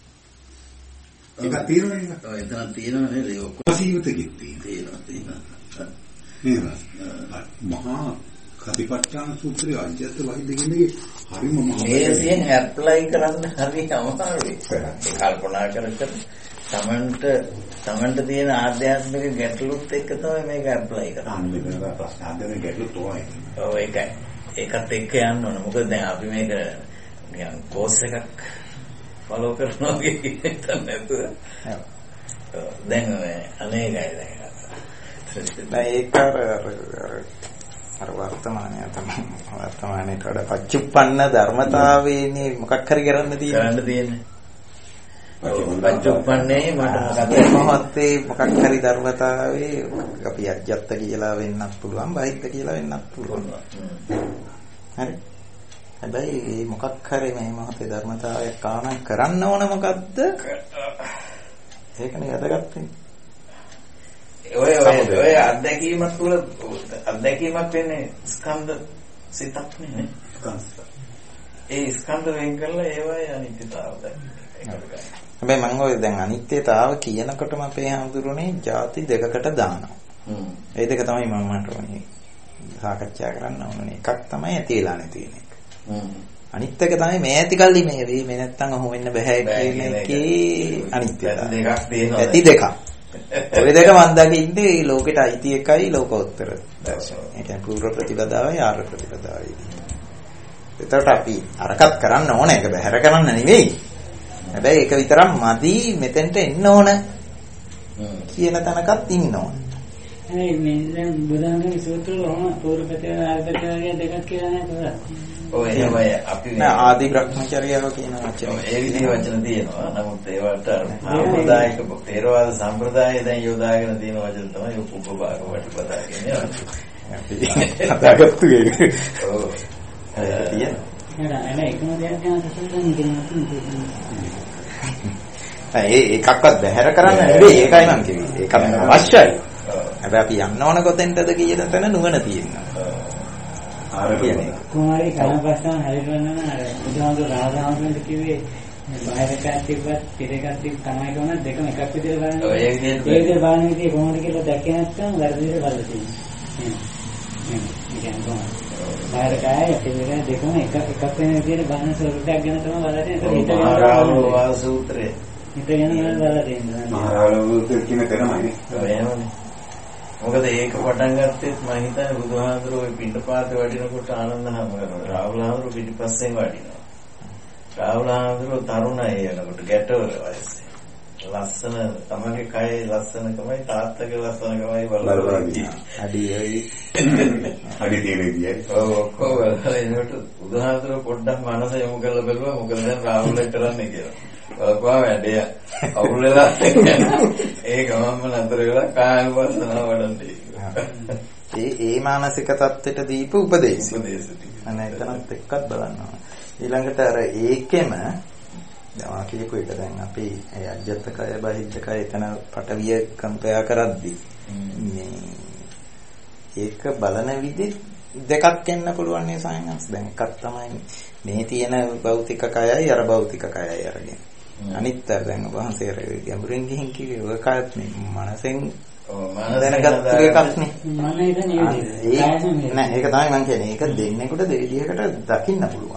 ඒක තියෙනවනේ. ඔය එතන තියෙනවා නේද? ඒක කොහොමද තියෙනවා. නේද? මහා කතිපට්ඨාන සූත්‍රය අජ්ජත් බයිද කියන්නේ හරිම මහා මේකෙන් ඇප්ලයි කරන්න හරි අමාරුයි. කල්පනා කර තමන්ට තියෙන ආධ්‍යාත්මික ගැටලුත් එක්ක තමයි මේක ඇප්ලයි කරන්නේ. මේක ප්‍රශ්න ආධ්‍යාත්මික ගැටලු තමයි. ඔව් ඒකයි. ඒකත් එක්ක යන්න ඕන. මොකද දැන් අපි මේක නිකන් කෝස් එකක් ෆලෝ කරනවා කියන නැතුව. දැන් අනේකයි දැන්. ඒක අර වර්තමානයේ වඩා පච්චුප්පන්න ධර්මතාවයේනේ මොකක් හරි කරන්න තියෙන්නේ. පච්චුප්පන්නේ මට මොහොතේ මොකක් හරි ධර්මතාවයේ අපි අජ්ජත් කියලා වෙන්නත් පුළුවන් බහිද්ද කියලා වෙන්නත් පුළුවන්. හරි. හැබැයි මේ මොකක් හරි මේ මොහොතේ ධර්මතාවයක් කාණම් කරන්න ඕන මොකද්ද? ඒකනේ වැදගත් වෙන්නේ. ඔය අත්දැකීමක් තුළ අත්දැකීමක් වෙන්නේ ස්කන්ධ සිතක් නේ. ඒ ස්කන්ධ වෙන් කරලා ඒවයි අනිත්‍යතාව දැක්කේ. හැබැයි මම ඔය දැන් අනිත්‍යතාව කියනකොටම අපේ හඳුරුනේ ಜಾති දෙකකට දානවා. ඒ දෙක තමයි මම මට ඕනේ සාකච්ඡා කරන්න ඕනේ. එකක් තමයි ඇතිලා නැති වෙන එක. අනිත් එක තමයි මේ ඇතිකල්ලි මේ වෙයි මේ නැත්තම් ඔහොම වෙන්න බෑ කියන එකේ අනිත්‍යතාව. දෙකක් තියෙනවා. ඇති දෙකක්. ඔය දෙක මන් දකින්නේ ලෝකෙට අයිති එකයි ලෝකෝත්තර දර්ශනය. ඒ කියන්නේ පූර්ව ප්‍රතිපදාවයි ආර්ය ප්‍රතිපදාවයි. ඒකට අපි අරකට කරන්න ඕන එක බහැර කරන්න නෙවෙයි. හැබැයි ඒක විතරක් මදි මෙතෙන්ට එන්න ඕන කියන තැනකත් ඉන්න ඕන. මේ දැන් බුදුන්ගේ සූත්‍ර වල පූර්ව ප්‍රතිපදාව ආර්ය ප්‍රතිපදාව දෙකක් කියලා නේද? ඔය අපි ආදි බ්‍රහ්මචර්යාව කියන වචන. ඒ විදිහේ වචන තියෙනවා. නමුත් ඒවට සම්ප්‍රදායික තේරවාද සම්ප්‍රදාය දැන් යොදාගෙන තියෙන වචන තමයි උපභාග වටිපදා කියන්නේ. අපි හදාගත්තු එක. ඔව්. ඒක එකම දෙයක් ගැන ඒකක්වත් බැහැර කරන්න නෙවෙයි ඒකයි මම කිව්වේ. ඒකත් අවශ්‍යයි. හැබැයි අපි යන්න ඕන කොතෙන්ටද කියන තැන නුවණ තියෙනවා. කුමාරී කනපස්සන් හරිවන්න අර බුදුහාමුදුර රාජාමතුන්ට කිව්වේ බාහිර එකක් තිබ්බත් පිට එකක් තිබ්බ තමයි කොහොමද දෙකම එකක් විදිහට බලන්නේ. ඔය ඒ විදිහට බලන විදිහ කොහොමද කියලා දැක්කේ නැත්නම් වැරදිට බලලා තියෙනවා. බාහිර කාය පිට දෙකම එකක් වෙන විදිහට බලන ස්වරූපයක් ගැන තමයි බලලා තියෙන්නේ. මහරාලෝ සූත්‍රය. හිතගෙන බලලා තියෙනවා. මහරාලෝ සූත්‍රය කියන තැනමයි. ඔය එහෙමනේ. මොකද ඒක පටන් ගත්තෙත් මම හිතන්නේ බුදුහාමුදුරුවෝ ওই පිටපාතේ වඩිනකොට ආනන්ද හැමෝම රාහුල හාමුදුරුවෝ පිටිපස්සෙන් වඩිනවා. රාහුල හාමුදුරුවෝ තරුණයි වෙනකොට ගැටවල වයසේ. ලස්සන තමගේ කයේ ලස්සනකමයි තාත්තගේ ලස්සනකමයි බලවලදී. අඩියයි අඩි තියෙනදී. ඔව් කොහොමද එනකොට බුදුහාමුදුරුවෝ පොඩ්ඩක් මනස යොමු කරලා බලුවා මොකද දැන් රාහුලට කරන්නේ කියලා. බලපුවා වැඩේ අවුල් වෙලා ඒ ගමන්ම නතර වෙලා කායවසනාව වඩන්නේ. ඒ මානසික தත්ත්වයට දීපු උපදේශය. අනේ එතනත් එක්කත් බලනවා. ඊළඟට අර ඒකෙම දැන් කියපු එක දැන් අපි ඒ අජත්තකය බහිද්දකය එතන පටවිය කම්පයා කරද්දී මේ ඒක බලන විදි දෙකක් එන්න පුළුවන් නේ සයන්ස්. දැන් එකක් තමයි මේ තියෙන භෞතික කයයි අර භෞතික කයයි අරගෙන. අනිත් දැන් වහන්සේ ගැඹුරින් ගිහින් කිව්වේ ඔය කාත් මේ මනසෙන් දැනගත්තු එකක් නේ. නෑ ඒක තමයි මම කියන්නේ. ඒක දෙන්නෙකුට දෙවිදිහකට දකින්න පුළුවන්.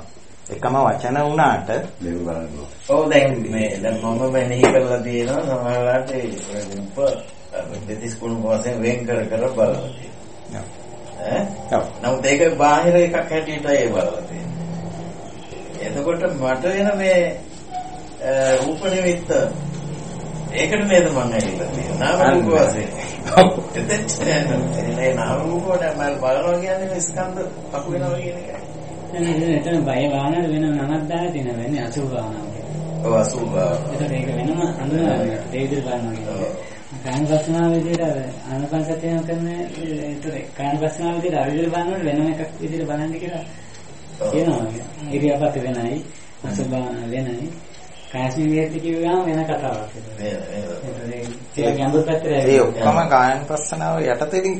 එකම වචන වුණාට දෙව බලන්න. ඔව් දැන් මම මෙනෙහි කරලා තියෙනවා සමහරවිට ඒ රූප දෙතිස් කුණු වශයෙන් වෙන් කර බලලා තියෙනවා. නමුත් ඒක බාහිර එකක් හැටියට ඒ බලලා තියෙනවා. එතකොට මට එන මේ රූප නිමිත්ත ඒකට නේද මම ඇවිල්ලා තියෙන්නේ. නාම රූප වශයෙන්. එතෙන් නාම රූප වල මම බලනවා කියන්නේ මේ ස්කන්ධ පහු වෙනවා කියන එකයි. එතන බය වාහනවල වෙන නමක් දාලා තියෙනවා වෙන්නේ අසුභ වාහනාව. ඔව් අසුභ වාහන. ඒක වෙනම අඳුනගන්න. ඒ විදිහට බලනවා කියන්නේ. කායපස්නාව විදිහට ආනපනසතියම කරන ඒතර කායපස්නාව විදිහට අවිදිහට බලනකොට වෙනම එකක් විදිහට බලන්න කියලා කියනවා. ඉරියාපත වෙනයි අසුභ වෙනයි. කායස්මී විහෙත් කියුවාම වෙන කතාවක්. ඒක ගැඹුරු පැත්තට ඒ ඔක්කොම කායපස්නාව යටතේදී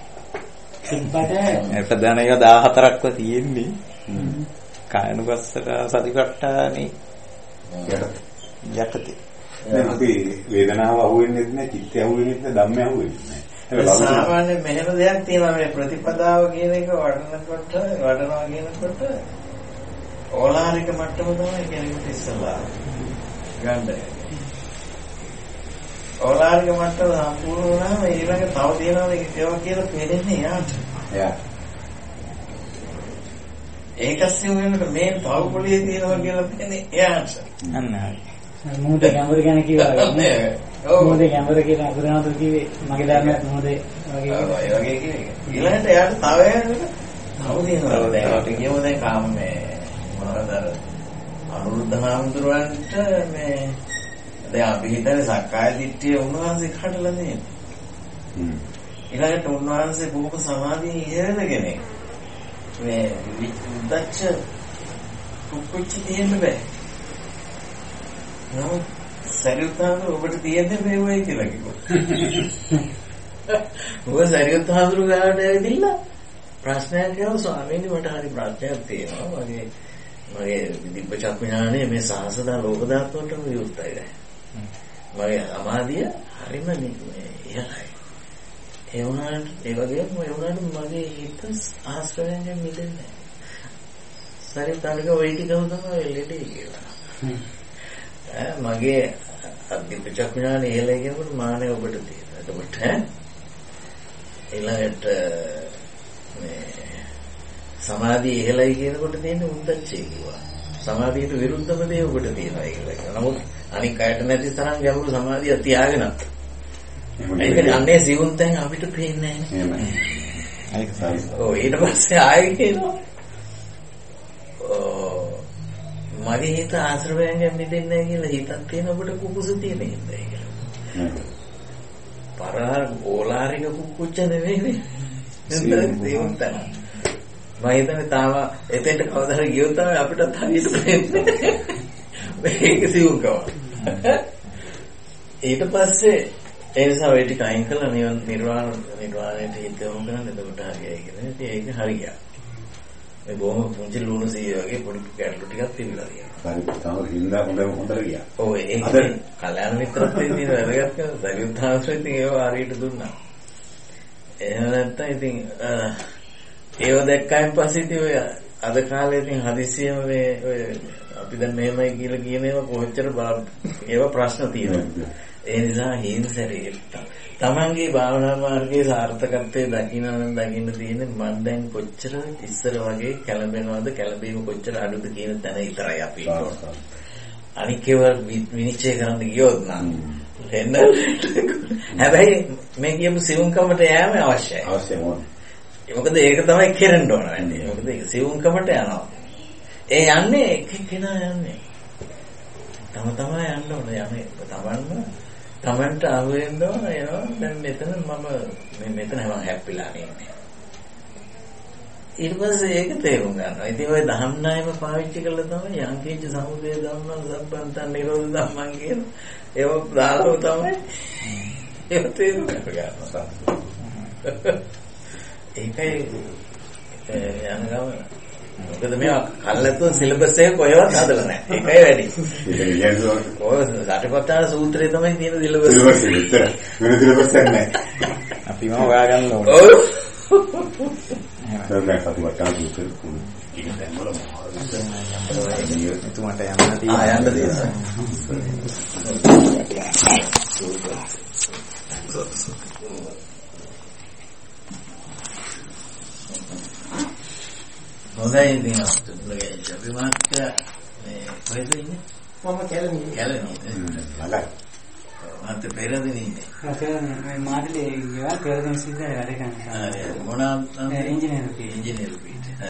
සිප්පට ප්‍රධාන එක 14ක්ව තියෙන්නේ. කායනුපස්සක සතිපට්ඨානේ යටතේ. දැන් අපි වේදනාව අහුවෙන්නේ නැහැ, චිත්තය අහුවෙන්නේ නැහැ, ධම්මය අහුවෙන්නේ නැහැ. සාමාන්‍ය මෙහෙම දෙයක් තියෙනවා මේ ප්‍රතිපදාව කියන එක වඩනවා කියනකොට ඕලාරික මට්ටම තමයි කෙනෙකුට ඉස්සලා ගන්න. ඕලාරික මට්ටම සම්පූර්ණ වුණාම ඊළඟ තව තියෙනවා මේක ඒවා කියලා පෙන්නන්නේ යාට. ඒකස්සිය වෙනකොට මේ තව පොලියේ තියෙනවා කියලා පෙන්නේ යාට. අන්න හරි. මොහොතේ ගැඹුරු ගැන කිව්වා නේද? ඔව් මොහොතේ ගැඹුරු කියලා අකුරනාතු කිව්වේ මගේ ධර්මයක් මොහොතේ වගේ. ඔව් ඒ වගේ කිව්වේ. ඊළඟට යාට තව යනකොට තව තියෙනවා. දැන් අපි කියමු දැන් කාමනේ මොනවද අනුරුද්ධ හාමුදුරුවන්ට මේ දැන් අපි හිතන්නේ සක්කාය දිට්ඨිය උන්වහන්සේ කඩලා නේද? ඊළඟට උන්වහන්සේ බොහොම සමාධිය ඉහෙරද කෙනෙක්. මේ විද්දච්ච කුක්කුච්ච තියෙන්න බෑ. නමුත් සරියුත්හාමුදුරුවෝ ඔබට තියෙන්නේ මේ වෙයි කියලා කිව්වා. ඔබ සරියුත්හාමුදුරුවෝ ගාවට ඇවිදින්න ප්‍රශ්නයක් කරනවා ස්වාමීනි මට හරි ප්‍රශ්නයක් තියෙනවා. මගේ දිබ්බ චක්ඥානේ මේ සාසදා ලෝක ධාතුවට විරුද්ධයි දැන්. මගේ සමාධිය හරිම ඉහළයි. ඒ වුණාට ඒ වගේම මගේ හිත ආශ්‍රයෙන් මිදෙන්නේ නැහැ. සරියුත්හාමුදුරුවෝ ඔය ටිකම තමයි ලෙඩේ කියලා. මගේ දිබ්බ චක්ඥානේ ඉහළයි කියනකොට මානෙ ඔබට තියෙනවා. එතකොට ඊළඟට මේ සමාධිය ඉහළයි කියනකොට තියෙන උද්දච්චය කිව්වා. සමාධියට විරුද්ධම දේ ඔබට තියෙනවා කියලා. නමුත් අනික් අයට නැති තරම් ගැඹුරු සමාධිය තියාගෙනත්. ඒකනේ අන්නේ සිවුන් තැන් අපිට පේන්නේ නැහැ. ඒක තමයි. ඔව් ඊට පස්සේ ආයෙ කියනවා. මගේ හිත ආශ්‍රවයෙන් මිදෙන්නේ නැහැ කියලා හිතක් තියෙන ඔබට කුකුස තියෙන හින්දා කියලා. පරාර ඕලාරික කුකුච්ච නෙවෙයි. සිවුන් තැන. මම හිතන්නේ තාම එතෙන්ට කවදා හරි ගියොත් තමයි අපිටත් හරියට පේන්නේ. මේක සිවුකව. ඊට පස්සේ ඒ නිසා ඔය ටික අයින් කළා නිර්වාණයට හිත යොමු කරන්න එතකොට හරියයි කියලා. ඉතින් ඒක හරියට. මේ බොහොම පුංචි ලුණු සීය වගේ පොඩි කැටලු ටිකක් තිබිලා තියෙනවා. හරි තාම හින්දා හොඳට ගියා. ඔව් ඒක කල්‍යාණ මිත්‍රත් තියෙන වැදගත් කරන සරියුත්හාමුදුරුවෝ ඉතින් ඒව හරියට දුන්නා. එහෙම නැත්නම් ඉතින් ඒව දැක්කයින් පස්සේ ඉතින් ඔය අද කාලේ ඉතින් හදිස්සියම මේ ඔය අපි දැන් මෙහෙමයි කියලා කියන ඒවා කොච්චර ඒවා ප්‍රශ්න තියෙනවා. ඒ නිසා හිංසරේ තමන්ගේ භාවනා මාර්ගයේ සාර්ථකත්වයේ දකින්න තියෙන්නේ මම දැන් කොච්චර ඉස්සර වගේ කැළඹෙනවද කැළඹීම කොච්චර අඩුද කියන තැන විතරයි අපි ඉන්නේ. අනික ඒවා විනිශ්චය කරන්න ගියොත් නම් එන්න හැබැයි මේ කියපු සිවුම්කමට යෑම අවශ්‍යයි. අවශ්‍යයි. මොකද ඒක තමයි කෙරෙන්න ඕන වෙන්නේ. මොකද ඒක සිවුම්කමට යනවා. ඒ යන්නේ කෙනා යන්නේ. තමයි යන්න ඕන යන්නේ. තමන්ට අහුවෙන්න ඕන එනවා. දැන් මෙතන මෙතන මම හැප්පිලා ඉන්නේ. ඊට පස්සේ ඒක තේරුම් ගන්නවා. ඉතින් ඔය දහම් ණයම පාවිච්චි කළා තමයි යංකේජ සමුදය ධම්මං සම්පන්තං නිරෝධ ධම්මං කියන ඒවා දාලා තමයි ඒක තේරුම් ගන්නවා. ඒකයි යන ගමන. මොකද මේවා කල්ලාතෝ සිලබස් එක කොහෙවත් හදලා නැහැ. ඒකයි වැඩි. ඒක කියන්නේ ඔය සටිපට්ඨාන සූත්‍රයේ තමයි තියෙන සිලබස්. වෙන සිලබස් නැහැ. අපිම හොයාගන්න ඕනේ. ඔව්. දැන් සටිපට්ඨාන සූත්‍රය ඒක දැන් වල එතුමට යන්න තියෙනවා. හොඳයි ඉතින් අපි මාත් මේ කොහෙද ඉන්නේ? මම කැලණියේ. මලයි. මාත් පෙරදින ඉන්නේ. මේ මාතලේ ගියා පෙරදින සිද්ධ වැඩ කරනවා. මොනවා ඉංජිනේරු